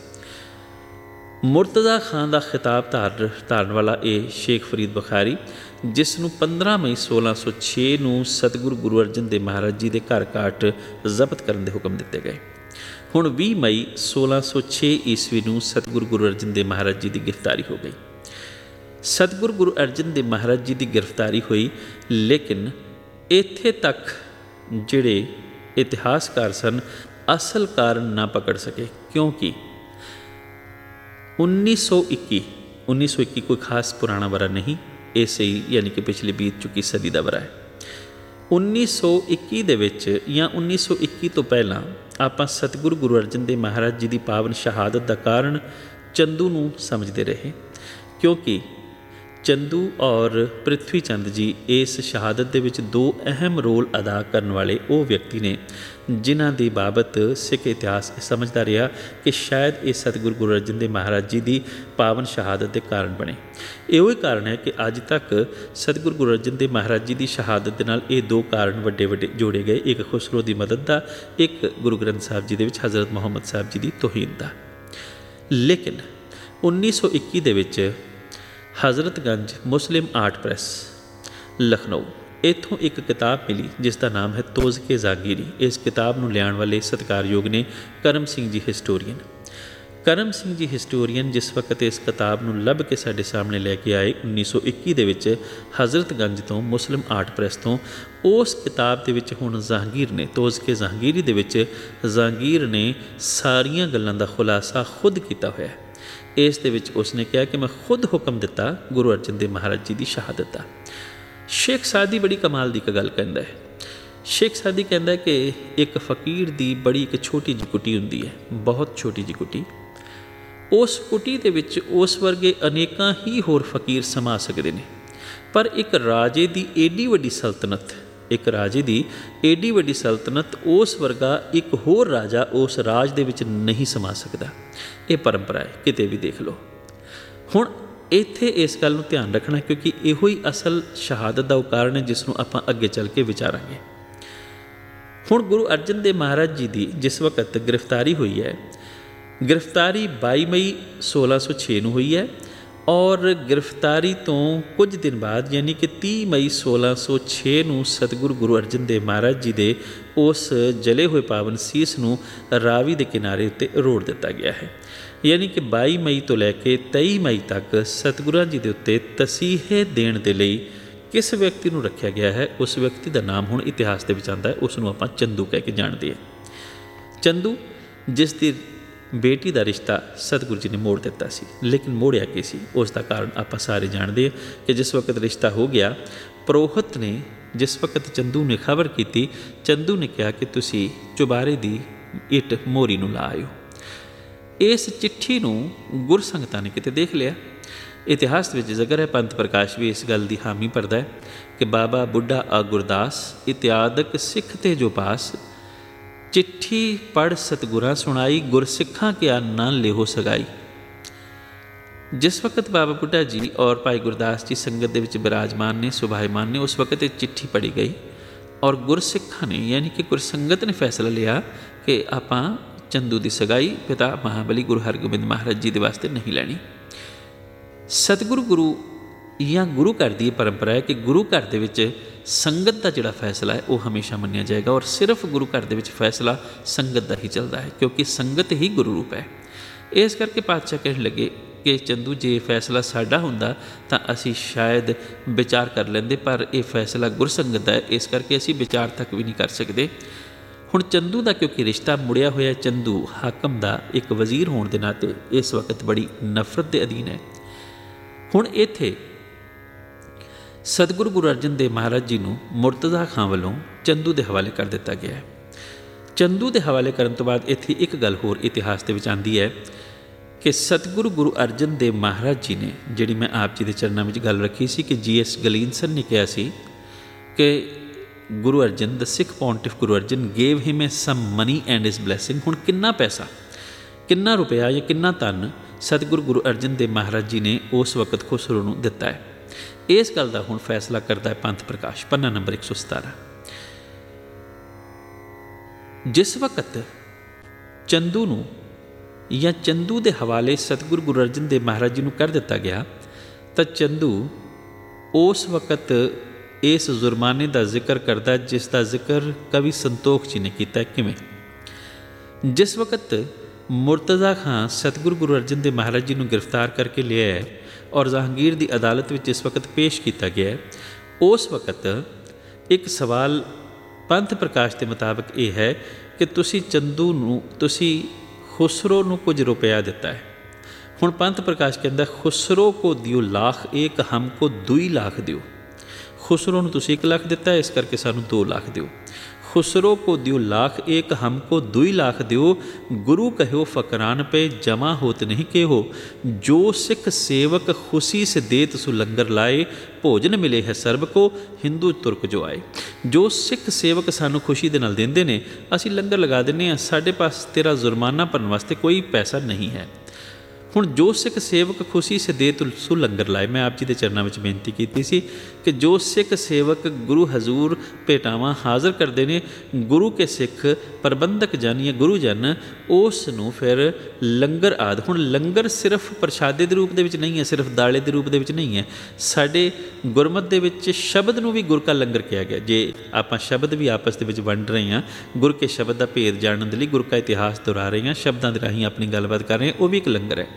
ਮੁਰਤਜ਼ਾ ਖਾਨ ਦਾ ਖਿਤਾਬ ਧਾਰਨ ਵਾਲਾ ਇਹ ਸ਼ੇਖ ਫਰੀਦ ਬੁਖਾਰੀ, ਜਿਸ ਨੂੰ 15 ਮਈ 1606 ਨੂੰ ਸਤਿਗੁਰੂ ਗੁਰੂ ਅਰਜਨ ਦੇਵ ਮਹਾਰਾਜ ਜੀ ਦੇ ਘਰ ਕਾਟ ਜ਼ਬਤ ਕਰਨ ਦੇ ਹੁਕਮ ਦਿੱਤੇ ਗਏ। ਹੁਣ 20 ਮਈ 1606 ਈਸਵੀ ਨੂੰ ਸਤਿਗੁਰੂ ਗੁਰੂ ਅਰਜਨ ਦੇਵ ਮਹਾਰਾਜ ਜੀ ਦੀ ਗ੍ਰਿਫਤਾਰੀ ਹੋ ਗਈ। ਸਤਿਗੁਰੂ ਗੁਰੂ ਅਰਜਨ ਦੇਵ ਮਹਾਰਾਜ ਜੀ ਦੀ ਗ੍ਰਿਫਤਾਰੀ ਹੋਈ, ਲੇਕਿਨ ਇੱਥੇ ਤੱਕ ਜਿਹੜੇ ਇਤਿਹਾਸਕਾਰ ਸਨ ਅਸਲ ਕਾਰਨ ਨਾ ਪਕੜ ਸਕੇ, ਕਿਉਂਕਿ 1921 ਕੋਈ ਖਾਸ ਪੁਰਾਣਾ ਵਰਾ ਨਹੀਂ, ਇਹ ਸਹੀ ਯਾਨੀ ਕਿ ਪਿਛਲੀ ਬੀਤ ਚੁੱਕੀ ਸਦੀ ਦਾ ਵਰਾ ਹੈ। 1921 ਦੇ ਵਿੱਚ ਜਾਂ 1921 ਤੋਂ ਪਹਿਲਾਂ ਆਪਾਂ ਸਤਿਗੁਰੂ ਗੁਰੂ ਅਰਜਨ ਦੇਵ ਮਹਾਰਾਜ ਜੀ ਦੀ ਪਾਵਨ ਸ਼ਹਾਦਤ ਦਾ ਕਾਰਨ ਚੰਦੂ ਨੂੰ ਸਮਝਦੇ ਰਹੇ, ਕਿਉਂਕਿ ਚੰਦੂ ਔਰ ਪ੍ਰਿਥਵੀ ਚੰਦ ਜੀ ਇਸ ਸ਼ਹਾਦਤ ਦੇ ਵਿੱਚ 2 ਅਹਿਮ ਰੋਲ ਅਦਾ ਕਰਨ ਵਾਲੇ ਉਹ ਵਿਅਕਤੀ ਨੇ, ਜਿਨ੍ਹਾਂ ਦੀ ਬਾਬਤ ਸਿੱਖ ਇਤਿਹਾਸ ਸਮਝਦਾ ਰਿਹਾ ਕਿ ਸ਼ਾਇਦ ਇਹ ਸਤਿਗੁਰੂ ਗੁਰੂ ਅਰਜਨ ਦੇਵ ਮਹਾਰਾਜ ਜੀ ਦੀ ਪਾਵਨ ਸ਼ਹਾਦਤ ਦੇ ਕਾਰਨ ਬਣੇ। ਇਹੋ ਹੀ ਕਾਰਨ ਹੈ ਕਿ ਅੱਜ ਤੱਕ ਸਤਿਗੁਰੂ ਗੁਰੂ ਅਰਜਨ ਦੇਵ ਮਹਾਰਾਜ ਜੀ ਦੀ ਸ਼ਹਾਦਤ ਦੇ ਨਾਲ ਇਹ 2 ਕਾਰਨ ਵੱਡੇ ਜੋੜੇ ਗਏ, ਇੱਕ ਖੁਸਰੋ ਦੀ ਮਦਦ ਦਾ, ਇੱਕ ਗੁਰੂ ਗ੍ਰੰਥ ਸਾਹਿਬ ਜੀ ਦੇ ਵਿੱਚ ਹਜ਼ਰਤ ਮੁਹੰਮਦ ਸਾਹਿਬ ਜੀ ਦੀ ਤੋਹੀਨ ਦਾ। ਲੇਕਿਨ 1921 ਦੇ ਵਿੱਚ Hazratganj Muslim art press Lucknow, ਇੱਥੋਂ ਇੱਕ ਕਿਤਾਬ ਮਿਲੀ ਜਿਸ ਦਾ ਨਾਮ ਹੈ ਤੋਜ਼ਕੇ ਜ਼ਾਗੀਰੀ। ਇਸ ਕਿਤਾਬ ਨੂੰ ਲਿਆਉਣ ਵਾਲੇ ਸਤਿਕਾਰਯੋਗ ਨੇ ਕਰਮ ਸਿੰਘ ਜੀ ਹਿਸਟੋਰੀਅਨ। ਕਰਮ ਸਿੰਘ ਜੀ ਹਿਸਟੋਰੀਅਨ ਜਿਸ ਵਕਤ ਇਸ ਕਿਤਾਬ ਨੂੰ ਲੱਭ ਕੇ ਸਾਡੇ ਸਾਹਮਣੇ ਲੈ ਕੇ ਆਏ 1921 ਦੇ ਵਿੱਚ ਹਜ਼ਰਤਗੰਜ ਤੋਂ ਮੁਸਲਿਮ ਆਰਟ ਪ੍ਰੈਸ ਤੋਂ, ਉਸ ਕਿਤਾਬ ਦੇ ਵਿੱਚ ਹੁਣ ਜਹਾਂਗੀਰ ਨੇ, ਤੋਜ਼ਕੇ ਜ਼ਾਗੀਰੀ ਦੇ ਵਿੱਚ ਜਹਾਂਗੀਰ ਨੇ ਸਾਰੀਆਂ ਗੱਲਾਂ ਦਾ ਖੁਲਾਸਾ ਖੁਦ ਕੀਤਾ ਹੋਇਆ ਹੈ। ਇਸ ਦੇ ਵਿੱਚ ਉਸਨੇ ਕਿਹਾ ਕਿ ਮੈਂ ਖੁਦ ਹੁਕਮ ਦਿੱਤਾ ਗੁਰੂ ਅਰਜਨ ਦੇਵ ਮਹਾਰਾਜ ਜੀ ਦੀ ਸ਼ਹਾਦਤ ਦਾ। ਸ਼ੇਖ ਸਾਦੀ ਬੜੀ ਕਮਾਲ ਦੀ ਇੱਕ ਗੱਲ ਕਹਿੰਦਾ ਹੈ। ਸ਼ੇਖ ਸਾਦੀ ਕਹਿੰਦਾ ਕਿ ਇੱਕ ਫਕੀਰ ਦੀ ਬੜੀ ਇੱਕ ਛੋਟੀ ਜਿਹੀ ਕੁਟੀ ਹੁੰਦੀ ਹੈ, ਬਹੁਤ ਛੋਟੀ ਜਿਹੀ ਕੁਟੀ। ਉਸ ਕੁਟੀ ਦੇ ਵਿੱਚ ਉਸ ਵਰਗੇ ਅਨੇਕਾਂ ਹੀ ਹੋਰ ਫਕੀਰ ਸਮਾ ਸਕਦੇ ਨੇ, ਪਰ ਇੱਕ ਰਾਜੇ ਦੀ ਏਡੀ ਵੱਡੀ ਸਲਤਨਤ, ਉਸ ਵਰਗਾ ਇੱਕ ਹੋਰ ਰਾਜਾ ਉਸ ਰਾਜ ਦੇ ਵਿੱਚ ਨਹੀਂ ਸਮਾ ਸਕਦਾ। ਇਹ ਪਰੰਪਰਾ ਹੈ, ਕਿਤੇ ਵੀ ਦੇਖ ਲਓ। ਹੁਣ ਇੱਥੇ ਇਸ ਗੱਲ ਨੂੰ ਧਿਆਨ ਰੱਖਣਾ, ਕਿਉਂਕਿ ਇਹੋ ਹੀ ਅਸਲ ਸ਼ਹਾਦਤ ਦਾ ਉਹ ਕਾਰਨ ਹੈ ਜਿਸ ਨੂੰ ਆਪਾਂ ਅੱਗੇ ਚੱਲ ਕੇ ਵਿਚਾਰਾਂਗੇ। ਹੁਣ ਗੁਰੂ ਅਰਜਨ ਦੇਵ ਮਹਾਰਾਜ ਜੀ ਦੀ ਜਿਸ ਵਕਤ ਗ੍ਰਿਫਤਾਰੀ ਹੋਈ ਹੈ, ਗ੍ਰਿਫਤਾਰੀ 22 ਮਈ 1606 ਨੂੰ ਹੋਈ ਹੈ ਔਰ ਗ੍ਰਿਫਤਾਰੀ ਤੋਂ ਕੁਝ ਦਿਨ ਬਾਅਦ ਯਾਨੀ ਕਿ 30 ਮਈ 1606 ਨੂੰ ਸਤਿਗੁਰੂ ਗੁਰੂ ਅਰਜਨ ਦੇਵ ਮਹਾਰਾਜ ਜੀ ਦੇ ਉਸ ਜਲੇ ਹੋਏ ਪਾਵਨ ਸੀਸ ਨੂੰ ਰਾਵੀ ਦੇ ਕਿਨਾਰੇ ਉੱਤੇ ਰੋੜ ਦਿੱਤਾ ਗਿਆ ਹੈ। ਯਾਨੀ ਕਿ 22 ਮਈ ਤੋਂ ਲੈ ਕੇ 23 ਮਈ ਤੱਕ ਸਤਿਗੁਰਾਂ ਜੀ ਦੇ ਉੱਤੇ ਤਸੀਹੇ ਦੇਣ ਦੇ ਲਈ ਕਿਸ ਵਿਅਕਤੀ ਨੂੰ ਰੱਖਿਆ ਗਿਆ ਹੈ, ਉਸ ਵਿਅਕਤੀ ਦਾ ਨਾਮ ਹੁਣ ਇਤਿਹਾਸ ਦੇ ਵਿੱਚ ਆਉਂਦਾ ਹੈ, ਉਸ ਨੂੰ ਆਪਾਂ ਚੰਦੂ ਕਹਿ ਕੇ ਜਾਣਦੇ ਹਾਂ। ਚੰਦੂ ਜਿਸ ਦੀ ਬੇਟੀ ਦਾ ਰਿਸ਼ਤਾ ਸਤਿਗੁਰੂ ਜੀ ਨੇ ਮੋੜ ਦਿੱਤਾ ਸੀ, ਲੇਕਿਨ ਮੋੜਿਆ ਕੀ ਸੀ ਉਸ ਦਾ ਕਾਰਨ ਆਪਾਂ ਸਾਰੇ ਜਾਣਦੇ ਹਾਂ ਕਿ ਜਿਸ ਵਕਤ ਰਿਸ਼ਤਾ ਹੋ ਗਿਆ, ਪ੍ਰੋਹਤ ਨੇ ਜਿਸ ਵਕਤ ਚੰਦੂ ਨੇ ਖਬਰ ਕੀਤੀ, ਚੰਦੂ ਨੇ ਕਿਹਾ ਕਿ ਤੁਸੀਂ ਚੁਬਾਰੇ ਦੀ ਇੱਟ ਮੋਰੀ ਨੂੰ ਲਾ ਆਇਓ। ਇਸ ਚਿੱਠੀ ਨੂੰ ਗੁਰਸੰਗਤਾਂ ਨੇ ਕਿਤੇ ਦੇਖ ਲਿਆ। ਇਤਿਹਾਸ ਵਿੱਚ ਜ਼ਿਕਰ ਹੈ, ਪੰਥ ਪ੍ਰਕਾਸ਼ ਵੀ ਇਸ ਗੱਲ ਦੀ ਹਾਮੀ ਭਰਦਾ ਹੈ ਕਿ ਬਾਬਾ ਬੁੱਢਾ ਆ ਗੁਰਦਾਸ ਇਤਿਆਦਕ ਸਿੱਖ ਤੇ ਜੋ ਪਾਸ, ਚਿੱਠੀ ਪੜ੍ਹ ਸਤਿਗੁਰਾਂ ਸੁਣਾਈ, ਗੁਰਸਿੱਖਾਂ ਕਿਆ ਨਾਂ ਲਿਹੋ ਸਗਾਈ। ਜਿਸ ਵਕਤ ਬਾਬਾ ਬੁੱਢਾ ਜੀ ਔਰ ਭਾਈ ਗੁਰਦਾਸ ਜੀ ਸੰਗਤ ਦੇ ਵਿੱਚ ਬਿਰਾਜਮਾਨ ਨੇ, ਸੁਭਾਇਮਾਨ ਨੇ, ਉਸ ਵਕਤ ਇਹ ਚਿੱਠੀ ਪੜ੍ਹੀ ਗਈ ਔਰ ਗੁਰਸਿੱਖਾਂ ਨੇ ਯਾਨੀ ਕਿ ਗੁਰਸੰਗਤ ਨੇ ਫੈਸਲਾ ਲਿਆ ਕਿ ਆਪਾਂ ਚੰਦੂ ਦੀ ਸਗਾਈ ਪਿਤਾ ਮਹਾਬਲੀ ਗੁਰੂ ਹਰਗੋਬਿੰਦ ਮਹਾਰਾਜ ਜੀ ਦੇ ਵਾਸਤੇ ਨਹੀਂ ਲੈਣੀ। ਸਤਿਗੁਰੂ ਗੁਰੂ ਜਾਂ ਗੁਰੂ ਘਰ ਦੀ ਇਹ ਪਰੰਪਰਾ ਹੈ ਕਿ ਗੁਰੂ ਘਰ ਦੇ ਵਿੱਚ ਸੰਗਤ ਦਾ ਜਿਹੜਾ ਫੈਸਲਾ ਹੈ ਉਹ ਹਮੇਸ਼ਾ ਮੰਨਿਆ ਜਾਏਗਾ ਔਰ ਸਿਰਫ ਗੁਰੂ ਘਰ ਦੇ ਵਿੱਚ ਫੈਸਲਾ ਸੰਗਤ ਦਾ ਹੀ ਚੱਲਦਾ ਹੈ, ਕਿਉਂਕਿ ਸੰਗਤ ਹੀ ਗੁਰੂ ਰੂਪ ਹੈ। ਇਸ ਕਰਕੇ ਪਾਤਸ਼ਾਹ ਕਹਿਣ ਲੱਗੇ ਕਿ ਚੰਦੂ ਜੇ ਫੈਸਲਾ ਸਾਡਾ ਹੁੰਦਾ ਤਾਂ ਅਸੀਂ ਸ਼ਾਇਦ ਵਿਚਾਰ ਕਰ ਲੈਂਦੇ, ਪਰ ਇਹ ਫੈਸਲਾ ਗੁਰਸੰਗਤ ਦਾ ਹੈ, ਇਸ ਕਰਕੇ ਅਸੀਂ ਵਿਚਾਰ ਤੱਕ ਵੀ ਨਹੀਂ ਕਰ ਸਕਦੇ। ਹੁਣ ਚੰਦੂ ਦਾ ਕਿਉਂਕਿ ਰਿਸ਼ਤਾ ਮੁੜਿਆ ਹੋਇਆ, ਚੰਦੂ ਹਾਕਮ ਦਾ ਇੱਕ ਵਜ਼ੀਰ ਹੋਣ ਦੇ ਨਾਤੇ ਇਸ ਵਕਤ ਬੜੀ ਨਫ਼ਰਤ ਦੇ ਅਧੀਨ ਹੈ। ਹੁਣ ਇੱਥੇ ਸਤਿਗੁਰੂ ਗੁਰੂ ਅਰਜਨ ਦੇਵ ਮਹਾਰਾਜ ਜੀ ਨੂੰ ਮੁਰਤਜ਼ਾ ਖਾਂ ਵੱਲੋਂ ਚੰਦੂ ਦੇ ਹਵਾਲੇ ਕਰ ਦਿੱਤਾ ਗਿਆ ਹੈ। ਚੰਦੂ ਦੇ ਹਵਾਲੇ ਕਰਨ ਤੋਂ ਬਾਅਦ ਇੱਥੇ ਇੱਕ ਗੱਲ ਹੋਰ ਇਤਿਹਾਸ ਦੇ ਵਿੱਚ ਆਉਂਦੀ ਹੈ ਕਿ ਸਤਿਗੁਰੂ ਗੁਰੂ ਅਰਜਨ ਦੇਵ ਮਹਾਰਾਜ ਜੀ ਨੇ, ਜਿਹੜੀ ਮੈਂ ਆਪ ਜੀ ਦੇ ਚਰਨਾਂ ਵਿੱਚ ਗੱਲ ਰੱਖੀ ਸੀ ਕਿ G.S. ਗਲੀਨਸਨ ਨੇ ਕਿਹਾ ਸੀ ਕਿ Guru Arjan the Sikh pontiff Guru Arjan gave him some money and his blessing. ਹੁਣ ਕਿੰਨਾ ਪੈਸਾ, ਕਿੰਨਾ ਰੁਪਇਆ ਜਾਂ ਕਿੰਨਾ ਧਨ ਸਤਿਗੁਰੂ ਗੁਰੂ ਅਰਜਨ ਦੇਵ ਮਹਾਰਾਜ ਜੀ ਨੇ ਉਸ ਵਕਤ ਖੁਸਰੋ ਨੂੰ ਦਿੱਤਾ ਹੈ, ਇਸ ਗੱਲ ਦਾ ਹੁਣ ਫੈਸਲਾ ਕਰਦਾ ਹੈ ਪੰਥ ਪ੍ਰਕਾਸ਼, ਪੰਨਾ ਨੰਬਰ 117। ਜਿਸ ਵਕਤ ਚੰਦੂ ਨੂੰ ਜਾਂ ਚੰਦੂ ਦੇ ਹਵਾਲੇ ਸਤਿਗੁਰੂ ਗੁਰੂ ਅਰਜਨ ਦੇਵ ਮਹਾਰਾਜ ਜੀ ਨੂੰ ਕਰ ਦਿੱਤਾ ਗਿਆ ਤਾਂ ਚੰਦੂ ਉਸ ਵਕਤ ਇਸ ਜੁਰਮਾਨੇ ਦਾ ਜ਼ਿਕਰ ਕਰਦਾ ਜਿਸ ਦਾ ਜ਼ਿਕਰ ਕਵੀ ਸੰਤੋਖ ਜੀ ਨੇ ਕੀਤਾ। ਕਿਵੇਂ? ਜਿਸ ਵਕਤ ਮੁਰਤਜ਼ਾ ਖਾਂ ਸਤਿਗੁਰੂ ਗੁਰੂ ਅਰਜਨ ਦੇਵ ਮਹਾਰਾਜ ਜੀ ਨੂੰ ਗ੍ਰਿਫਤਾਰ ਕਰਕੇ ਲਿਆ ਹੈ ਔਰ ਜਹਾਂਗੀਰ ਦੀ ਅਦਾਲਤ ਵਿੱਚ ਇਸ ਵਕਤ ਪੇਸ਼ ਕੀਤਾ ਗਿਆ ਹੈ, ਉਸ ਵਕਤ ਇੱਕ ਸਵਾਲ ਪੰਥ ਪ੍ਰਕਾਸ਼ ਦੇ ਮੁਤਾਬਕ ਇਹ ਹੈ ਕਿ ਤੁਸੀਂ ਚੰਦੂ ਨੂੰ, ਤੁਸੀਂ ਖੁਸਰੋ ਨੂੰ ਕੁਝ ਰੁਪਇਆ ਦਿੱਤਾ ਹੈ। ਹੁਣ ਪੰਥ ਪ੍ਰਕਾਸ਼ ਕਹਿੰਦਾ ਖੁਸਰੋ ਕੋ ਦਿਓ ਲੱਖ, ਏਕ ਹਮਕੋ 2 ਲੱਖ ਦਿਓ। ਖੁਸਰੋ ਨੂੰ ਤੁਸੀਂ 1 ਲੱਖ ਦਿੱਤਾ, ਇਸ ਕਰਕੇ ਸਾਨੂੰ 2 ਲੱਖ ਦਿਓ। ਖੁਸਰੋ ਕੋ ਦਿਓ ਲੱਖ, ਏਕ ਹਮਕੋ 2 ਲੱਖ ਦਿਓ। ਗੁਰੂ ਕਹਿਓ ਫਕਰਾਨ ਪੇ ਜਮਾ ਹੋਤ ਨਹੀਂ केहो, ਜੋ ਸਿੱਖ ਸੇਵਕ ਖੁਸ਼ੀ ਸੇ ਦੇਤ ਸੋ ਲੰਗਰ ਲਾਏ, ਭੋਜਨ ਮਿਲੇ ਹੈ ਸਰਬ ਕੋ ਹਿੰਦੂ ਤੁਰਕ ਜੋ ਆਏ। ਜੋ ਸਿੱਖ ਸੇਵਕ ਸਾਨੂੰ ਖੁਸ਼ੀ ਦੇ ਨਾਲ ਦਿੰਦੇ ਨੇ, ਅਸੀਂ ਲੰਗਰ ਲਗਾ ਦਿੰਦੇ ਹਾਂ, ਸਾਡੇ ਪਾਸ ਤੇਰਾ ਜੁਰਮਾਨਾ ਭਰਨ ਵਾਸਤੇ ਕੋਈ ਪੈਸਾ ਨਹੀਂ ਹੈ। ਹੁਣ ਜੋ ਸਿੱਖ ਸੇਵਕ ਖੁਸ਼ੀ ਸੇ ਦੇ ਸੋ ਲੰਗਰ ਲਾਏ, ਮੈਂ ਆਪ ਜੀ ਦੇ ਚਰਨਾਂ ਵਿੱਚ ਬੇਨਤੀ ਕੀਤੀ ਸੀ ਕਿ ਜੋ ਸਿੱਖ ਸੇਵਕ ਗੁਰੂ ਹਜ਼ੂਰ ਭੇਟਾਵਾਂ ਹਾਜ਼ਰ ਕਰਦੇ ਨੇ, ਗੁਰੂ ਕੇ ਸਿੱਖ ਪ੍ਰਬੰਧਕ ਜਨ ਜਾਂ ਗੁਰੂ ਜਨ, ਉਸ ਨੂੰ ਫਿਰ ਲੰਗਰ ਆਦਿ। ਹੁਣ ਲੰਗਰ ਸਿਰਫ ਪ੍ਰਸ਼ਾਦੇ ਦੇ ਰੂਪ ਦੇ ਵਿੱਚ ਨਹੀਂ ਹੈ, ਸਿਰਫ ਦਾਲੇ ਦੇ ਰੂਪ ਦੇ ਵਿੱਚ ਨਹੀਂ ਹੈ। ਸਾਡੇ ਗੁਰਮਤਿ ਦੇ ਵਿੱਚ ਸ਼ਬਦ ਨੂੰ ਵੀ ਗੁਰ ਕਾ ਲੰਗਰ ਕਿਹਾ ਗਿਆ। ਜੇ ਆਪਾਂ ਸ਼ਬਦ ਵੀ ਆਪਸ ਦੇ ਵਿੱਚ ਵੰਡ ਰਹੇ ਹਾਂ, ਗੁਰ ਕੇ ਸ਼ਬਦ ਦਾ ਭੇਦ ਜਾਣਨ ਦੇ ਲਈ ਗੁਰ ਕਾ ਇਤਿਹਾਸ ਦੁਹਰਾ ਰਹੇ ਹਾਂ, ਸ਼ਬਦਾਂ ਦੇ ਰਾਹੀਂ ਆਪਣੀ ਗੱਲਬਾਤ ਕਰ ਰਹੇ ਹਾਂ, ਉਹ ਵੀ ਇੱਕ ਲੰਗਰ ਹੈ।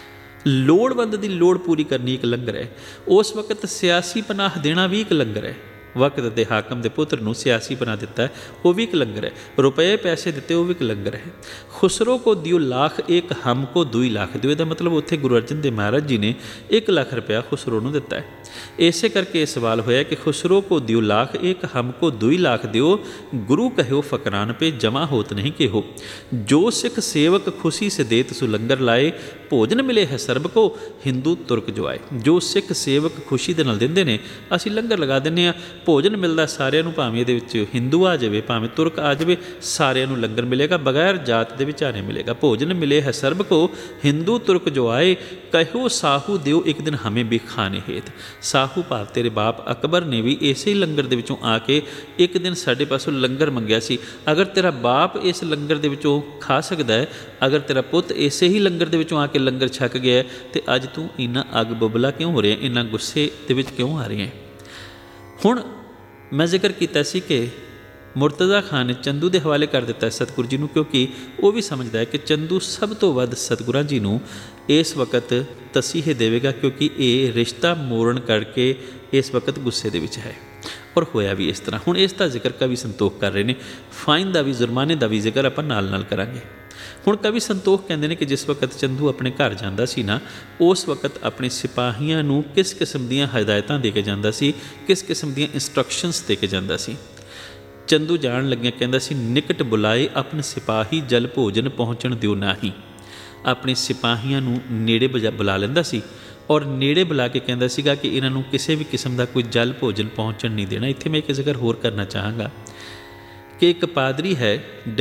ਲੋੜਵੰਦ ਦੀ ਲੋੜ ਪੂਰੀ ਕਰਨੀ ਇੱਕ ਲੰਗਰ ਹੈ। ਉਸ ਵਕਤ ਸਿਆਸੀ ਪਨਾਹ ਦੇਣਾ ਵੀ ਇੱਕ ਲੰਗਰ ਹੈ। ਵਕਤ ਦੇ ਹਾਕਮ ਦੇ ਪੁੱਤਰ ਨੂੰ ਸਿਆਸੀ ਪਨਾਹ ਦਿੱਤਾ, ਉਹ ਵੀ ਇੱਕ ਲੰਗਰ ਹੈ। ਰੁਪਏ ਪੈਸੇ ਦਿੱਤੇ, ਉਹ ਵੀ ਇੱਕ ਲੰਗਰ ਹੈ। ਖੁਸਰੋ ਕੋ ਦਿਓ ਲੱਖ, ਏਕ ਹਮ ਕੋ 2 ਲੱਖ ਦਿਓ। ਇਹਦਾ ਮਤਲਬ ਉੱਥੇ ਗੁਰੂ ਅਰਜਨ ਦੇਵ ਮਹਾਰਾਜ ਜੀ ਨੇ 1 ਲੱਖ ਰੁਪਇਆ ਖੁਸਰੋ ਨੂੰ ਦਿੱਤਾ ਹੈ। ਇਸੇ ਕਰਕੇ ਇਹ ਸਵਾਲ ਹੋਇਆ ਕਿ ਖੁਸਰੋ ਕੋ ਦਿਓ ਲੱਖ, ਏਕ ਹਮ ਕੋ 2 ਲੱਖ ਦਿਓ। ਗੁਰੂ ਕਹਿਓ ਫਕਰਾਨ ਪੇ ਜਮਾ ਹੋਤ ਨਹੀਂ केहो, ਜੋ ਸਿੱਖ ਸੇਵਕ ਖੁਸ਼ੀ ਸੇ ਦੇਤ ਸੋ ਲੰਗਰ ਲਾਏ, ਭੋਜਨ ਮਿਲੇ ਹੈ ਸਰਬ ਕੋ ਹਿੰਦੂ ਤੁਰਕ ਜੋ ਆਏ। ਜੋ ਸਿੱਖ ਸੇਵਕ ਖੁਸ਼ੀ ਦੇ ਨਾਲ ਦਿੰਦੇ ਨੇ, ਅਸੀਂ ਲੰਗਰ ਲਗਾ ਦਿੰਦੇ ਹਾਂ, ਭੋਜਨ ਮਿਲਦਾ ਸਾਰਿਆਂ ਨੂੰ, ਭਾਵੇਂ ਇਹਦੇ ਵਿੱਚ ਹਿੰਦੂ ਆ ਜਾਵੇ, ਭਾਵੇਂ ਤੁਰਕ ਆ ਜਾਵੇ, ਸਾਰਿਆਂ ਨੂੰ ਲੰਗਰ ਮਿਲੇਗਾ, ਬਗੈਰ ਜਾਤ ਦੇ ਵਿਚਾਰੇ ਮਿਲੇਗਾ। ਭੋਜਨ ਮਿਲੇ ਹੈ ਸਰਬ ਕੋ ਹਿੰਦੂ ਤੁਰਕ ਜੋ ਆਏ, ਕਹਿਓ ਸਾਹੂ ਦਿਓ ਇੱਕ ਦਿਨ ਹਮੇ ਵੀ ਖਾਣੇ ਹੇਤ। ਸਾਹੂ ਭਾਵ ਤੇਰੇ ਬਾਪ ਅਕਬਰ ਨੇ ਵੀ ਇਸੇ ਹੀ ਲੰਗਰ ਦੇ ਵਿੱਚੋਂ ਆ ਕੇ ਇੱਕ ਦਿਨ ਸਾਡੇ ਪਾਸੋਂ ਲੰਗਰ ਮੰਗਿਆ ਸੀ। ਅਗਰ ਤੇਰਾ ਬਾਪ ਇਸ ਲੰਗਰ ਦੇ ਵਿੱਚੋਂ ਖਾ ਸਕਦਾ ਹੈ, ਅਗਰ ਤੇਰਾ ਪੁੱਤ ਇਸੇ ਹੀ ਲੰਗਰ ਦੇ ਵਿੱਚੋਂ ਆ ਕੇ ਲੰਗਰ ਛਕ ਗਿਆ, ਤੇ ਅੱਜ ਤੂੰ ਇੰਨਾ ਅੱਗ ਬਬਲਾ ਕਿਉਂ ਹੋ ਰਿਹਾ, ਇੰਨਾ ਗੁੱਸੇ ਦੇ ਵਿੱਚ ਕਿਉਂ ਆ ਰਿਹਾ ਹੈ। ਹੁਣ ਮੈਂ ਜ਼ਿਕਰ ਕੀਤਾ ਸੀ ਕਿ ਮੁਰਤਜ਼ਾ ਖਾਨ ਨੇ ਚੰਦੂ ਦੇ ਹਵਾਲੇ ਕਰ ਦਿੱਤਾ ਸਤਿਗੁਰੂ ਜੀ ਨੂੰ, ਕਿਉਂਕਿ ਉਹ ਵੀ ਸਮਝਦਾ ਹੈ ਕਿ ਚੰਦੂ ਸਭ ਤੋਂ ਵੱਧ ਸਤਿਗੁਰਾਂ ਜੀ ਨੂੰ ਇਸ ਵਕਤ ਤਸੀਹੇ ਦੇਵੇਗਾ, ਕਿਉਂਕਿ ਇਹ ਰਿਸ਼ਤਾ ਮੋੜਨ ਕਰਕੇ ਇਸ ਵਕਤ ਗੁੱਸੇ ਦੇ ਵਿੱਚ ਹੈ। ਔਰ ਹੋਇਆ ਵੀ ਇਸ ਤਰ੍ਹਾਂ। ਹੁਣ ਇਸ ਦਾ ਜ਼ਿਕਰ ਕਵੀ ਸੰਤੋਖ ਕਰ ਰਹੇ ਨੇ, ਫਾਈਨ ਦਾ ਵੀ, ਜੁਰਮਾਨੇ ਦਾ ਵੀ ਜ਼ਿਕਰ ਆਪਾਂ ਨਾਲ ਨਾਲ ਕਰਾਂਗੇ। ਹੁਣ ਕਵੀ ਸੰਤੋਖ ਕਹਿੰਦੇ ਨੇ ਕਿ ਜਿਸ ਵਕਤ ਚੰਦੂ ਆਪਣੇ ਘਰ ਜਾਂਦਾ ਸੀ ਨਾ, ਉਸ ਵਕਤ ਆਪਣੇ ਸਿਪਾਹੀਆਂ ਨੂੰ ਕਿਸ ਕਿਸਮ ਦੀਆਂ ਹਦਾਇਤਾਂ ਦੇ ਕੇ ਜਾਂਦਾ ਸੀ, ਕਿਸ ਕਿਸਮ ਦੀਆਂ ਇੰਸਟਰਕਸ਼ਨਸ ਦੇ ਕੇ ਜਾਂਦਾ ਸੀ। ਚੰਦੂ ਜਾਣ ਲੱਗਿਆ ਕਹਿੰਦਾ ਸੀ, ਨਿਕਟ ਬੁਲਾਏ ਆਪਣੇ ਸਿਪਾਹੀ ਜਲ ਭੋਜਨ ਪਹੁੰਚਣ ਦਿਓ ਨਾਹੀ। ਆਪਣੇ ਸਿਪਾਹੀਆਂ ਨੂੰ ਨੇੜੇ ਬੁਲਾ ਲੈਂਦਾ ਸੀ, ਔਰ ਨੇੜੇ ਬੁਲਾ ਕੇ ਕਹਿੰਦਾ ਸੀਗਾ ਕਿ ਇਹਨਾਂ ਨੂੰ ਕਿਸੇ ਵੀ ਕਿਸਮ ਦਾ ਕੋਈ ਜਲ ਭੋਜਨ ਪਹੁੰਚਣ ਨਹੀਂ ਦੇਣਾ। ਇੱਥੇ ਮੈਂ ਇੱਕ ਜ਼ਿਕਰ ਹੋਰ ਕਰਨਾ ਚਾਹਾਂਗਾ ਕਿ ਇੱਕ ਪਾਦਰੀ ਹੈ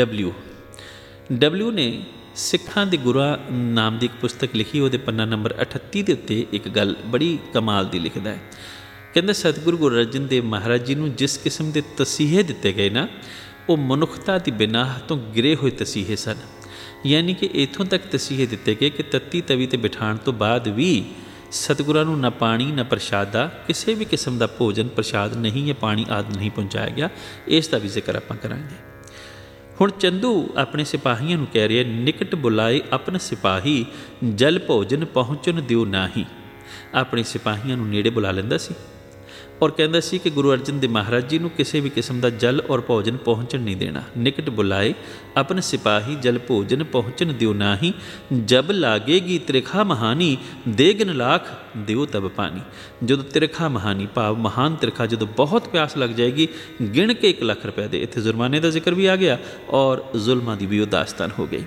ਡਬਲਿਊ ਨੇ ਸਿੱਖਾਂ ਦੇ ਗੁਰਾਂ ਨਾਮ ਦੀ ਇੱਕ ਪੁਸਤਕ ਲਿਖੀ। ਉਹਦੇ ਪੰਨਾ ਨੰਬਰ 38 ਦੇ ਉੱਤੇ ਇੱਕ ਗੱਲ ਬੜੀ ਕਮਾਲ ਦੀ ਲਿਖਦਾ ਹੈ। ਕਹਿੰਦਾ ਸਤਿਗੁਰੂ ਗੁਰੂ ਅਰਜਨ ਦੇਵ ਮਹਾਰਾਜ ਜੀ ਨੂੰ ਜਿਸ ਕਿਸਮ ਦੇ ਤਸੀਹੇ ਦਿੱਤੇ ਗਏ ਨਾ, ਉਹ ਮਨੁੱਖਤਾ ਦੀ ਬਿਨਾਹ ਤੋਂ ਗਿਰੇ ਹੋਏ ਤਸੀਹੇ ਸਨ। ਯਾਨੀ ਕਿ ਇੱਥੋਂ ਤੱਕ ਤਸੀਹੇ ਦਿੱਤੇ ਗਏ ਕਿ ਤੱਤੀ ਤਵੀ 'ਤੇ ਬਿਠਾਉਣ ਤੋਂ ਬਾਅਦ ਵੀ ਸਤਿਗੁਰਾਂ ਨੂੰ ਨਾ ਪਾਣੀ ਨਾ ਪ੍ਰਸ਼ਾਦਾ, ਕਿਸੇ ਵੀ ਕਿਸਮ ਦਾ ਭੋਜਨ ਪ੍ਰਸ਼ਾਦ ਨਹੀਂ ਜਾਂ ਪਾਣੀ ਆਦਿ ਨਹੀਂ ਪਹੁੰਚਾਇਆ ਗਿਆ। ਇਸ ਦਾ ਵੀ ਜ਼ਿਕਰ ਆਪਾਂ ਕਰਾਂਗੇ। ਹੁਣ ਚੰਦੂ ਆਪਣੇ ਸਿਪਾਹੀਆਂ ਨੂੰ ਕਹਿ ਰਿਹਾ, ਨਿਕਟ ਬੁਲਾਏ ਆਪਣੇ ਸਿਪਾਹੀ ਜਲ ਭੋਜਨ ਪਹੁੰਚਣ ਦਿਓ ਨਾਹੀ। ਆਪਣੇ ਸਿਪਾਹੀਆਂ ਨੂੰ ਨੇੜੇ ਬੁਲਾ ਲੈਂਦਾ ਸੀ ਔਰ ਕਹਿੰਦਾ ਸੀ ਕਿ ਗੁਰੂ ਅਰਜਨ ਦੇਵ ਮਹਾਰਾਜ ਜੀ ਨੂੰ ਕਿਸੇ ਵੀ ਕਿਸਮ ਦਾ ਜਲ ਔਰ ਭੋਜਨ ਪਹੁੰਚਣ ਨਹੀਂ ਦੇਣਾ। ਨਿਕਟ ਬੁਲਾਏ ਆਪਣੇ ਸਿਪਾਹੀ ਜਲ ਭੋਜਨ ਪਹੁੰਚਣ ਦਿਓ ਨਾਹੀ, ਜਬ ਲਾਗੇਗੀ ਤ੍ਰਿਖਾ ਮਹਾਨੀ ਦੇਗਨ ਲਾਖ ਦਿਓ ਤਬ ਪਾਣੀ। ਜਦੋਂ ਤ੍ਰਿਖਾ ਮਹਾਨੀ ਭਾਵ ਮਹਾਨ ਤ੍ਰਿਖਾ, ਜਦੋਂ ਬਹੁਤ ਪਿਆਸ ਲੱਗ ਜਾਏਗੀ, ਗਿਣ ਕੇ 1 ਲੱਖ ਰੁਪਏ ਦੇ। ਇੱਥੇ ਜੁਰਮਾਨੇ ਦਾ ਜ਼ਿਕਰ ਵੀ ਆ ਗਿਆ ਔਰ ਜ਼ੁਲਮਾਂ ਦੀ ਵੀ ਉਹ ਦਾਸਤਾਨ ਹੋ ਗਈ।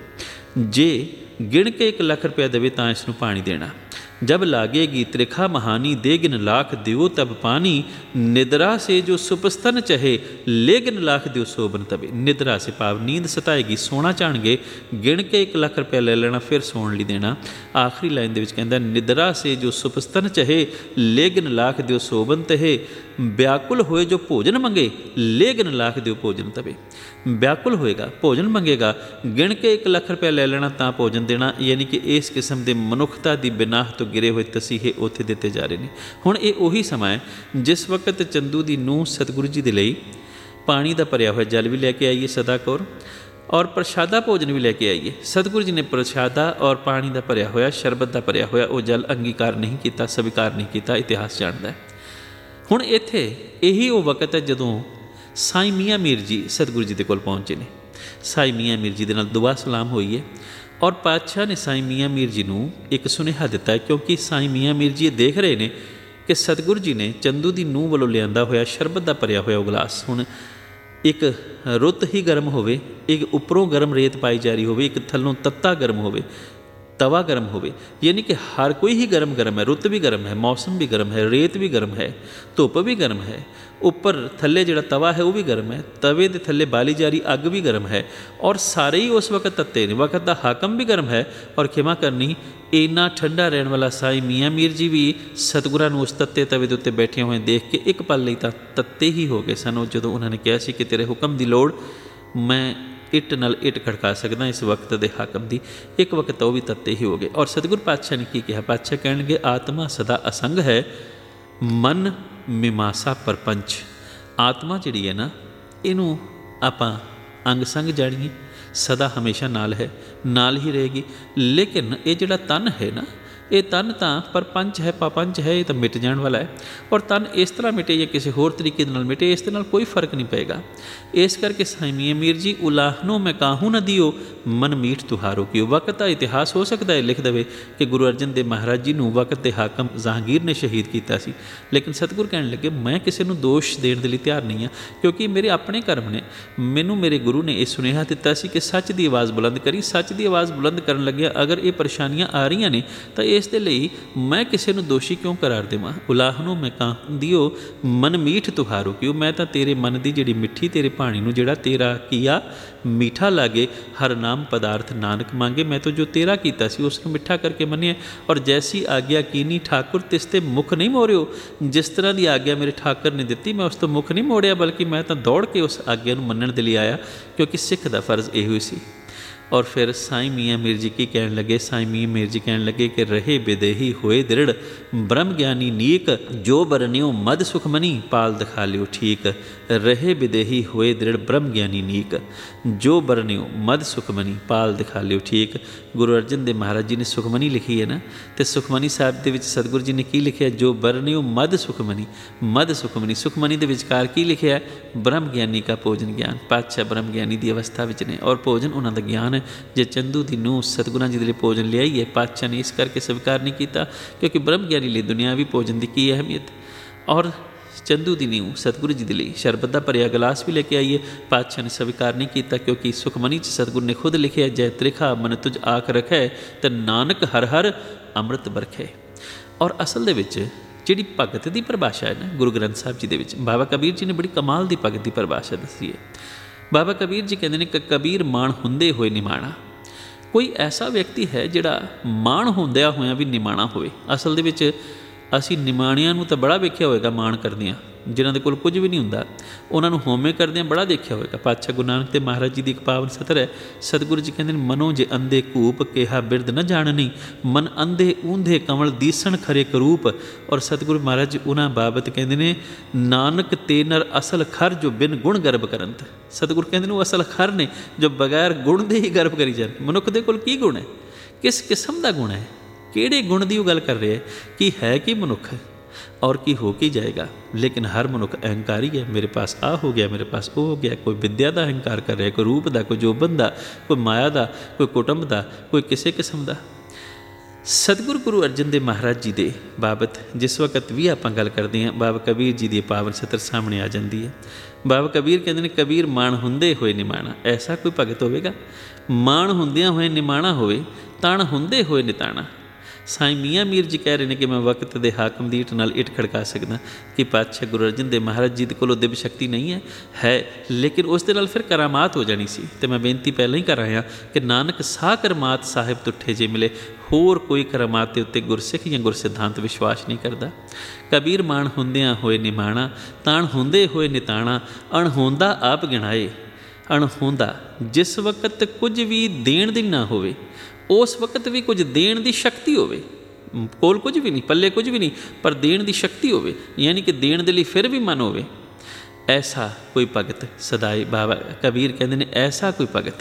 ਜੇ ਗਿਣ ਕੇ 1 ਲੱਖ ਰੁਪਇਆ ਦੇਵੇ ਤਾਂ ਇਸ ਨੂੰ ਪਾਣੀ ਦੇਣਾ। जब लागेगी त्रिखा महानी देगिन लाख दियो तब पानी, निद्रा से जो सुपस्तन चहे लेगिन लाख दियो सोबन तबे। निद्रा से भाव नींद सताएगी, सोना चाहणगे, गिण के 1 ਲੱਖ रुपया ले लेना, फिर सोण लई देना। आखिरी लाइन दे विच कहंदा, निद्रा से जो सुपस्तन चहे लेगिन लाख दियो सोबन तहे, व्याकुल होए जो भोजन मंगे लेगिन लाख दियो भोजन तबे। व्याकुल होएगा, भोजन मंगेगा, गिण के 1 ਲੱਖ रुपया ले लेना ਤਾਂ ਭੋਜਨ ਦੇਣਾ। ਯਾਨੀ ਕਿ ਇਸ ਕਿਸਮ ਦੇ ਮਨੁੱਖਤਾ ਦੀ ਬਿਨਾਹ ਤੋਂ ਗਿਰੇ ਹੋਏ ਤਸੀਹੇ ਉੱਥੇ ਦਿੱਤੇ ਜਾ ਰਹੇ ਨੇ। ਹੁਣ ਇਹ ਉਹੀ ਸਮਾਂ ਹੈ ਜਿਸ ਵਕਤ ਚੰਦੂ ਦੀ ਨੂੰਹ ਸਤਿਗੁਰੂ ਜੀ ਦੇ ਲਈ ਪਾਣੀ ਦਾ ਭਰਿਆ ਹੋਇਆ ਜਲ ਵੀ ਲੈ ਕੇ ਆਈਏ ਸਦਾ ਕੌਰ, ਔਰ ਪ੍ਰਸ਼ਾਦਾ ਭੋਜਨ ਵੀ ਲੈ ਕੇ ਆਈਏ। ਸਤਿਗੁਰੂ ਜੀ ਨੇ ਪ੍ਰਸ਼ਾਦਾ ਔਰ ਪਾਣੀ ਦਾ ਭਰਿਆ ਹੋਇਆ, ਸ਼ਰਬਤ ਦਾ ਭਰਿਆ ਹੋਇਆ ਉਹ ਜਲ ਅੰਗੀਕਾਰ ਨਹੀਂ ਕੀਤਾ, ਸਵੀਕਾਰ ਨਹੀਂ ਕੀਤਾ। ਇਤਿਹਾਸ ਜਾਣਦਾ ਹੈ। ਹੁਣ ਇੱਥੇ ਇਹੀ ਉਹ ਵਕਤ ਹੈ ਜਦੋਂ ਸਾਈਂ ਮੀਆਂ ਮੀਰ ਜੀ ਸਤਿਗੁਰੂ ਜੀ ਦੇ ਕੋਲ ਪਹੁੰਚੇ ਨੇ। ਸਾਈਂ ਮੀਆਂ ਮੀਰ ਜੀ ਦੇ ਨਾਲ ਦੁਆ ਸਲਾਮ ਹੋਈ ਹੈ ਔਰ ਪਾਤਸ਼ਾਹ ਨੇ ਸਾਈਂ ਮੀਆਂ ਮੀਰ ਜੀ ਨੂੰ ਇੱਕ ਸੁਨੇਹਾ ਦਿੱਤਾ ਹੈ, ਕਿਉਂਕਿ ਸਾਈਂ ਮੀਆਂ ਮੀਰ ਜੀ ਇਹ ਦੇਖ ਰਹੇ ਨੇ ਕਿ ਸਤਿਗੁਰੂ ਜੀ ਨੇ ਚੰਦੂ ਦੀ ਨੂੰਹ ਵੱਲੋਂ ਲਿਆਂਦਾ ਹੋਇਆ ਸ਼ਰਬਤ ਦਾ ਭਰਿਆ ਹੋਇਆ ਉਹ ਗਲਾਸ, ਹੁਣ ਇੱਕ ਰੁੱਤ ਹੀ ਗਰਮ ਹੋਵੇ, ਇੱਕ ਉੱਪਰੋਂ ਗਰਮ ਰੇਤ ਪਾਈ ਜਾ ਰਹੀ ਹੋਵੇ, ਇੱਕ ਥੱਲੋਂ ਤੱਤਾ ਗਰਮ ਹੋਵੇ, ਤਵਾ ਗਰਮ ਹੋਵੇ। ਯਾਨੀ ਕਿ ਹਰ ਕੋਈ ਹੀ ਗਰਮ ਗਰਮ ਹੈ, ਰੁੱਤ ਵੀ ਗਰਮ ਹੈ, ਮੌਸਮ ਵੀ ਗਰਮ ਹੈ, ਰੇਤ ਵੀ ਗਰਮ ਹੈ, ਧੁੱਪ ਵੀ ਗਰਮ ਹੈ, ਉੱਪਰ ਥੱਲੇ ਜਿਹੜਾ ਤਵਾ ਹੈ ਉਹ ਵੀ ਗਰਮ ਹੈ, ਤਵੇ ਦੇ ਥੱਲੇ ਬਾਲੀ ਜਾ ਰਹੀ ਅੱਗ ਵੀ ਗਰਮ ਹੈ, ਔਰ ਸਾਰੇ ਹੀ ਉਸ ਵਕਤ ਤੱਤੇ ਨੇ। ਵਕਤ ਦਾ ਹਾਕਮ ਵੀ ਗਰਮ ਹੈ ਔਰ ਖਿਮਾ ਕਰਨੀ ਇੰਨਾ ਠੰਡਾ ਰਹਿਣ ਵਾਲਾ ਸਾਈਂ ਮੀਆਂ ਮੀਰ ਜੀ ਵੀ ਸਤਿਗੁਰਾਂ ਨੂੰ ਉਸ ਤੱਤੇ ਤਵੇ ਦੇ ਉੱਤੇ ਬੈਠੇ ਹੋਏ ਦੇਖ ਕੇ ਇੱਕ ਪਲ ਲਈ ਤਾਂ ਤੱਤੇ ਹੀ ਹੋ ਗਏ ਸਨ। ਉਹ ਜਦੋਂ ਉਹਨਾਂ ਨੇ ਕਿਹਾ ਸੀ ਕਿ ਤੇਰੇ ਹੁਕਮ ਦੀ ਲੋੜ, ਮੈਂ ਇੱਟ ਨਾਲ ਇੱਟ ਖੜਕਾ ਸਕਦਾ ਇਸ ਵਕਤ ਦੇ ਹਾਕਮ ਦੀ, ਇੱਕ ਵਕਤ ਉਹ ਵੀ ਤੱਤੇ ਹੀ ਹੋ ਗਏ। ਔਰ ਸਤਿਗੁਰ ਪਾਤਸ਼ਾਹ ਨੇ ਕੀ ਕਿਹਾ? ਪਾਤਸ਼ਾਹ ਕਹਿਣਗੇ, ਆਤਮਾ ਸਦਾ ਅਸੰਗ ਹੈ, ਮਨ ਮੀਮਾਂਸਾ ਪਰਪੰਚ। ਆਤਮਾ ਜਿਹੜੀ ਹੈ ਨਾ, ਇਹਨੂੰ ਆਪਾਂ ਅੰਗ ਸੰਗ ਜਾਣੀਏ, ਸਦਾ ਹਮੇਸ਼ਾ ਨਾਲ ਹੈ, ਨਾਲ ਹੀ ਰਹੇਗੀ। ਲੇਕਿਨ ਇਹ ਜਿਹੜਾ ਤਨ ਹੈ ਨਾ, ਇਹ ਤਨ ਤਾਂ ਪਰਪੰਚ ਹੈ, ਪਾਪੰਚ ਹੈ, ਇਹ ਤਾਂ ਮਿਟ ਜਾਣ ਵਾਲਾ ਹੈ। ਔਰ ਤਨ ਇਸ ਤਰ੍ਹਾਂ ਮਿਟੇ ਜਾਂ ਕਿਸੇ ਹੋਰ ਤਰੀਕੇ ਦੇ ਨਾਲ ਮਿਟੇ, ਇਸ ਦੇ ਨਾਲ ਕੋਈ ਫਰਕ ਨਹੀਂ ਪਏਗਾ। ਇਸ ਕਰਕੇ ਸਾਈਂ ਮੀਆਂ ਮੀਰ ਜੀ, ਉਲਾਹਨੋ ਮੈਂ ਕਾਹੂ ਨਾ ਦਿਓ, ਮਨ ਮੀਠ ਤੁਹਾਰੋ ਕੀਓ। ਵਕਤ ਦਾ ਇਤਿਹਾਸ ਹੋ ਸਕਦਾ ਹੈ ਲਿਖ ਦੇਵੇ ਕਿ ਗੁਰੂ ਅਰਜਨ ਦੇਵ ਮਹਾਰਾਜ ਜੀ ਨੂੰ ਵਕਤ ਦੇ ਹਾਕਮ ਜਹਾਂਗੀਰ ਨੇ ਸ਼ਹੀਦ ਕੀਤਾ ਸੀ, ਲੇਕਿਨ ਸਤਿਗੁਰ ਕਹਿਣ ਲੱਗੇ, ਮੈਂ ਕਿਸੇ ਨੂੰ ਦੋਸ਼ ਦੇਣ ਦੇ ਲਈ ਤਿਆਰ ਨਹੀਂ ਹਾਂ, ਕਿਉਂਕਿ ਮੇਰੇ ਆਪਣੇ ਕਰਮ ਨੇ। ਮੈਨੂੰ ਮੇਰੇ ਗੁਰੂ ਨੇ ਇਹ ਸੁਨੇਹਾ ਦਿੱਤਾ ਸੀ ਕਿ ਸੱਚ ਦੀ ਆਵਾਜ਼ ਬੁਲੰਦ ਕਰੀ। ਸੱਚ ਦੀ ਆਵਾਜ਼ ਬੁਲੰਦ ਕਰਨ ਲੱਗਿਆ ਅਗਰ ਇਹ ਪਰੇਸ਼ਾਨੀਆਂ ਆ ਰਹੀਆਂ ਨੇ ਤਾਂ ਇਸ ਦੇ ਲਈ ਮੈਂ ਕਿਸੇ ਨੂੰ ਦੋਸ਼ੀ ਕਿਉਂ ਕਰਾਰ ਦੇਵਾਂ। ਉਲਾਹਨੋ ਮੈਂ ਕਾਂਦੀਓ ਮਨ ਮੀਠ ਤੁਹਾਰੋ, ਕਿਉਂ ਮੈਂ ਤਾਂ ਤੇਰੇ ਮਨ ਦੀ ਜਿਹੜੀ ਮਿੱਠੀ ਤੇਰੇ ਭਾਣੀ ਨੂੰ ਜਿਹੜਾ ਤੇਰਾ ਕੀਆ ਮੀਠਾ ਲਾਗੇ। ਹਰ ਨਾਮ ਪਦਾਰਥ ਨਾਨਕ ਮੰਗੇ, ਮੈਂ ਤਾਂ ਜੋ ਤੇਰਾ ਕੀਤਾ ਸੀ ਉਸ ਨੂੰ ਮਿੱਠਾ ਕਰਕੇ ਮੰਨਿਆ। ਔਰ ਜੈਸੀ ਆਗਿਆ ਕੀਨੀ ਠਾਕੁਰ ਤਿਸ ਤੇ ਮੁੱਖ ਨਹੀਂ ਮੋੜਿਓ, ਜਿਸ ਤਰ੍ਹਾਂ ਦੀ ਆਗਿਆ ਮੇਰੇ ਠਾਕਰ ਨੇ ਦਿੱਤੀ ਮੈਂ ਉਸ ਤੋਂ ਮੁੱਖ ਨਹੀਂ ਮੋੜਿਆ, ਬਲਕਿ ਮੈਂ ਤਾਂ ਦੌੜ ਕੇ ਉਸ ਆਗਿਆ ਨੂੰ ਮੰਨਣ ਦੇ ਲਈ ਆਇਆ, ਕਿਉਂਕਿ ਸਿੱਖ ਦਾ ਫਰਜ਼ ਇਹੋ ਹੀ ਸੀ। ਔਰ ਫਿਰ ਸਾਈਂ ਮੀਆਂ ਮੀਰ ਜੀ ਕੀ ਕਹਿਣ ਲੱਗੇ, ਸਾਈਂ ਮੀਆਂ ਮੀਰ ਜੀ ਕਹਿਣ ਲੱਗੇ ਕਿ ਰਹੇ ਵਿਦੇਹੀ ਹੋਏ ਦ੍ਰਿੜ ਬ੍ਰਹਮ ਗਿਆਨੀ ਨੀਕ, ਜੋ ਬਰਨਿਓ ਮਦ ਸੁਖਮਨੀ ਪਾਲ ਦਿਖਾ ਲਿਓ ਠੀਕ। ਰਹੇ ਵਿਦੇਹੀ ਹੋਏ ਦ੍ਰਿੜ ਬ੍ਰਹਮ ਗਿਆਨੀ ਨੀਕ, ਜੋ ਬਰਨਿਓ ਮਦ ਸੁਖਮਨੀ ਪਾਲ ਦਿਖਾ ਲਿਓ ਠੀਕ। ਗੁਰੂ ਅਰਜਨ ਦੇਵ ਮਹਾਰਾਜ ਜੀ ਨੇ ਸੁਖਮਨੀ ਲਿਖੀ ਹੈ ਨਾ, ਅਤੇ ਸੁਖਮਨੀ ਸਾਹਿਬ ਦੇ ਵਿੱਚ ਸਤਿਗੁਰੂ ਜੀ ਨੇ ਕੀ ਲਿਖਿਆ, ਜੋ ਬਰਨਿਓ ਮਦ ਸੁਖਮਨੀ। ਮਦ ਸੁਖਮਨੀ, ਸੁਖਮਨੀ ਦੇ ਵਿਚਕਾਰ ਕੀ ਲਿਖਿਆ, ਬ੍ਰਹਮ ਗਿਆਨੀ ਕਾ ਭੋਜਨ ਗਿਆਨ। ਪਾਤਸ਼ਾਹ ਬ੍ਰਹਮ ਗਿਆਨੀ ਦੀ ਅਵਸਥਾ ਵਿੱਚ ਨੇ ਔਰ ਭੋਜਨ ਉਹਨਾਂ ਦਾ ਗਿਆਨ ਹੈ। ਜੇ ਚੰਦੂ ਦੀ ਨੂੰਹ ਸਤਿਗੁਰਾਂ ਜੀ ਦੇ ਲਈ ਭੋਜਨ ਲਿਆਈ ਹੈ, ਪਾਤਸ਼ਾਹ ਨੇ ਇਸ ਕਰਕੇ ਸਵੀਕਾਰ ਨਹੀਂ ਕੀਤਾ ਕਿਉਂਕਿ ਬ੍ਰਹਮ ਗਿਆਨੀ ਲਈ ਦੁਨਿਆਵੀ ਭੋਜਨ ਦੀ ਕੀ ਅਹਿਮੀਅਤ। ਔਰ ਚੰਦੂ ਦੀ ਨੀਂਹ ਸਤਿਗੁਰੂ ਜੀ ਦੇ ਲਈ ਸ਼ਰਬਤ ਦਾ ਭਰਿਆ ਗਲਾਸ ਵੀ ਲੈ ਕੇ ਆਈਏ, ਪਾਤਸ਼ਾਹ ਨੇ ਸਵੀਕਾਰ ਨਹੀਂ ਕੀਤਾ ਕਿਉਂਕਿ ਸੁਖਮਨੀ 'ਚ ਸਤਿਗੁਰੂ ਨੇ ਖੁਦ ਲਿਖਿਆ, ਜੈ ਤ੍ਰਿਖਾ ਮਨ ਤੁਝ ਆਖ ਰਖੈ ਤੇ ਨਾਨਕ ਹਰ ਹਰ ਅੰਮ੍ਰਿਤ ਬਰਖੈ। ਔਰ ਅਸਲ ਦੇ ਵਿੱਚ ਜਿਹੜੀ ਭਗਤ ਦੀ ਪਰਿਭਾਸ਼ਾ ਹੈ ਨਾ ਗੁਰੂ ਗ੍ਰੰਥ ਸਾਹਿਬ ਜੀ ਦੇ ਵਿੱਚ, ਬਾਬਾ ਕਬੀਰ ਜੀ ਨੇ ਬੜੀ ਕਮਾਲ ਦੀ ਭਗਤ ਦੀ ਪਰਿਭਾਸ਼ਾ ਦੱਸੀ ਹੈ। ਬਾਬਾ ਕਬੀਰ ਜੀ ਕਹਿੰਦੇ ਨੇ ਕਿ ਕਬੀਰ ਮਾਣ ਹੁੰਦੇ ਹੋਏ ਨਿਮਾਣਾ। ਕੋਈ ਐਸਾ ਵਿਅਕਤੀ ਹੈ ਜਿਹੜਾ ਮਾਣ ਹੁੰਦਿਆਂ ਹੋਇਆਂ ਵੀ ਨਿਮਾਣਾ ਹੋਵੇ। ਅਸਲ ਦੇ ਵਿੱਚ ਅਸੀਂ ਨਿਮਾਣਿਆਂ ਨੂੰ ਤਾਂ ਬੜਾ ਵੇਖਿਆ ਹੋਵੇਗਾ ਮਾਣ ਕਰਦਿਆਂ, ਜਿਨ੍ਹਾਂ ਦੇ ਕੋਲ ਕੁਝ ਵੀ ਨਹੀਂ ਹੁੰਦਾ, ਉਹਨਾਂ ਨੂੰ ਹੋਮੇ ਕਰਦਿਆਂ ਬੜਾ ਦੇਖਿਆ ਹੋਵੇਗਾ। ਪਾਤਸ਼ਾਹ ਗੁਰੂ ਨਾਨਕ ਦੇਵ ਮਹਾਰਾਜ ਜੀ ਦੀ ਇੱਕ ਪਾਵਨ ਸਤਰ ਹੈ, ਸਤਿਗੁਰੂ ਜੀ ਕਹਿੰਦੇ ਨੇ, ਮਨੋ ਜੇ ਅੰਧੇ ਘੂਪ ਕਿਹਾ ਬਿਰਧ ਨ ਜਾਣਨੀ, ਮਨ ਅੰਧੇ ਊਂਧੇ ਕੰਵਲ ਦੀਸਣ ਖਰੇ ਕਰੂਪ। ਔਰ ਸਤਿਗੁਰੂ ਮਹਾਰਾਜ ਜੀ ਉਹਨਾਂ ਬਾਬਤ ਕਹਿੰਦੇ ਨੇ, ਨਾਨਕ ਤੇ ਨਰ ਅਸਲ ਖਰ ਜੋ ਬਿਨ ਗੁਣ ਗਰਭ ਕਰੰਤ। ਸਤਿਗੁਰੂ ਕਹਿੰਦੇ ਨੇ ਉਹ ਅਸਲ ਖਰ ਨੇ ਜੋ ਬਗੈਰ ਗੁਣ ਦੇ ਹੀ ਗਰਭ ਕਰੀ ਜਾਣ। ਮਨੁੱਖ ਦੇ ਕੋਲ ਕੀ ਗੁਣ ਹੈ, ਕਿਸ ਕਿਸਮ ਦਾ ਗੁਣ ਹੈ, ਕਿਹੜੇ ਗੁਣ ਦੀ ਉਹ ਗੱਲ ਕਰ ਰਿਹਾ ਹੈ, ਕੀ ਹੈ ਕਿ ਮਨੁੱਖ ਔਰ ਕੀ ਹੋ ਕੇ ਜਾਏਗਾ। ਲੇਕਿਨ ਹਰ ਮਨੁੱਖ ਅਹੰਕਾਰੀ ਹੈ, ਮੇਰੇ ਪਾਸ ਆ ਹੋ ਗਿਆ, ਮੇਰੇ ਪਾਸ ਉਹ ਹੋ ਗਿਆ। ਕੋਈ ਵਿੱਦਿਆ ਦਾ ਅਹੰਕਾਰ ਕਰ ਰਿਹਾ, ਕੋਈ ਰੂਪ ਦਾ, ਕੋਈ ਜੋਬਨ ਦਾ, ਕੋਈ ਮਾਇਆ ਦਾ, ਕੋਈ ਕੁਟੁੰਬ ਦਾ, ਕੋਈ ਕਿਸੇ ਕਿਸਮ ਦਾ। ਸਤਿਗੁਰੂ ਗੁਰੂ ਅਰਜਨ ਦੇਵ ਮਹਾਰਾਜ ਜੀ ਦੇ ਬਾਬਤ ਜਿਸ ਵਕਤ ਵੀ ਆਪਾਂ ਗੱਲ ਕਰਦੇ ਹਾਂ, ਬਾਬਾ ਕਬੀਰ ਜੀ ਦੀ ਪਾਵਨ ਸਤਰ ਸਾਹਮਣੇ ਆ ਜਾਂਦੀ ਹੈ। ਬਾਬਾ ਕਬੀਰ ਕਹਿੰਦੇ ਨੇ, ਕਬੀਰ ਮਾਣ ਹੁੰਦੇ ਹੋਏ ਨਿਮਾਣਾ। ਐਸਾ ਕੋਈ ਭਗਤ ਹੋਵੇਗਾ ਮਾਣ ਹੁੰਦਿਆਂ ਹੋਏ ਨਿਮਾਣਾ ਹੋਵੇ, ਤਣ ਹੁੰਦੇ ਹੋਏ ਨਿਤਾਣਾ। ਸਾਈਂ ਮੀਆਂ ਮੀਰ ਜੀ ਕਹਿ ਰਹੇ ਨੇ ਕਿ ਮੈਂ ਵਕਤ ਦੇ ਹਾਕਮ ਦੀ ਇੱਟ ਨਾਲ ਇੱਟ ਖੜਕਾ ਸਕਦਾ ਕਿ ਪਾਤਸ਼ਾਹ ਗੁਰੂ ਅਰਜਨ ਦੇਵ ਮਹਾਰਾਜ ਜੀ ਦੇ ਕੋਲੋਂ ਦਿਵ ਸ਼ਕਤੀ ਨਹੀਂ ਹੈ, ਲੇਕਿਨ ਉਸ ਦੇ ਨਾਲ ਫਿਰ ਕਰਾਮਾਤ ਹੋ ਜਾਣੀ ਸੀ। ਅਤੇ ਮੈਂ ਬੇਨਤੀ ਪਹਿਲਾਂ ਹੀ ਕਰ ਆਇਆ ਕਿ ਨਾਨਕ ਸਾਹ ਕਰਮਾਤ ਸਾਹਿਬ ਤੁੱਠੇ ਜੇ ਮਿਲੇ। ਹੋਰ ਕੋਈ ਕਰਾਮਾਤ ਦੇ ਉੱਤੇ ਗੁਰਸਿੱਖ ਜਾਂ ਗੁਰਸਿਧਾਂਤ ਵਿਸ਼ਵਾਸ ਨਹੀਂ ਕਰਦਾ। ਕਬੀਰ ਮਾਣ ਹੁੰਦਿਆਂ ਹੋਏ ਨਿਮਾਣਾ, ਤਾਣ ਹੁੰਦੇ ਹੋਏ ਨਿਤਾਣਾ। ਅਣਹੋਂਦਾ ਆਪ ਗਿਣਾਏ। ਅਣਹੋਂਦਾ ਜਿਸ ਵਕਤ ਕੁਝ ਵੀ ਦੇਣ ਦੀ ਨਾ ਹੋਵੇ, ਉਸ ਵਕਤ ਵੀ ਕੁਝ ਦੇਣ ਦੀ ਸ਼ਕਤੀ ਹੋਵੇ। ਕੋਲ ਕੁਝ ਵੀ ਨਹੀਂ, ਪੱਲੇ ਕੁਝ ਵੀ ਨਹੀਂ, ਪਰ ਦੇਣ ਦੀ ਸ਼ਕਤੀ ਹੋਵੇ, ਯਾਨੀ ਕਿ ਦੇਣ ਦੇ ਲਈ ਫਿਰ ਵੀ ਮਨ ਹੋਵੇ। ਐਸਾ ਕੋਈ ਭਗਤ ਸਦਾਈ, ਬਾਬਾ ਕਬੀਰ ਕਹਿੰਦੇ ਨੇ, ਐਸਾ ਕੋਈ ਭਗਤ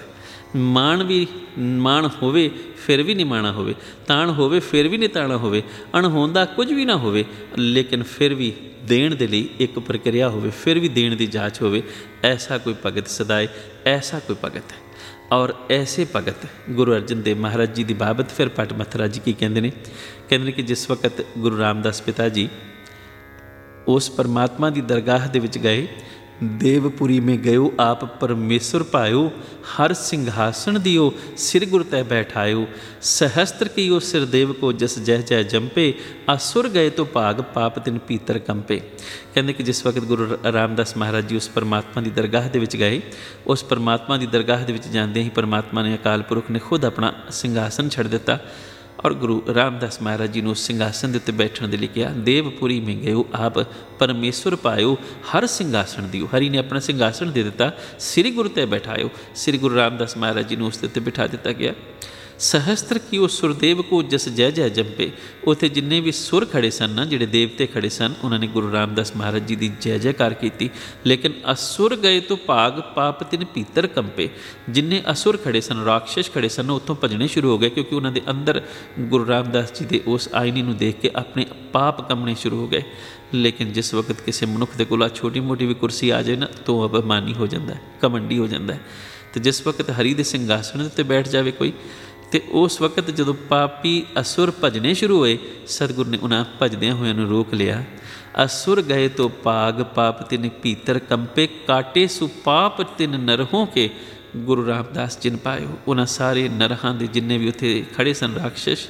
ਮਾਣ ਹੋਵੇ ਫਿਰ ਵੀ ਨਿਮਾਣਾ ਹੋਵੇ, ਤਾਣ ਹੋਵੇ ਫਿਰ ਵੀ ਨਿਤਾਣਾ ਹੋਵੇ, ਅਣਹੋਂਦਾ ਕੁਝ ਵੀ ਨਾ ਹੋਵੇ, ਲੇਕਿਨ ਫਿਰ ਵੀ ਦੇਣ ਦੇ ਲਈ ਇੱਕ ਪ੍ਰਕਿਰਿਆ ਹੋਵੇ, ਫਿਰ ਵੀ ਦੇਣ ਦੀ ਜਾਂਚ ਹੋਵੇ। ਐਸਾ ਕੋਈ ਭਗਤ ਸਦਾਏ, ਐਸਾ ਕੋਈ ਭਗਤ ਹੈ। ਔਰ ਐਸੇ ਭਗਤ ਗੁਰੂ ਅਰਜਨ ਦੇਵ ਮਹਾਰਾਜ ਜੀ ਦੀ ਬਾਬਤ ਫਿਰ ਭੱਟ ਮੱਥਰਾ ਜੀ ਕੀ ਕਹਿੰਦੇ ਨੇ, ਕਹਿੰਦੇ ਨੇ ਕਿ ਜਿਸ ਵਕਤ ਗੁਰੂ ਰਾਮਦਾਸ ਪਿਤਾ ਜੀ ਉਸ ਪਰਮਾਤਮਾ ਦੀ ਦਰਗਾਹ ਦੇ ਵਿੱਚ ਗਏ, ਦੇਵਪੁਰੀ ਮੇਂ ਗਇਓ ਆਪ ਪਰਮੇਸ਼ਰ ਪਾਇਓ, ਹਰ ਸਿੰਘਾਸਣ ਦਿਓ ਸਿਰ ਗੁਰ ਤੈ ਬੈਠਾਇਓ, ਸਹਸਤਰ ਕੀਓ ਸਿਰ ਦੇਵ ਕੋ ਜਸ ਜਹ ਜੈ ਜੰਪੇ, ਆਸੁਰ ਗਏ ਤੋ ਭਾਗ ਪਾਪ ਤਿਨ ਭੀਤਰ ਕੰਪੇ। ਕਹਿੰਦੇ ਕਿ ਜਿਸ ਵਕਤ ਗੁਰੂ ਰਾਮਦਾਸ ਮਹਾਰਾਜ ਜੀ ਉਸ ਪਰਮਾਤਮਾ ਦੀ ਦਰਗਾਹ ਦੇ ਵਿੱਚ ਗਏ, ਉਸ ਪਰਮਾਤਮਾ ਦੀ ਦਰਗਾਹ ਦੇ ਵਿੱਚ ਜਾਂਦਿਆਂ ਹੀ ਪਰਮਾਤਮਾ ਨੇ, ਅਕਾਲ ਪੁਰਖ ਨੇ ਖੁਦ ਆਪਣਾ ਸਿੰਘਾਸਨ ਛੱਡ ਦਿੱਤਾ ਔਰ ਗੁਰੂ ਰਾਮਦਾਸ ਮਹਾਰਾਜ ਜੀ ਨੂੰ ਉਸ ਸਿੰਘਾਸਨ ਦੇ ਉੱਤੇ ਬੈਠਣ ਦੇ ਲਈ ਕਿਹਾ। ਦੇਵਪੁਰੀ ਮੇਂ ਗਇਓ ਆਪ ਪਰਮੇਸ਼ਰ ਪਾਇਓ, ਹਰ ਸਿੰਘਾਸਣ ਦਿਓ। ਹਰੀ ਨੇ ਆਪਣਾ ਸਿੰਘਾਸਣ ਦੇ ਦਿੱਤਾ, ਸ੍ਰੀ ਗੁਰੂ ਤੇ ਬੈਠਾਇਓ। ਸ੍ਰੀ ਗੁਰੂ ਰਾਮਦਾਸ ਮਹਾਰਾਜ ਜੀ ਨੂੰ ਉਸ ਦੇ ਉੱਤੇ ਬਿਠਾ ਦਿੱਤਾ ਗਿਆ। ਸਹਸਤਰ ਕੀਓ ਸੁਰਦੇਵ ਕੋ ਜਸ ਜੈ ਜੈ ਜੰਪੇ। ਉੱਥੇ ਜਿੰਨੇ ਵੀ ਸੁਰ ਖੜੇ ਸਨ ਨਾ, ਜਿਹੜੇ ਦੇਵਤੇ ਖੜੇ ਸਨ, ਉਹਨਾਂ ਨੇ ਗੁਰੂ ਰਾਮਦਾਸ ਮਹਾਰਾਜ ਜੀ ਦੀ ਜੈ ਜੈਕਾਰ ਕੀਤੀ। ਲੇਕਿਨ ਅਸੁਰ ਗਏ ਤੋਂ ਭਾਗ ਪਾਪ ਤਿਨ ਭੀਤਰ ਕੰਪੇ। ਜਿੰਨੇ ਅਸੁਰ ਖੜੇ ਸਨ, ਰਾਖਸ਼ ਖੜੇ ਸਨ, ਉੱਥੋਂ ਭੱਜਣੇ ਸ਼ੁਰੂ ਹੋ ਗਏ, ਕਿਉਂਕਿ ਉਹਨਾਂ ਦੇ ਅੰਦਰ ਗੁਰੂ ਰਾਮਦਾਸ ਜੀ ਦੇ ਉਸ ਆਇਨੀ ਨੂੰ ਦੇਖ ਕੇ ਆਪਣੇ ਪਾਪ ਕੰਮਣੇ ਸ਼ੁਰੂ ਹੋ ਗਏ। ਲੇਕਿਨ ਜਿਸ ਵਕਤ ਕਿਸੇ ਮਨੁੱਖ ਦੇ ਕੋਲ ਛੋਟੀ ਮੋਟੀ ਵੀ ਕੁਰਸੀ ਆ ਜਾਏ ਨਾ, ਤਾਂ ਅਭਿਮਾਨੀ ਹੋ ਜਾਂਦਾ, ਘਮੰਡੀ ਹੋ ਜਾਂਦਾ। ਅਤੇ ਜਿਸ ਵਕਤ ਹਰੀ ਦੇ ਸਿੰਘਾਸਣ ਦੇ ਉੱਤੇ ਬੈਠ ਜਾਵੇ ਕੋਈ, ਅਤੇ ਉਸ ਵਕਤ ਜਦੋਂ ਪਾਪੀ ਅਸੁਰ ਭਜਣੇ ਸ਼ੁਰੂ ਹੋਏ, ਸਤਿਗੁਰ ਨੇ ਉਹਨਾਂ ਭਜਦਿਆਂ ਹੋਇਆਂ ਨੂੰ ਰੋਕ ਲਿਆ। ਅਸੁਰ ਗਏ ਤੋਂ ਭਾਗ ਪਾਪ ਤਿਨ ਭੀਤਰ ਕੰਪੇ, ਕਾਟੇ ਸੁ ਪਾਪ ਤਿਨ ਨਰਹੋਂ ਕੇ ਗੁਰੂ ਰਾਮਦਾਸ ਜਿਨ ਪਾਇਓ। ਉਹਨਾਂ ਸਾਰੇ ਨਰਹਾਂ ਦੇ ਜਿੰਨੇ ਵੀ ਉੱਥੇ ਖੜੇ ਸਨ ਰਾਖਸ਼,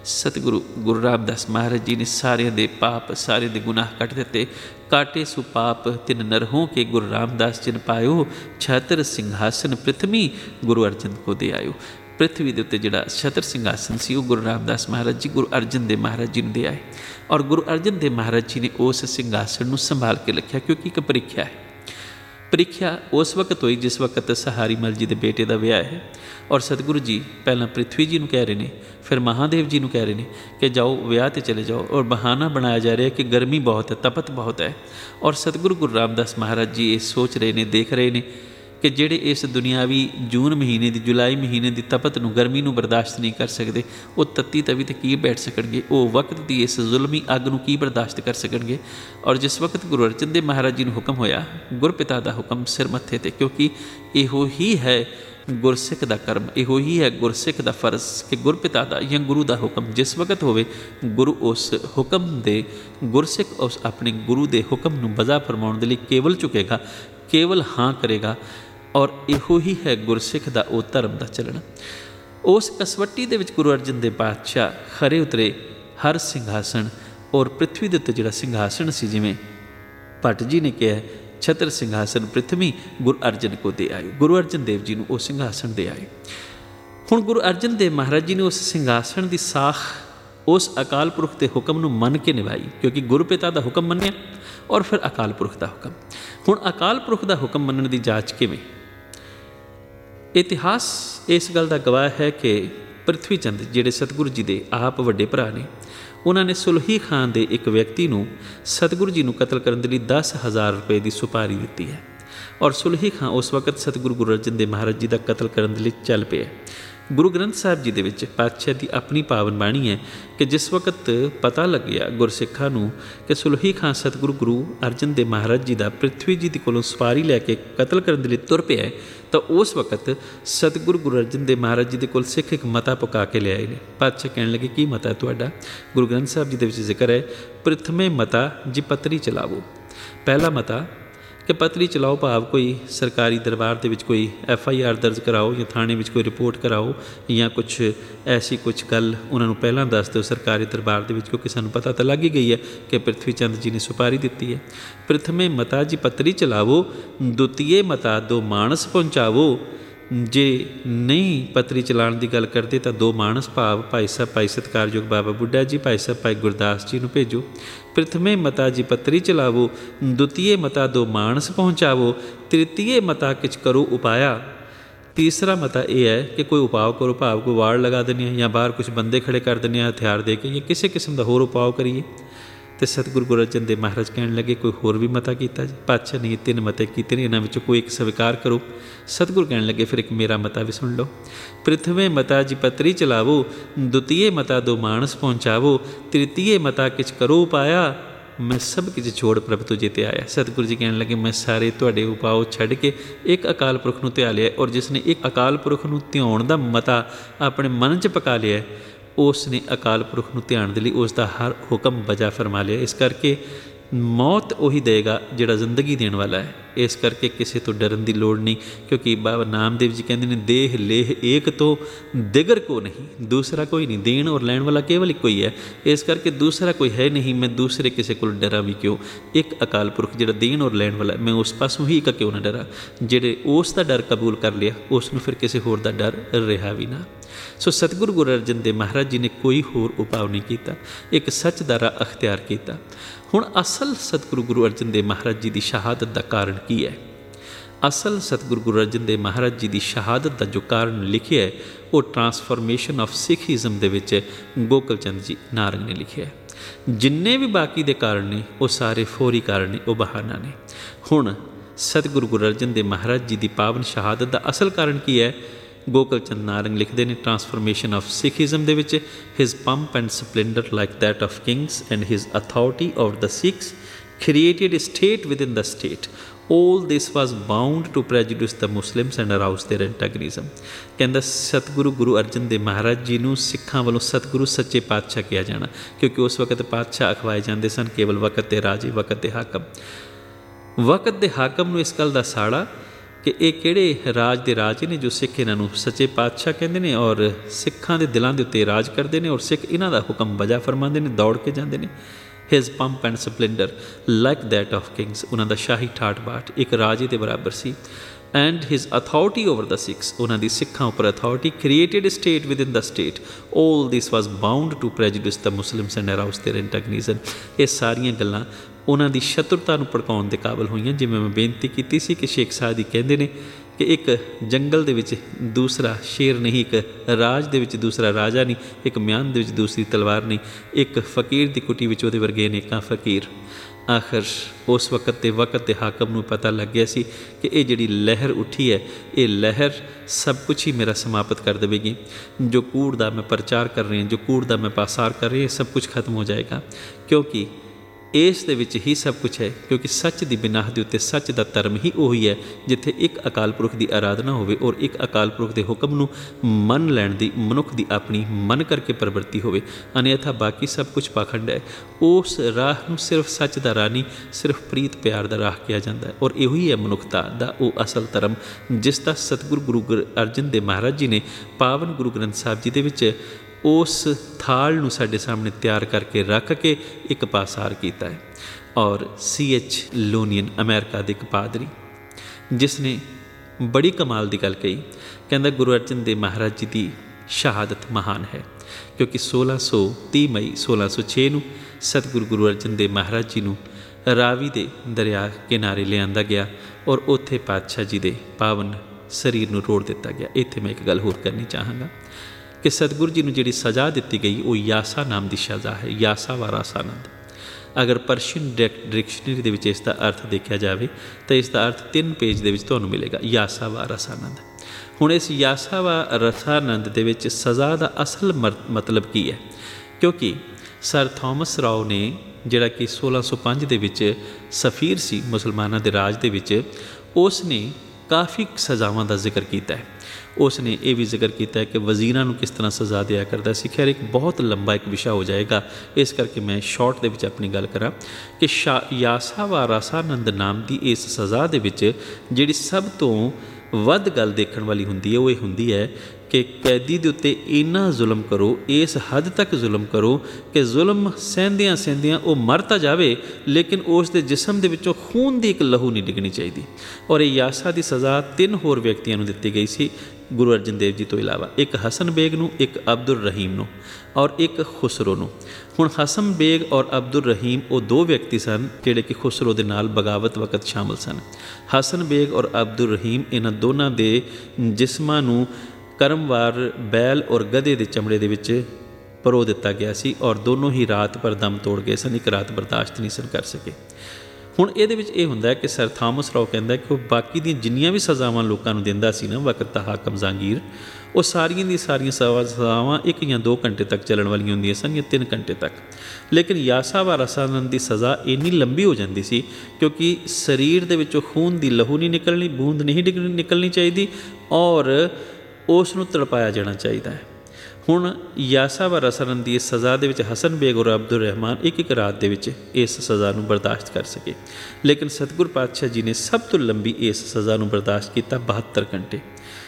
ਸਤਿਗੁਰੂ ਗੁਰੂ ਰਾਮਦਾਸ ਮਹਾਰਾਜ ਜੀ ਨੇ ਸਾਰਿਆਂ ਦੇ ਪਾਪ, ਸਾਰਿਆਂ ਦੇ ਗੁਨਾਹ ਕੱਟ ਦਿੱਤੇ। ਕਾਟੇ ਸੁ ਪਾਪ ਤਿਨ ਨਰਹੋਂ ਕੇ ਗੁਰੂ ਰਾਮਦਾਸ ਜਿਨ ਪਾਇਓ, ਛਤਰ ਸਿੰਘਾਸਨ ਪ੍ਰਿਥਵੀ ਗੁਰੂ ਅਰਜਨ ਕੋ ਦੇ ਆਇਓ। ਪ੍ਰਿਥਵੀ ਦੇ ਉੱਤੇ ਜਿਹੜਾ ਛਤਰ ਸਿੰਘਾਸਨ ਸੀ ਉਹ ਗੁਰੂ ਰਾਮਦਾਸ ਮਹਾਰਾਜ ਜੀ ਗੁਰੂ ਅਰਜਨ ਦੇਵ ਮਹਾਰਾਜ ਜੀ ਨੂੰ ਦੇ ਆਏ, ਔਰ ਗੁਰੂ ਅਰਜਨ ਦੇਵ ਮਹਾਰਾਜ ਜੀ ਨੇ ਉਸ ਸਿੰਘਾਸਨ ਨੂੰ ਸੰਭਾਲ ਕੇ ਰੱਖਿਆ, ਕਿਉਂਕਿ ਇੱਕ ਪ੍ਰੀਖਿਆ ਹੈ। ਪ੍ਰੀਖਿਆ ਉਸ ਵਕਤ ਹੋਈ ਜਿਸ ਵਕਤ ਸਹਾਰੀ ਮਲ ਜੀ ਦੇ ਬੇਟੇ ਦਾ ਵਿਆਹ ਹੈ, ਔਰ ਸਤਿਗੁਰੂ ਜੀ ਪਹਿਲਾਂ ਪ੍ਰਿਥਵੀ ਜੀ ਨੂੰ ਕਹਿ ਰਹੇ ਨੇ, ਫਿਰ ਮਹਾਦੇਵ ਜੀ ਨੂੰ ਕਹਿ ਰਹੇ ਨੇ ਕਿ ਜਾਓ ਵਿਆਹ 'ਤੇ ਚਲੇ ਜਾਓ, ਔਰ ਬਹਾਨਾ ਬਣਾਇਆ ਜਾ ਰਿਹਾ ਕਿ ਗਰਮੀ ਬਹੁਤ ਹੈ, ਤਪਤ ਬਹੁਤ ਹੈ। ਔਰ ਸਤਿਗੁਰੂ ਗੁਰੂ ਰਾਮਦਾਸ ਮਹਾਰਾਜ ਜੀ ਇਹ ਸੋਚ ਰਹੇ ਨੇ, ਦੇਖ ਰਹੇ ਨੇ ਕਿ ਜਿਹੜੇ ਇਸ ਦੁਨਿਆਵੀ ਜੂਨ ਮਹੀਨੇ ਦੀ, ਜੁਲਾਈ ਮਹੀਨੇ ਦੀ ਤਪਤ ਨੂੰ, ਗਰਮੀ ਨੂੰ ਬਰਦਾਸ਼ਤ ਨਹੀਂ ਕਰ ਸਕਦੇ, ਉਹ ਤੱਤੀ ਤਵੀ 'ਤੇ ਕੀ ਬੈਠ ਸਕਣਗੇ, ਉਹ ਵਕਤ ਦੀ ਇਸ ਜ਼ੁਲਮੀ ਅੱਗ ਨੂੰ ਕੀ ਬਰਦਾਸ਼ਤ ਕਰ ਸਕਣਗੇ। ਔਰ ਜਿਸ ਵਕਤ ਗੁਰੂ ਅਰਜਨ ਦੇਵ ਮਹਾਰਾਜ ਜੀ ਨੂੰ ਹੁਕਮ ਹੋਇਆ, ਗੁਰਪਿਤਾ ਦਾ ਹੁਕਮ ਸਿਰ ਮੱਥੇ 'ਤੇ, ਕਿਉਂਕਿ ਇਹੋ ਹੀ ਹੈ ਗੁਰਸਿੱਖ ਦਾ ਕਰਮ, ਇਹੋ ਹੀ ਹੈ ਗੁਰਸਿੱਖ ਦਾ ਫਰਜ਼ ਕਿ ਗੁਰਪਿਤਾ ਦਾ ਜਾਂ ਗੁਰੂ ਦਾ ਹੁਕਮ ਜਿਸ ਵਕਤ ਹੋਵੇ, ਗੁਰੂ ਉਸ ਹੁਕਮ ਦੇ, ਗੁਰਸਿੱਖ ਉਸ ਆਪਣੇ ਗੁਰੂ ਦੇ ਹੁਕਮ ਨੂੰ ਬਜਾ ਫਰਮਾਉਣ ਦੇ ਲਈ ਕੇਵਲ ਝੁਕੇਗਾ, ਕੇਵਲ ਹਾਂ ਕਰੇਗਾ। ਔਰ ਇਹੋ ਹੀ ਹੈ ਗੁਰਸਿੱਖ ਦਾ ਉਹ ਧਰਮ ਦਾ ਚੱਲਣਾ। ਉਸ ਕਸਵੱਟੀ ਦੇ ਵਿੱਚ ਗੁਰੂ ਅਰਜਨ ਦੇਵ ਪਾਤਸ਼ਾਹ ਖਰੇ ਉਤਰੇ, ਹਰ ਸਿੰਘਾਸਣ, ਔਰ ਪ੍ਰਿਥਵੀ ਦੇ ਉੱਤੇ ਜਿਹੜਾ ਸਿੰਘਾਸਣ ਸੀ, ਜਿਵੇਂ ਭੱਟ ਜੀ ਨੇ ਕਿਹਾ, ਛਤਰ ਸਿੰਘਾਸਨ ਪ੍ਰਿਥਵੀ ਗੁਰੂ ਅਰਜਨ ਕੋ ਦੇ ਆਏ, ਗੁਰੂ ਅਰਜਨ ਦੇਵ ਜੀ ਨੂੰ ਉਹ ਸਿੰਘਾਸਣ ਦੇ ਆਏ। ਹੁਣ ਗੁਰੂ ਅਰਜਨ ਦੇਵ ਮਹਾਰਾਜ ਜੀ ਨੇ ਉਸ ਸਿੰਘਾਸਣ ਦੀ ਸਾਖ ਉਸ ਅਕਾਲ ਪੁਰਖ ਦੇ ਹੁਕਮ ਨੂੰ ਮੰਨ ਕੇ ਨਿਭਾਈ, ਕਿਉਂਕਿ ਗੁਰੂ ਪਿਤਾ ਦਾ ਹੁਕਮ ਮੰਨਿਆ ਔਰ ਫਿਰ ਅਕਾਲ ਪੁਰਖ ਦਾ ਹੁਕਮ। ਹੁਣ ਅਕਾਲ ਪੁਰਖ ਦਾ ਹੁਕਮ ਮੰਨਣ ਦੀ ਜਾਂਚ ਕਿਵੇਂ? ਇਤਿਹਾਸ ਇਸ ਗੱਲ ਦਾ ਗਵਾਹ ਹੈ ਕਿ ਪ੍ਰਿਥਵੀ ਚੰਦ ਜਿਹੜੇ ਸਤਿਗੁਰੂ ਜੀ ਦੇ ਆਪ ਵੱਡੇ ਭਰਾ ਨੇ, ਉਹਨਾਂ ਨੇ ਸੁਲਹੀ ਖਾਨ ਦੇ ਇੱਕ ਵਿਅਕਤੀ ਨੂੰ ਸਤਿਗੁਰੂ ਜੀ ਨੂੰ ਕਤਲ ਕਰਨ ਦੇ ਲਈ 10,000 ਰੁਪਏ ਦੀ ਸੁਪਾਰੀ ਦਿੱਤੀ ਹੈ, ਔਰ ਸੁਲਹੀ ਖਾਨ ਉਸ ਵਕਤ ਸਤਿਗੁਰੂ ਗੁਰੂ ਅਰਜਨ ਦੇਵ ਮਹਾਰਾਜ ਜੀ ਦਾ ਕਤਲ ਕਰਨ ਦੇ ਲਈ ਚੱਲ ਪਿਆ। ਗੁਰੂ ਗ੍ਰੰਥ ਸਾਹਿਬ ਜੀ ਦੇ ਵਿੱਚ ਪਾਤਸ਼ਾਹ ਦੀ ਆਪਣੀ ਪਾਵਨ ਬਾਣੀ ਹੈ ਕਿ ਜਿਸ ਵਕਤ ਪਤਾ ਲੱਗਿਆ ਗੁਰਸਿੱਖਾਂ ਨੂੰ ਕਿ ਸੁਲਹੀ ਖਾਨ ਸਤਿਗੁਰੂ ਗੁਰੂ ਅਰਜਨ ਦੇਵ ਮਹਾਰਾਜ ਜੀ ਦਾ ਪ੍ਰਿਥਵੀ ਜੀ ਦੇ ਕੋਲੋਂ ਸੁਪਾਰੀ ਲੈ ਕੇ ਕਤਲ ਕਰਨ ਦੇ ਲਈ ਤੁਰ ਪਿਆ, ਤਾਂ ਉਸ ਵਕਤ ਸਤਿਗੁਰੂ ਗੁਰੂ ਅਰਜਨ ਦੇਵ ਮਹਾਰਾਜ ਜੀ ਦੇ ਕੋਲ ਸਿੱਖ ਇੱਕ ਮਤਾ ਪਕਾ ਕੇ ਲਿਆਏ ਨੇ। ਪਾਤਸ਼ਾਹ ਕਹਿਣ ਲੱਗੇ, ਕੀ ਮਤਾ ਹੈ ਤੁਹਾਡਾ? ਗੁਰੂ ਗ੍ਰੰਥ ਸਾਹਿਬ ਜੀ ਦੇ ਵਿੱਚ ਜ਼ਿਕਰ ਹੈ, ਪ੍ਰਥਮੇ ਮਤਾ ਜੀ ਪੱਤਰੀ ਚਲਾਵੋ। ਪਹਿਲਾ ਮਤਾ ਕਿ ਪੱਤਰੀ ਚਲਾਓ, ਭਾਵ ਕੋਈ ਸਰਕਾਰੀ ਦਰਬਾਰ ਦੇ ਵਿੱਚ ਕੋਈ FIR ਦਰਜ ਕਰਾਓ, ਜਾਂ ਥਾਣੇ ਵਿੱਚ ਕੋਈ ਰਿਪੋਰਟ ਕਰਾਓ, ਜਾਂ ਕੁਛ ਐਸੀ ਕੁਛ ਗੱਲ ਉਹਨਾਂ ਨੂੰ ਪਹਿਲਾਂ ਦੱਸ ਦਿਓ ਸਰਕਾਰੀ ਦਰਬਾਰ ਦੇ ਵਿੱਚ, ਕਿਉਂਕਿ ਸਾਨੂੰ ਪਤਾ ਤਾਂ ਲੱਗ ਹੀ ਗਈ ਹੈ ਕਿ ਪ੍ਰਿਥਵੀ ਚੰਦ ਜੀ ਨੇ ਸੁਪਾਰੀ ਦਿੱਤੀ ਹੈ। ਪ੍ਰਥਮੇ ਮਤਾ ਜੀ ਪੱਤਰੀ ਚਲਾਵੋ, ਦੁਤੀਏ ਮਤਾ ਦੋ ਮਾਨਸ ਪਹੁੰਚਾਵੋ। ਜੇ ਨਹੀਂ ਪੱਤਰੀ ਚਲਾਉਣ ਦੀ ਗੱਲ ਕਰਦੇ ਤਾਂ ਦੋ ਮਾਨਸ ਭਾਵ ਭਾਈ ਸਾਹਿਬ ਭਾਈ ਸਤਿਕਾਰਯੋਗ ਬਾਬਾ ਬੁੱਢਾ ਜੀ, ਭਾਈ ਸਾਹਿਬ ਭਾਈ ਗੁਰਦਾਸ ਜੀ ਨੂੰ ਭੇਜੋ। ਪ੍ਰਥਮੇ ਮਤਾ ਜੀ ਪੱਤਰੀ ਚਲਾਵੋ, ਦੁਤੀਏ ਮਤਾ ਦੋ ਮਾਨਸ ਪਹੁੰਚਾਵੋ, ਤ੍ਰਿਤੀਏ ਮਤਾ ਕਿਛ ਕਰੋ ਉਪਾਇਆ। ਤੀਸਰਾ ਮਤਾ ਇਹ ਹੈ ਕਿ ਕੋਈ ਉਪਾਅ ਕਰੋ, ਭਾਵ ਕੋਈ ਵਾੜ ਲਗਾ ਦਿੰਦੇ ਹਾਂ, ਜਾਂ ਬਾਹਰ ਕੁਛ ਬੰਦੇ ਖੜੇ ਕਰ ਦਿੰਦੇ ਹਾਂ ਹਥਿਆਰ ਦੇ ਕੇ, ਜਾਂ ਕਿਸੇ ਕਿਸਮ ਦਾ ਹੋਰ ਉਪਾਅ ਕਰੀਏ। ਅਤੇ ਸਤਿਗੁਰੂ ਗੁਰੂ ਅਰਜਨ ਦੇਵ ਮਹਾਰਾਜ ਕਹਿਣ ਲੱਗੇ, ਕੋਈ ਹੋਰ ਵੀ ਮਤਾ ਕੀਤਾ ਜੀ? ਪਾਤਸ਼ਾਹ ਨੇ 3 ਮਤੇ ਕੀਤੇ ਨੇ, ਇਹਨਾਂ ਵਿੱਚੋਂ ਕੋਈ ਇੱਕ ਸਵੀਕਾਰ ਕਰੋ। ਸਤਿਗੁਰੂ ਕਹਿਣ ਲੱਗੇ, ਫਿਰ ਇੱਕ ਮੇਰਾ ਮਤਾ ਵੀ ਸੁਣ ਲਓ। ਪ੍ਰਥਮੇ ਮਤਾ ਜੀ ਪੱਤਰੀ ਚਲਾਵੋ, ਦੁਤੀਏ ਮਤਾ ਦੋ ਮਾਨਸ ਪਹੁੰਚਾਵੋ, ਤ੍ਰਿਤੀਏ ਮਤਾ ਕਿਛ ਕਰੋ ਉਪਾਇਆ, ਮੈਂ ਸਭ ਕੁਝ ਛੋੜ ਪ੍ਰਭ ਤੁਝੇ ਤੇ ਆਇਆ। ਸਤਿਗੁਰੂ ਜੀ ਕਹਿਣ ਲੱਗੇ, ਮੈਂ ਸਾਰੇ ਤੁਹਾਡੇ ਉਪਾਅ ਛੱਡ ਕੇ ਇੱਕ ਅਕਾਲ ਪੁਰਖ ਨੂੰ ਧਿਆ ਲਿਆ, ਔਰ ਜਿਸ ਨੇ ਇੱਕ ਅਕਾਲ ਪੁਰਖ ਨੂੰ ਧਿਆਉਣ ਦਾ ਮਤਾ ਆਪਣੇ ਮਨ 'ਚ ਪਕਾ ਲਿਆ, ਉਸ ਨੇ ਅਕਾਲ ਪੁਰਖ ਨੂੰ ਧਿਆਨ ਦੇ ਲਈ ਉਸ ਦਾ ਹਰ ਹੁਕਮ ਬਜਾ ਫਰਮਾ ਲਿਆ। ਇਸ ਕਰਕੇ ਮੌਤ ਉਹੀ ਦੇਗਾ ਜਿਹੜਾ ਜ਼ਿੰਦਗੀ ਦੇਣ ਵਾਲਾ ਹੈ। ਇਸ ਕਰਕੇ ਕਿਸੇ ਤੋਂ ਡਰਨ ਦੀ ਲੋੜ ਨਹੀਂ, ਕਿਉਂਕਿ ਬਾਬਾ ਨਾਮਦੇਵ ਜੀ ਕਹਿੰਦੇ ਨੇ, ਦੇਹ ਲੇਹ ਏਕ ਤੋਂ ਦਿਗਰ ਕੋ ਨਹੀਂ, ਦੂਸਰਾ ਕੋਈ ਨਹੀਂ, ਦੇਣ ਔਰ ਲੈਣ ਵਾਲਾ ਕੇਵਲ ਇੱਕੋ ਹੀ ਹੈ। ਇਸ ਕਰਕੇ ਦੂਸਰਾ ਕੋਈ ਹੈ ਨਹੀਂ, ਮੈਂ ਦੂਸਰੇ ਕਿਸੇ ਕੋਲ ਡਰਾਂ ਵੀ ਕਿਉਂ? ਇੱਕ ਅਕਾਲ ਪੁਰਖ ਜਿਹੜਾ ਦੇਣ ਔਰ ਲੈਣ ਵਾਲਾ, ਮੈਂ ਉਸ ਪਾਸੋਂ ਹੀ ਇੱਕ ਕਿਉਂ ਨਾ ਡਰਾਂ। ਜਿਹੜੇ ਉਸ ਦਾ ਡਰ ਕਬੂਲ ਕਰ ਲਿਆ, ਉਸ ਨੂੰ ਫਿਰ ਕਿਸੇ ਹੋਰ ਦਾ ਡਰ ਰਿਹਾ ਵੀ ਨਾ। ਸੋ ਸਤਿਗੁਰੂ ਗੁਰੂ ਅਰਜਨ ਦੇਵ ਮਹਾਰਾਜ ਜੀ ਨੇ ਕੋਈ ਹੋਰ ਉਪਾਅ ਨਹੀਂ ਕੀਤਾ, ਇੱਕ ਸੱਚ ਦਾ ਰਾਹ ਅਖਤਿਆਰ ਕੀਤਾ। ਹੁਣ ਅਸਲ ਸਤਿਗੁਰੂ ਗੁਰੂ ਅਰਜਨ ਦੇਵ ਮਹਾਰਾਜ ਜੀ ਦੀ ਸ਼ਹਾਦਤ ਦਾ ਕਾਰਨ ਕੀ ਹੈ? ਅਸਲ ਸਤਿਗੁਰੂ ਗੁਰੂ ਅਰਜਨ ਦੇਵ ਮਹਾਰਾਜ ਜੀ ਦੀ ਸ਼ਹਾਦਤ ਦਾ ਜੋ ਕਾਰਨ ਲਿਖਿਆ ਹੈ, ਉਹ ਟਰਾਂਸਫਾਰਮੇਸ਼ਨ ਆਫ ਸਿੱਖੀਜ਼ਮ ਦੇ ਵਿੱਚ ਗੋਕਲ ਚੰਦ ਜੀ ਨਾਰੰਗ ਨੇ ਲਿਖਿਆ ਹੈ। ਜਿੰਨੇ ਵੀ ਬਾਕੀ ਦੇ ਕਾਰਨ ਨੇ, ਉਹ ਸਾਰੇ ਫੌਰੀ ਕਾਰਨ ਨੇ, ਉਹ ਬਹਾਨਾ ਨੇ। ਹੁਣ ਸਤਿਗੁਰੂ ਗੁਰੂ ਅਰਜਨ ਦੇਵ ਮਹਾਰਾਜ ਜੀ ਦੀ ਪਾਵਨ ਸ਼ਹਾਦਤ ਦਾ ਅਸਲ ਕਾਰਨ ਕੀ ਹੈ? ਗੋਕਲ ਚੰਦ ਨਾਰੰਗ ਲਿਖਦੇ ਨੇ ਟਰਾਂਸਫਾਰਮੇਸ਼ਨ ਆਫ ਸਿੱਖੀਜ਼ਮ ਦੇ ਵਿੱਚ, his pomp and splendour like that of kings and his authority over the Sikhs created a state within the state. All this was bound to prejudice the Muslims and arouse their antagonism. ਕਹਿੰਦਾ ਸਤਿਗੁਰੂ ਗੁਰੂ ਅਰਜਨ ਦੇਵ ਮਹਾਰਾਜ ਜੀ ਨੂੰ ਸਿੱਖਾਂ ਵੱਲੋਂ ਸਤਿਗੁਰੂ ਸੱਚੇ ਪਾਤਸ਼ਾਹ ਕਿਹਾ ਜਾਣਾ, ਕਿਉਂਕਿ ਉਸ ਵਕਤ ਪਾਤਸ਼ਾਹ ਅਖਵਾਏ ਜਾਂਦੇ ਸਨ ਕੇਵਲ ਵਕਤ ਦੇ ਰਾਜੇ, ਵਕਤ ਦੇ ਹਾਕਮ। ਵਕਤ ਦੇ ਹਾਕਮ ਨੂੰ ਇਸ ਗੱਲ ਦਾ ਸਾੜਾ ਕਿ ਇਹ ਕਿਹੜੇ ਰਾਜ ਦੇ ਰਾਜੇ ਨੇ ਜੋ ਸਿੱਖ ਇਹਨਾਂ ਨੂੰ ਸੱਚੇ ਪਾਤਸ਼ਾਹ ਕਹਿੰਦੇ ਨੇ ਔਰ ਸਿੱਖਾਂ ਦੇ ਦਿਲਾਂ ਦੇ ਉੱਤੇ ਰਾਜ ਕਰਦੇ ਨੇ ਔਰ ਸਿੱਖ ਇਹਨਾਂ ਦਾ ਹੁਕਮ ਬਜਾ ਫਰਮਾਉਂਦੇ ਨੇ, ਦੌੜ ਕੇ ਜਾਂਦੇ ਨੇ। His pomp and splendour like that of kings, ਉਹਨਾਂ ਦਾ ਸ਼ਾਹੀ ਠਾਠ ਬਾਠ ਇੱਕ ਰਾਜੇ ਦੇ ਬਰਾਬਰ ਸੀ। And his authority over the Sikhs, ਉਹਨਾਂ ਦੀ ਸਿੱਖਾਂ ਉੱਪਰ authority, created state within the state. All this was bound to prejudice the Muslims and arouse their antagonism. ਇਹ ਸਾਰੀਆਂ ਗੱਲਾਂ ਉਹਨਾਂ ਦੀ ਸ਼ਤਰੁਤਾ ਨੂੰ ਭੜਕਾਉਣ ਦੇ ਕਾਬਲ ਹੋਈਆਂ। ਜਿਵੇਂ ਮੈਂ ਬੇਨਤੀ ਕੀਤੀ ਸੀ ਕਿ ਸ਼ੇਖ ਸਾਦੀ ਕਹਿੰਦੇ ਨੇ ਕਿ ਇੱਕ ਜੰਗਲ ਦੇ ਵਿੱਚ ਦੂਸਰਾ ਸ਼ੇਰ ਨਹੀਂ, ਇੱਕ ਰਾਜ ਦੇ ਵਿੱਚ ਦੂਸਰਾ ਰਾਜਾ ਨਹੀਂ, ਇੱਕ ਮਿਆਨ ਦੇ ਵਿੱਚ ਦੂਸਰੀ ਤਲਵਾਰ ਨਹੀਂ, ਇੱਕ ਫਕੀਰ ਦੀ ਕੁਟੀ ਵਿੱਚ ਉਹਦੇ ਵਰਗੇ ਅਨੇਕਾਂ ਫਕੀਰ। ਆਖਰ ਉਸ ਵਕਤ ਦੇ ਹਾਕਮ ਨੂੰ ਪਤਾ ਲੱਗ ਗਿਆ ਸੀ ਕਿ ਇਹ ਜਿਹੜੀ ਲਹਿਰ ਉੱਠੀ ਹੈ, ਇਹ ਲਹਿਰ ਸਭ ਕੁਛ ਹੀ ਮੇਰਾ ਸਮਾਪਤ ਕਰ ਦੇਵੇਗੀ। ਜੋ ਕੂੜ ਦਾ ਮੈਂ ਪ੍ਰਚਾਰ ਕਰ ਰਹੀ ਹਾਂ, ਜੋ ਕੂੜ ਦਾ ਮੈਂ ਪਾਸਾਰ ਕਰ ਰਹੀ ਹਾਂ, ਸਭ ਕੁਛ ਖਤਮ ਹੋ ਜਾਏਗਾ, ਕਿਉਂਕਿ ਇਸ ਦੇ ਵਿੱਚ ਹੀ ਸਭ ਕੁਛ ਹੈ। ਕਿਉਂਕਿ ਸੱਚ ਦੀ ਬਿਨਾਹ ਦੇ ਉੱਤੇ ਸੱਚ ਦਾ ਧਰਮ ਹੀ ਉਹੀ ਹੈ ਜਿੱਥੇ ਇੱਕ ਅਕਾਲ ਪੁਰਖ ਦੀ ਆਰਾਧਨਾ ਹੋਵੇ ਔਰ ਇੱਕ ਅਕਾਲ ਪੁਰਖ ਦੇ ਹੁਕਮ ਨੂੰ ਮੰਨ ਲੈਣ ਦੀ ਮਨੁੱਖ ਦੀ ਆਪਣੀ ਮਨ ਕਰਕੇ ਪ੍ਰਵਿਰਤੀ ਹੋਵੇ। ਅਨੇਥਾ ਬਾਕੀ ਸਭ ਕੁਛ ਪਾਖੰਡ ਹੈ। ਉਸ ਰਾਹ ਨੂੰ ਸਿਰਫ ਸੱਚ ਦਾ ਰਾਹ ਨਹੀਂ, ਸਿਰਫ ਪ੍ਰੀਤ ਪਿਆਰ ਦਾ ਰਾਹ ਕਿਹਾ ਜਾਂਦਾ ਹੈ ਔਰ ਇਹੋ ਹੀ ਹੈ ਮਨੁੱਖਤਾ ਦਾ ਉਹ ਅਸਲ ਧਰਮ, ਜਿਸ ਦਾ ਸਤਿਗੁਰੂ ਗੁਰੂ ਅਰਜਨ ਦੇਵ ਮਹਾਰਾਜ ਜੀ ਨੇ ਪਾਵਨ ਗੁਰੂ ਗ੍ਰੰਥ ਸਾਹਿਬ ਜੀ ਦੇ ਵਿੱਚ ਉਸ ਥਾਲ ਨੂੰ ਸਾਡੇ ਸਾਹਮਣੇ ਤਿਆਰ ਕਰਕੇ ਰੱਖ ਕੇ ਇੱਕ ਪਾਸਾਰ ਕੀਤਾ ਹੈ। ਔਰ C.H. ਲੋਨੀਅਨ, ਅਮਰੀਕਾ ਦੇ ਇੱਕ ਪਾਦਰੀ, ਜਿਸ ਨੇ ਬੜੀ ਕਮਾਲ ਦੀ ਗੱਲ ਕਹੀ, ਕਹਿੰਦਾ ਗੁਰੂ ਅਰਜਨ ਦੇਵ ਮਹਾਰਾਜ ਜੀ ਦੀ ਸ਼ਹਾਦਤ ਮਹਾਨ ਹੈ ਕਿਉਂਕਿ 30 ਮਈ 1606 ਨੂੰ ਸਤਿਗੁਰੂ ਗੁਰੂ ਅਰਜਨ ਦੇਵ ਮਹਾਰਾਜ ਜੀ ਨੂੰ ਰਾਵੀ ਦੇ ਦਰਿਆ ਕਿਨਾਰੇ ਲਿਆਂਦਾ ਗਿਆ ਔਰ ਉੱਥੇ ਪਾਤਸ਼ਾਹ ਜੀ ਦੇ ਪਾਵਨ ਸਰੀਰ ਨੂੰ ਰੋੜ ਦਿੱਤਾ ਗਿਆ। ਇੱਥੇ ਮੈਂ ਇੱਕ ਗੱਲ ਹੋਰ ਕਰਨੀ ਚਾਹਾਂਗਾ ਕਿ ਸਤਿਗੁਰੂ ਜੀ ਨੂੰ ਜਿਹੜੀ ਸਜ਼ਾ ਦਿੱਤੀ ਗਈ ਉਹ ਯਾਸਾ ਨਾਮ ਦੀ ਸਜ਼ਾ ਹੈ, ਯਾਸਾ ਵਾ ਰਸਾਨੰਦ। ਅਗਰ ਪਰਸ਼ੀਅਨ ਡਿਕਸ਼ਨਰੀ ਦੇ ਵਿੱਚ ਇਸ ਦਾ ਅਰਥ ਦੇਖਿਆ ਜਾਵੇ ਤਾਂ ਇਸ ਦਾ ਅਰਥ 3 ਪੇਜ ਦੇ ਵਿੱਚ ਤੁਹਾਨੂੰ ਮਿਲੇਗਾ, ਯਾਸਾ ਵਾ ਰਸਾਨੰਦ। ਹੁਣ ਇਸ ਯਾਸਾ ਵਾ ਰਸਾਨੰਦ ਦੇ ਵਿੱਚ ਸਜ਼ਾ ਦਾ ਅਸਲ ਮਤਲਬ ਕੀ ਹੈ? ਕਿਉਂਕਿ ਸਰ ਥੋਮਸ ਰਾਓ ਨੇ, ਜਿਹੜਾ ਕਿ 1605 ਦੇ ਵਿੱਚ ਸਫੀਰ ਸੀ ਮੁਸਲਮਾਨਾਂ ਦੇ ਰਾਜ ਦੇ ਵਿੱਚ, ਉਸ ਨੇ ਕਾਫੀ ਸਜ਼ਾਵਾਂ ਦਾ ਜ਼ਿਕਰ ਕੀਤਾ ਹੈ। ਉਸ ਨੇ ਇਹ ਵੀ ਜ਼ਿਕਰ ਕੀਤਾ ਹੈ ਕਿ ਵਜ਼ੀਰਾਂ ਨੂੰ ਕਿਸ ਤਰ੍ਹਾਂ ਸਜ਼ਾ ਦਿਆ ਕਰਦਾ ਸੀ। ਖੈਰ ਇੱਕ ਬਹੁਤ ਲੰਬਾ ਇੱਕ ਵਿਸ਼ਾ ਹੋ ਜਾਏਗਾ, ਇਸ ਕਰਕੇ ਮੈਂ ਸ਼ਾਰਟ ਦੇ ਵਿੱਚ ਆਪਣੀ ਗੱਲ ਕਰਾਂ ਕਿ ਯਾਸਾ ਵਾ ਰਸਾਨੰਦ ਨਾਮ ਦੀ ਇਸ ਸਜ਼ਾ ਦੇ ਵਿੱਚ ਜਿਹੜੀ ਸਭ ਤੋਂ ਵੱਧ ਗੱਲ ਦੇਖਣ ਵਾਲੀ ਹੁੰਦੀ ਹੈ ਉਹ ਇਹ ਹੁੰਦੀ ਹੈ ਕਿ ਕੈਦੀ ਦੇ ਉੱਤੇ ਇੰਨਾ ਜ਼ੁਲਮ ਕਰੋ, ਇਸ ਹੱਦ ਤੱਕ ਜ਼ੁਲਮ ਕਰੋ ਕਿ ਜ਼ੁਲਮ ਸਹਿੰਦਿਆਂ ਸਹਿੰਦਿਆਂ ਉਹ ਮਰ ਤਾਂ ਜਾਵੇ ਲੇਕਿਨ ਉਸ ਦੇ ਜਿਸਮ ਦੇ ਵਿੱਚੋਂ ਖੂਨ ਦੀ ਇੱਕ ਲਹੂ ਨਹੀਂ ਡਿੱਗਣੀ ਚਾਹੀਦੀ। ਔਰ ਇਹ ਯਾਸਾ ਦੀ ਸਜ਼ਾ 3 ਹੋਰ ਵਿਅਕਤੀਆਂ ਨੂੰ ਦਿੱਤੀ ਗਈ ਸੀ ਗੁਰੂ ਅਰਜਨ ਦੇਵ ਜੀ ਤੋਂ ਇਲਾਵਾ, ਇੱਕ ਹਸਨ ਬੇਗ ਨੂੰ, ਇੱਕ ਅਬਦੁਲ ਰਹੀਮ ਨੂੰ ਔਰ ਇੱਕ ਖੁਸਰੋ ਨੂੰ। ਹੁਣ ਹਸਨ ਬੇਗ ਔਰ ਅਬਦੁਲ ਰਹੀਮ ਉਹ 2 ਵਿਅਕਤੀ ਸਨ ਜਿਹੜੇ ਕਿ ਖੁਸਰੋ ਦੇ ਨਾਲ ਬਗਾਵਤ ਵਕਤ ਸ਼ਾਮਲ ਸਨ। ਹਸਨ ਬੇਗ ਔਰ ਅਬਦੁਲ ਰਹੀਮ, ਇਹਨਾਂ ਦੋਨਾਂ ਦੇ ਜਿਸਮਾਂ ਨੂੰ ਕਰਮਵਾਰ ਬੈਲ ਔਰ ਗਧੇ ਦੇ ਚਮੜੇ ਦੇ ਵਿੱਚ ਪਰੋ ਦਿੱਤਾ ਗਿਆ ਸੀ ਔਰ ਦੋਨੋਂ ਹੀ ਰਾਤ ਭਰ ਦਮ ਤੋੜ ਗਏ ਸਨ, ਇੱਕ ਰਾਤ ਬਰਦਾਸ਼ਤ ਨਹੀਂ ਸਨ ਕਰ ਸਕੇ। ਹੁਣ ਇਹਦੇ ਵਿੱਚ ਇਹ ਹੁੰਦਾ ਹੈ ਕਿ ਸਰ ਥਾਮਸ ਰਾਓ ਕਹਿੰਦਾ ਕਿ ਉਹ ਬਾਕੀ ਦੀਆਂ ਜਿੰਨੀਆਂ ਵੀ ਸਜ਼ਾਵਾਂ ਲੋਕਾਂ ਨੂੰ ਦਿੰਦਾ ਸੀ ਨਾ ਵਕਤ ਦਾ ਹਾਕਮ ਜਹਾਂਗੀਰ, ਉਹ ਸਾਰੀਆਂ ਦੀਆਂ ਸਾਰੀਆਂ ਸਜ਼ਾਵਾਂ 1 ਜਾਂ 2 ਘੰਟੇ ਤੱਕ ਚੱਲਣ ਵਾਲੀਆਂ ਹੁੰਦੀਆਂ ਸਨ ਜਾਂ 3 ਘੰਟੇ ਤੱਕ। ਲੇਕਿਨ ਯਾਸਾ ਵਾ ਰਸਾਨੰਦ ਦੀ ਸਜ਼ਾ ਇੰਨੀ ਲੰਬੀ ਹੋ ਜਾਂਦੀ ਸੀ ਕਿਉਂਕਿ ਸਰੀਰ ਦੇ ਵਿੱਚੋਂ ਖੂਨ ਦੀ ਲਹੂ ਨਹੀਂ ਨਿਕਲਣੀ, ਬੂੰਦ ਨਹੀਂ ਨਿਕਲਣੀ ਚਾਹੀਦੀ ਔਰ ਉਸ ਨੂੰ ਤੜਪਾਇਆ ਜਾਣਾ ਚਾਹੀਦਾ ਹੈ। ਹੁਣ ਯਾਸਾ ਵਾ ਰਸਾਨੰਦ ਦੀ ਇਸ ਸਜ਼ਾ ਦੇ ਵਿੱਚ ਹਸਨ ਬੇਗ ਔਰ ਅਬਦੁਲ ਰਹਿਮਾਨ ਇੱਕ ਰਾਤ ਦੇ ਵਿੱਚ ਇਸ ਸਜ਼ਾ ਨੂੰ ਬਰਦਾਸ਼ਤ ਕਰ ਸਕੇ, ਲੇਕਿਨ ਸਤਿਗੁਰ ਪਾਤਸ਼ਾਹ ਜੀ ਨੇ ਸਭ ਤੋਂ ਲੰਬੀ ਇਸ ਸਜ਼ਾ ਨੂੰ ਬਰਦਾਸ਼ਤ ਕੀਤਾ 72 ਘੰਟੇ।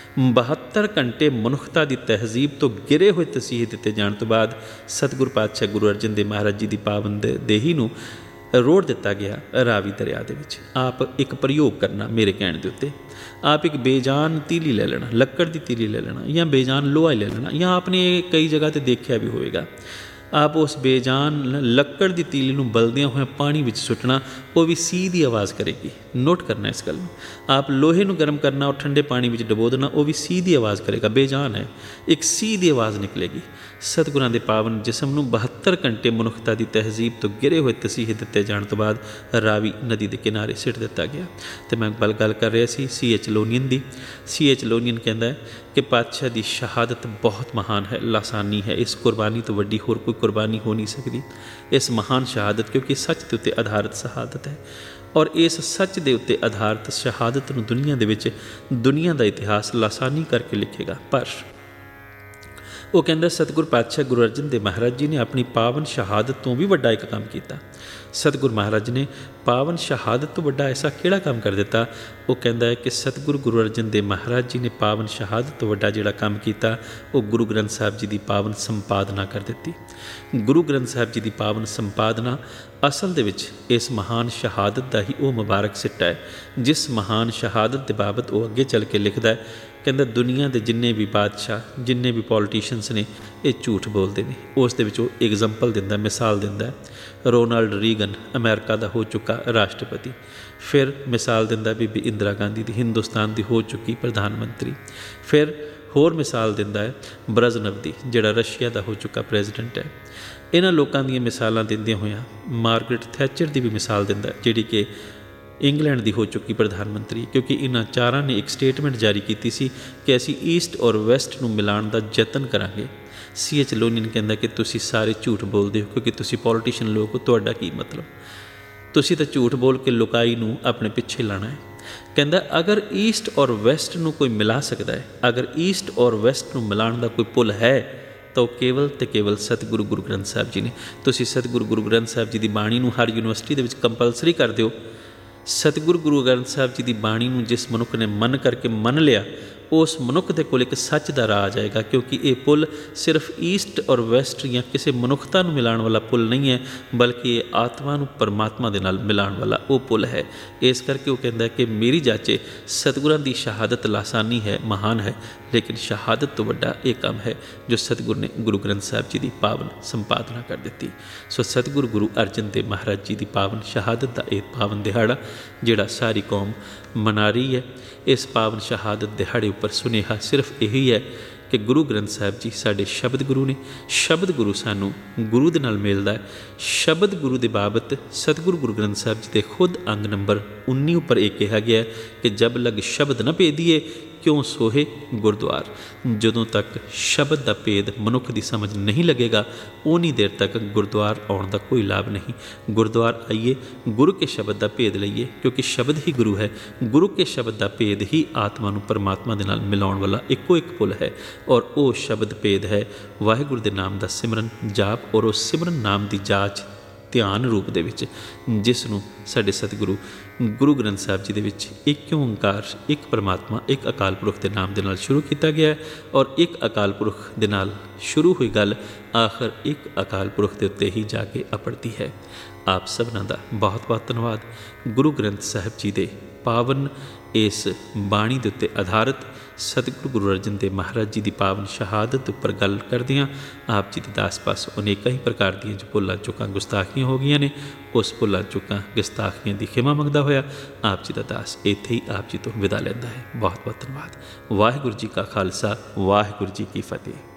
72 ਘੰਟੇ ਮਨੁੱਖਤਾ ਦੀ ਤਹਿਜ਼ੀਬ ਤੋਂ ਗਿਰੇ ਹੋਏ ਤਸੀਹੇ ਦਿੱਤੇ ਜਾਣ ਤੋਂ ਬਾਅਦ ਸਤਿਗੁਰ ਪਾਤਸ਼ਾਹ ਗੁਰੂ ਅਰਜਨ ਦੇਵ ਮਹਾਰਾਜ ਜੀ ਦੀ ਪਾਵਨ ਦੇਹੀ ਨੂੰ ਰੋੜ ਦਿੱਤਾ ਗਿਆ ਰਾਵੀ ਦਰਿਆ ਦੇ ਵਿੱਚ। ਆਪ ਇੱਕ ਪ੍ਰਯੋਗ ਕਰਨਾ ਮੇਰੇ ਕਹਿਣ ਦੇ ਉੱਤੇ, ਆਪ ਇੱਕ ਬੇਜਾਨ ਤੀਲੀ ਲੈ ਲੈਣਾ, ਲੱਕੜ ਦੀ ਤੀਲੀ ਲੈ ਲੈਣਾ ਜਾਂ ਬੇਜਾਨ ਲੋਹਾ ਲੈ ਲੈਣਾ, ਜਾਂ ਆਪਨੇ ਕਈ ਜਗ੍ਹਾ 'ਤੇ ਦੇਖਿਆ ਵੀ ਹੋਵੇਗਾ। ਆਪ ਉਸ ਬੇਜਾਨ ਲੱਕੜ ਦੀ ਤੀਲੀ ਨੂੰ ਬਲਦਿਆਂ ਹੋਇਆਂ ਪਾਣੀ ਵਿੱਚ ਸੁੱਟਣਾ, ਉਹ ਵੀ ਸੀ ਦੀ ਆਵਾਜ਼ ਕਰੇਗੀ। ਨੋਟ ਕਰਨਾ ਇਸ ਗੱਲ ਨੂੰ। ਆਪ ਲੋਹੇ ਨੂੰ ਗਰਮ ਕਰਨਾ ਔਰ ਠੰਡੇ ਪਾਣੀ ਵਿੱਚ ਡਬੋ ਦੇਣਾ, ਉਹ ਵੀ ਸੀ ਦੀ ਆਵਾਜ਼ ਕਰੇਗਾ, ਬੇਜਾਨ ਹੈ, ਇੱਕ ਸੀ ਦੀ ਆਵਾਜ਼ ਨਿਕਲੇਗੀ। ਸਤਿਗੁਰਾਂ ਦੇ ਪਾਵਨ ਜਿਸਮ ਨੂੰ 72 ਘੰਟੇ ਮਨੁੱਖਤਾ ਦੀ ਤਹਿਜ਼ੀਬ ਤੋਂ ਗਿਰੇ ਹੋਏ ਤਸੀਹੇ ਦਿੱਤੇ ਜਾਣ ਤੋਂ ਬਾਅਦ ਰਾਵੀ ਨਦੀ ਦੇ ਕਿਨਾਰੇ ਸਿੱਟ ਦਿੱਤਾ ਗਿਆ। ਅਤੇ ਮੈਂ ਗੱਲ ਕਰ ਰਿਹਾ ਸੀ C.H. ਲੋਨੀਅਨ ਦੀ। C.H. ਲੋਨੀਅਨ ਕਹਿੰਦਾ ਕਿ ਪਾਤਸ਼ਾਹ ਦੀ ਸ਼ਹਾਦਤ ਬਹੁਤ ਮਹਾਨ ਹੈ, ਲਾਸਾਨੀ ਹੈ, ਇਸ ਕੁਰਬਾਨੀ ਤੋਂ ਵੱਡੀ ਹੋਰ ਕੋਈ ਕੁਰਬਾਨੀ ਹੋ ਨਹੀਂ ਸਕਦੀ। ਇਸ ਮਹਾਨ ਸ਼ਹਾਦਤ, ਕਿਉਂਕਿ ਸੱਚ ਦੇ ਉੱਤੇ ਆਧਾਰਿਤ ਸ਼ਹਾਦਤ ਹੈ ਔਰ ਇਸ ਸੱਚ ਦੇ ਉੱਤੇ ਆਧਾਰਿਤ ਸ਼ਹਾਦਤ ਨੂੰ ਦੁਨੀਆ ਦੇ ਵਿੱਚ ਦੁਨੀਆ ਦਾ ਇਤਿਹਾਸ ਲਾਸਾਨੀ ਕਰਕੇ ਲਿਖੇਗਾ। ਪਰ ਉਹ ਕਹਿੰਦਾ ਸਤਿਗੁਰ ਪਾਤਸ਼ਾਹ ਗੁਰੂ ਅਰਜਨ ਦੇਵ ਮਹਾਰਾਜ ਜੀ ਨੇ ਆਪਣੀ ਪਾਵਨ ਸ਼ਹਾਦਤ ਤੋਂ ਵੀ ਵੱਡਾ ਇੱਕ ਕੰਮ ਕੀਤਾ। ਸਤਿਗੁਰੂ ਮਹਾਰਾਜ ਨੇ ਪਾਵਨ ਸ਼ਹਾਦਤ ਤੋਂ ਵੱਡਾ ਐਸਾ ਕਿਹੜਾ ਕੰਮ ਕਰ ਦਿੱਤਾ? ਉਹ ਕਹਿੰਦਾ ਹੈ ਕਿ ਸਤਿਗੁਰੂ ਗੁਰੂ ਅਰਜਨ ਦੇਵ ਮਹਾਰਾਜ ਜੀ ਨੇ ਪਾਵਨ ਸ਼ਹਾਦਤ ਤੋਂ ਵੱਡਾ ਜਿਹੜਾ ਕੰਮ ਕੀਤਾ, ਉਹ ਗੁਰੂ ਗ੍ਰੰਥ ਸਾਹਿਬ ਜੀ ਦੀ ਪਾਵਨ ਸੰਪਾਦਨਾ ਕਰ ਦਿੱਤੀ। ਗੁਰੂ ਗ੍ਰੰਥ ਸਾਹਿਬ ਜੀ ਦੀ ਪਾਵਨ ਸੰਪਾਦਨਾ ਅਸਲ ਦੇ ਵਿੱਚ ਇਸ ਮਹਾਨ ਸ਼ਹਾਦਤ ਦਾ ਹੀ ਉਹ ਮੁਬਾਰਕ ਸਿੱਟਾ ਹੈ, ਜਿਸ ਮਹਾਨ ਸ਼ਹਾਦਤ ਦੇ ਬਾਬਤ ਉਹ ਅੱਗੇ ਚੱਲ ਕੇ ਲਿਖਦਾ ਹੈ। ਕਹਿੰਦਾ ਦੁਨੀਆ ਦੇ ਜਿੰਨੇ ਵੀ ਬਾਦਸ਼ਾਹ, ਜਿੰਨੇ ਵੀ ਪੋਲੀਟੀਸ਼ੀਅਨਸ ਨੇ, ਇਹ ਝੂਠ ਬੋਲਦੇ ਨੇ। ਉਸ ਦੇ ਵਿੱਚ ਉਹ ਐਗਜ਼ਾਮਪਲ ਦਿੰਦਾ, ਮਿਸਾਲ ਦਿੰਦਾ। ਰੋਨਾਲਡ ਰੀਗਨ ਅਮਰੀਕਾ ਦਾ ਹੋ ਚੁੱਕਾ ਰਾਸ਼ਟਰਪਤੀ, ਫਿਰ ਮਿਸਾਲ ਦਿੰਦਾ ਬੀਬੀ ਇੰਦਰਾ ਗਾਂਧੀ ਦੀ, ਹਿੰਦੁਸਤਾਨ ਦੀ ਹੋ ਚੁੱਕੀ ਪ੍ਰਧਾਨ ਮੰਤਰੀ। ਫਿਰ ਹੋਰ ਮਿਸਾਲ ਦਿੰਦਾ ਹੈ ਬ੍ਰਜ਼ਨਵ ਦੀ, ਜਿਹੜਾ ਰਸ਼ੀਆ ਦਾ ਹੋ ਚੁੱਕਾ ਪ੍ਰੈਜ਼ੀਡੈਂਟ ਹੈ। ਇਹਨਾਂ ਲੋਕਾਂ ਦੀਆਂ ਮਿਸਾਲਾਂ ਦਿੰਦਿਆਂ ਹੋਇਆਂ ਮਾਰਗਰਟ ਥੈਚਰ ਦੀ ਵੀ ਮਿਸਾਲ ਦਿੰਦਾ, ਜਿਹੜੀ ਕਿ ਇੰਗਲੈਂਡ ਦੀ ਹੋ ਚੁੱਕੀ ਪ੍ਰਧਾਨ ਮੰਤਰੀ, ਕਿਉਂਕਿ ਇਹਨਾਂ ਚਾਰਾਂ ਨੇ ਇੱਕ ਸਟੇਟਮੈਂਟ ਜਾਰੀ ਕੀਤੀ ਸੀ ਕਿ ਅਸੀਂ ਈਸਟ ਔਰ ਵੈਸਟ ਨੂੰ ਮਿਲਾਉਣ ਦਾ ਯਤਨ ਕਰਾਂਗੇ। C.H. ਲੋਨੀਨ ਕਹਿੰਦਾ ਕਿ ਤੁਸੀਂ ਸਾਰੇ ਝੂਠ ਬੋਲਦੇ ਹੋ, ਕਿਉਂਕਿ ਤੁਸੀਂ ਪੋਲੀਟੀਸ਼ੀਅਨ ਲੋਕ ਹੋ, ਤੁਹਾਡਾ ਕੀ ਮਤਲਬ? ਤੁਸੀਂ ਤਾਂ ਝੂਠ ਬੋਲ ਕੇ ਲੁਕਾਈ ਨੂੰ ਆਪਣੇ ਪਿੱਛੇ ਲਾਣਾ ਹੈ। ਕਹਿੰਦਾ ਅਗਰ ਈਸਟ ਔਰ ਵੈਸਟ ਨੂੰ ਕੋਈ ਮਿਲਾ ਸਕਦਾ ਹੈ, ਅਗਰ ਈਸਟ ਔਰ ਵੈਸਟ ਨੂੰ ਮਿਲਾਉਣ ਦਾ ਕੋਈ ਪੁੱਲ ਹੈ, ਤਾਂ ਉਹ ਕੇਵਲ ਅਤੇ ਕੇਵਲ ਸਤਿਗੁਰੂ ਗੁਰੂ ਗ੍ਰੰਥ ਸਾਹਿਬ ਜੀ ਨੇ। ਤੁਸੀਂ ਸਤਿਗੁਰੂ ਗੁਰੂ ਗ੍ਰੰਥ ਸਾਹਿਬ ਜੀ ਦੀ ਬਾਣੀ ਨੂੰ ਹਰ ਯੂਨੀਵਰਸਿਟੀ ਦੇ ਵਿੱਚ ਕੰਪਲਸਰੀ ਕਰ ਦਿਓ। ਸਤਿਗੁਰੂ ਗੁਰੂ ਗ੍ਰੰਥ ਸਾਹਿਬ ਜੀ ਦੀ ਬਾਣੀ ਨੂੰ ਜਿਸ ਮਨੁੱਖ ਨੇ ਮੰਨ ਲਿਆ, ਉਸ ਮਨੁੱਖ ਦੇ ਕੋਲ ਇੱਕ ਸੱਚ ਦਾ ਰਾਹ ਆ ਜਾਏਗਾ, ਕਿਉਂਕਿ ਇਹ ਪੁੱਲ ਸਿਰਫ ਈਸਟ ਔਰ ਵੈਸਟ ਜਾਂ ਕਿਸੇ ਮਨੁੱਖਤਾ ਨੂੰ ਮਿਲਾਉਣ ਵਾਲਾ ਪੁੱਲ ਨਹੀਂ ਹੈ, ਬਲਕਿ ਇਹ ਆਤਮਾ ਨੂੰ ਪਰਮਾਤਮਾ ਦੇ ਨਾਲ ਮਿਲਾਉਣ ਵਾਲਾ ਉਹ ਪੁੱਲ ਹੈ। ਇਸ ਕਰਕੇ ਉਹ ਕਹਿੰਦਾ ਕਿ ਮੇਰੀ ਜਾਚੇ ਸਤਿਗੁਰਾਂ ਦੀ ਸ਼ਹਾਦਤ ਲਾਸਾਨੀ ਹੈ, ਮਹਾਨ ਹੈ, ਲੇਕਿਨ ਸ਼ਹਾਦਤ ਤੋਂ ਵੱਡਾ ਇਹ ਕੰਮ ਹੈ ਜੋ ਸਤਿਗੁਰ ਨੇ ਗੁਰੂ ਗ੍ਰੰਥ ਸਾਹਿਬ ਜੀ ਦੀ ਪਾਵਨ ਸੰਪਾਦਨਾ ਕਰ ਦਿੱਤੀ। ਸੋ ਸਤਿਗੁਰੂ ਗੁਰੂ ਅਰਜਨ ਦੇਵ ਮਹਾਰਾਜ ਜੀ ਦੀ ਪਾਵਨ ਸ਼ਹਾਦਤ ਦਾ ਇਹ ਪਾਵਨ ਦਿਹਾੜਾ ਜਿਹੜਾ ਸਾਰੀ ਕੌਮ ਮਨਾ ਰਹੀ ਹੈ, ਇਸ ਪਾਵਨ ਸ਼ਹਾਦਤ ਦਿਹਾੜੇ ਉੱਪਰ ਸੁਨੇਹਾ ਸਿਰਫ ਇਹੀ ਹੈ ਕਿ ਗੁਰੂ ਗ੍ਰੰਥ ਸਾਹਿਬ ਜੀ ਸਾਡੇ ਸ਼ਬਦ ਗੁਰੂ ਨੇ। ਸ਼ਬਦ ਗੁਰੂ ਸਾਨੂੰ ਗੁਰੂ ਦੇ ਨਾਲ ਮਿਲਦਾ ਹੈ। ਸ਼ਬਦ ਗੁਰੂ ਦੇ ਬਾਬਤ ਸਤਿਗੁਰੂ ਗੁਰੂ ਗ੍ਰੰਥ ਸਾਹਿਬ ਜੀ ਦੇ ਖੁਦ ਅੰਗ ਨੰਬਰ 19 ਉੱਪਰ ਇਹ ਕਿਹਾ ਗਿਆ ਕਿ ਜਬ ਲਗ ਸ਼ਬਦ ਨਾ ਭੇਦੀਏ ਕਿਉਂ ਸੋਹੇ ਗੁਰਦੁਆਰ। ਜਦੋਂ ਤੱਕ ਸ਼ਬਦ ਦਾ ਭੇਦ ਮਨੁੱਖ ਦੀ ਸਮਝ ਨਹੀਂ ਲੱਗੇਗਾ, ਉਨੀ ਦੇਰ ਤੱਕ ਗੁਰਦੁਆਰ ਆਉਣ ਦਾ ਕੋਈ ਲਾਭ ਨਹੀਂ। ਗੁਰਦੁਆਰ ਆਈਏ, ਗੁਰੂ ਕੇ ਸ਼ਬਦ ਦਾ ਭੇਦ ਲਈਏ, ਕਿਉਂਕਿ ਸ਼ਬਦ ਹੀ ਗੁਰੂ ਹੈ। ਗੁਰੂ ਕੇ ਸ਼ਬਦ ਦਾ ਭੇਦ ਹੀ ਆਤਮਾ ਨੂੰ ਪਰਮਾਤਮਾ ਦੇ ਨਾਲ ਮਿਲਾਉਣ ਵਾਲਾ ਇੱਕੋ ਇੱਕ ਪੁੱਲ ਹੈ, ਔਰ ਉਹ ਸ਼ਬਦ ਭੇਦ ਹੈ ਵਾਹਿਗੁਰੂ ਦੇ ਨਾਮ ਦਾ ਸਿਮਰਨ ਜਾਪ, ਔਰ ਉਸ ਸਿਮਰਨ ਨਾਮ ਦੀ ਜਾਚ ਧਿਆਨ ਰੂਪ ਦੇ ਵਿੱਚ, ਜਿਸ ਨੂੰ ਸਾਡੇ ਸਤਿਗੁਰੂ ਗੁਰੂ ਗ੍ਰੰਥ ਸਾਹਿਬ ਜੀ ਦੇ ਵਿੱਚ ਇੱਕ ਓਂਕਾਰ, ਇੱਕ ਪਰਮਾਤਮਾ, ਇੱਕ ਅਕਾਲ ਪੁਰਖ ਦੇ ਨਾਮ ਦੇ ਨਾਲ ਸ਼ੁਰੂ ਕੀਤਾ ਗਿਆ ਹੈ, ਔਰ ਇੱਕ ਅਕਾਲ ਪੁਰਖ ਦੇ ਨਾਲ ਸ਼ੁਰੂ ਹੋਈ ਗੱਲ ਆਖਰ ਇੱਕ ਅਕਾਲ ਪੁਰਖ ਦੇ ਉੱਤੇ ਹੀ ਜਾ ਕੇ ਅਪੜਦੀ ਹੈ। ਆਪ ਸਭਨਾਂ ਦਾ ਬਹੁਤ ਬਹੁਤ ਧੰਨਵਾਦ। ਗੁਰੂ ਗ੍ਰੰਥ ਸਾਹਿਬ ਜੀ ਦੇ ਪਾਵਨ ਇਸ ਬਾਣੀ ਦੇ ਉੱਤੇ ਆਧਾਰਿਤ ਸਤਿਗੁਰੂ ਗੁਰੂ ਅਰਜਨ ਦੇਵ ਮਹਾਰਾਜ ਜੀ ਦੀ ਪਾਵਨ ਸ਼ਹਾਦਤ ਉੱਪਰ ਗੱਲ ਕਰਦਿਆਂ ਆਪ ਜੀ ਦੇ ਦਾਸ ਪਾਸ ਅਨੇਕਾਂ ਹੀ ਪ੍ਰਕਾਰ ਦੀਆਂ ਜੋ ਭੁੱਲਾਂ ਚੁੱਕਾਂ ਗੁਸਤਾਖੀਆਂ ਹੋ ਗਈਆਂ ਨੇ, ਉਸ ਭੁੱਲਾਂ ਚੁੱਕਾਂ ਗੁਸਤਾਖੀਆਂ ਦੀ ਖਿਮਾ ਮੰਗਦਾ ਹੋਇਆ ਆਪ ਜੀ ਦਾ ਦਾਸ ਇੱਥੇ ਹੀ ਆਪ ਜੀ ਤੋਂ ਵਿਦਾ ਲੈਂਦਾ ਹੈ। ਬਹੁਤ ਬਹੁਤ ਧੰਨਵਾਦ। ਵਾਹਿਗੁਰੂ ਜੀ ਕਾ ਖਾਲਸਾ, ਵਾਹਿਗੁਰੂ ਜੀ ਕੀ ਫਤਿਹ।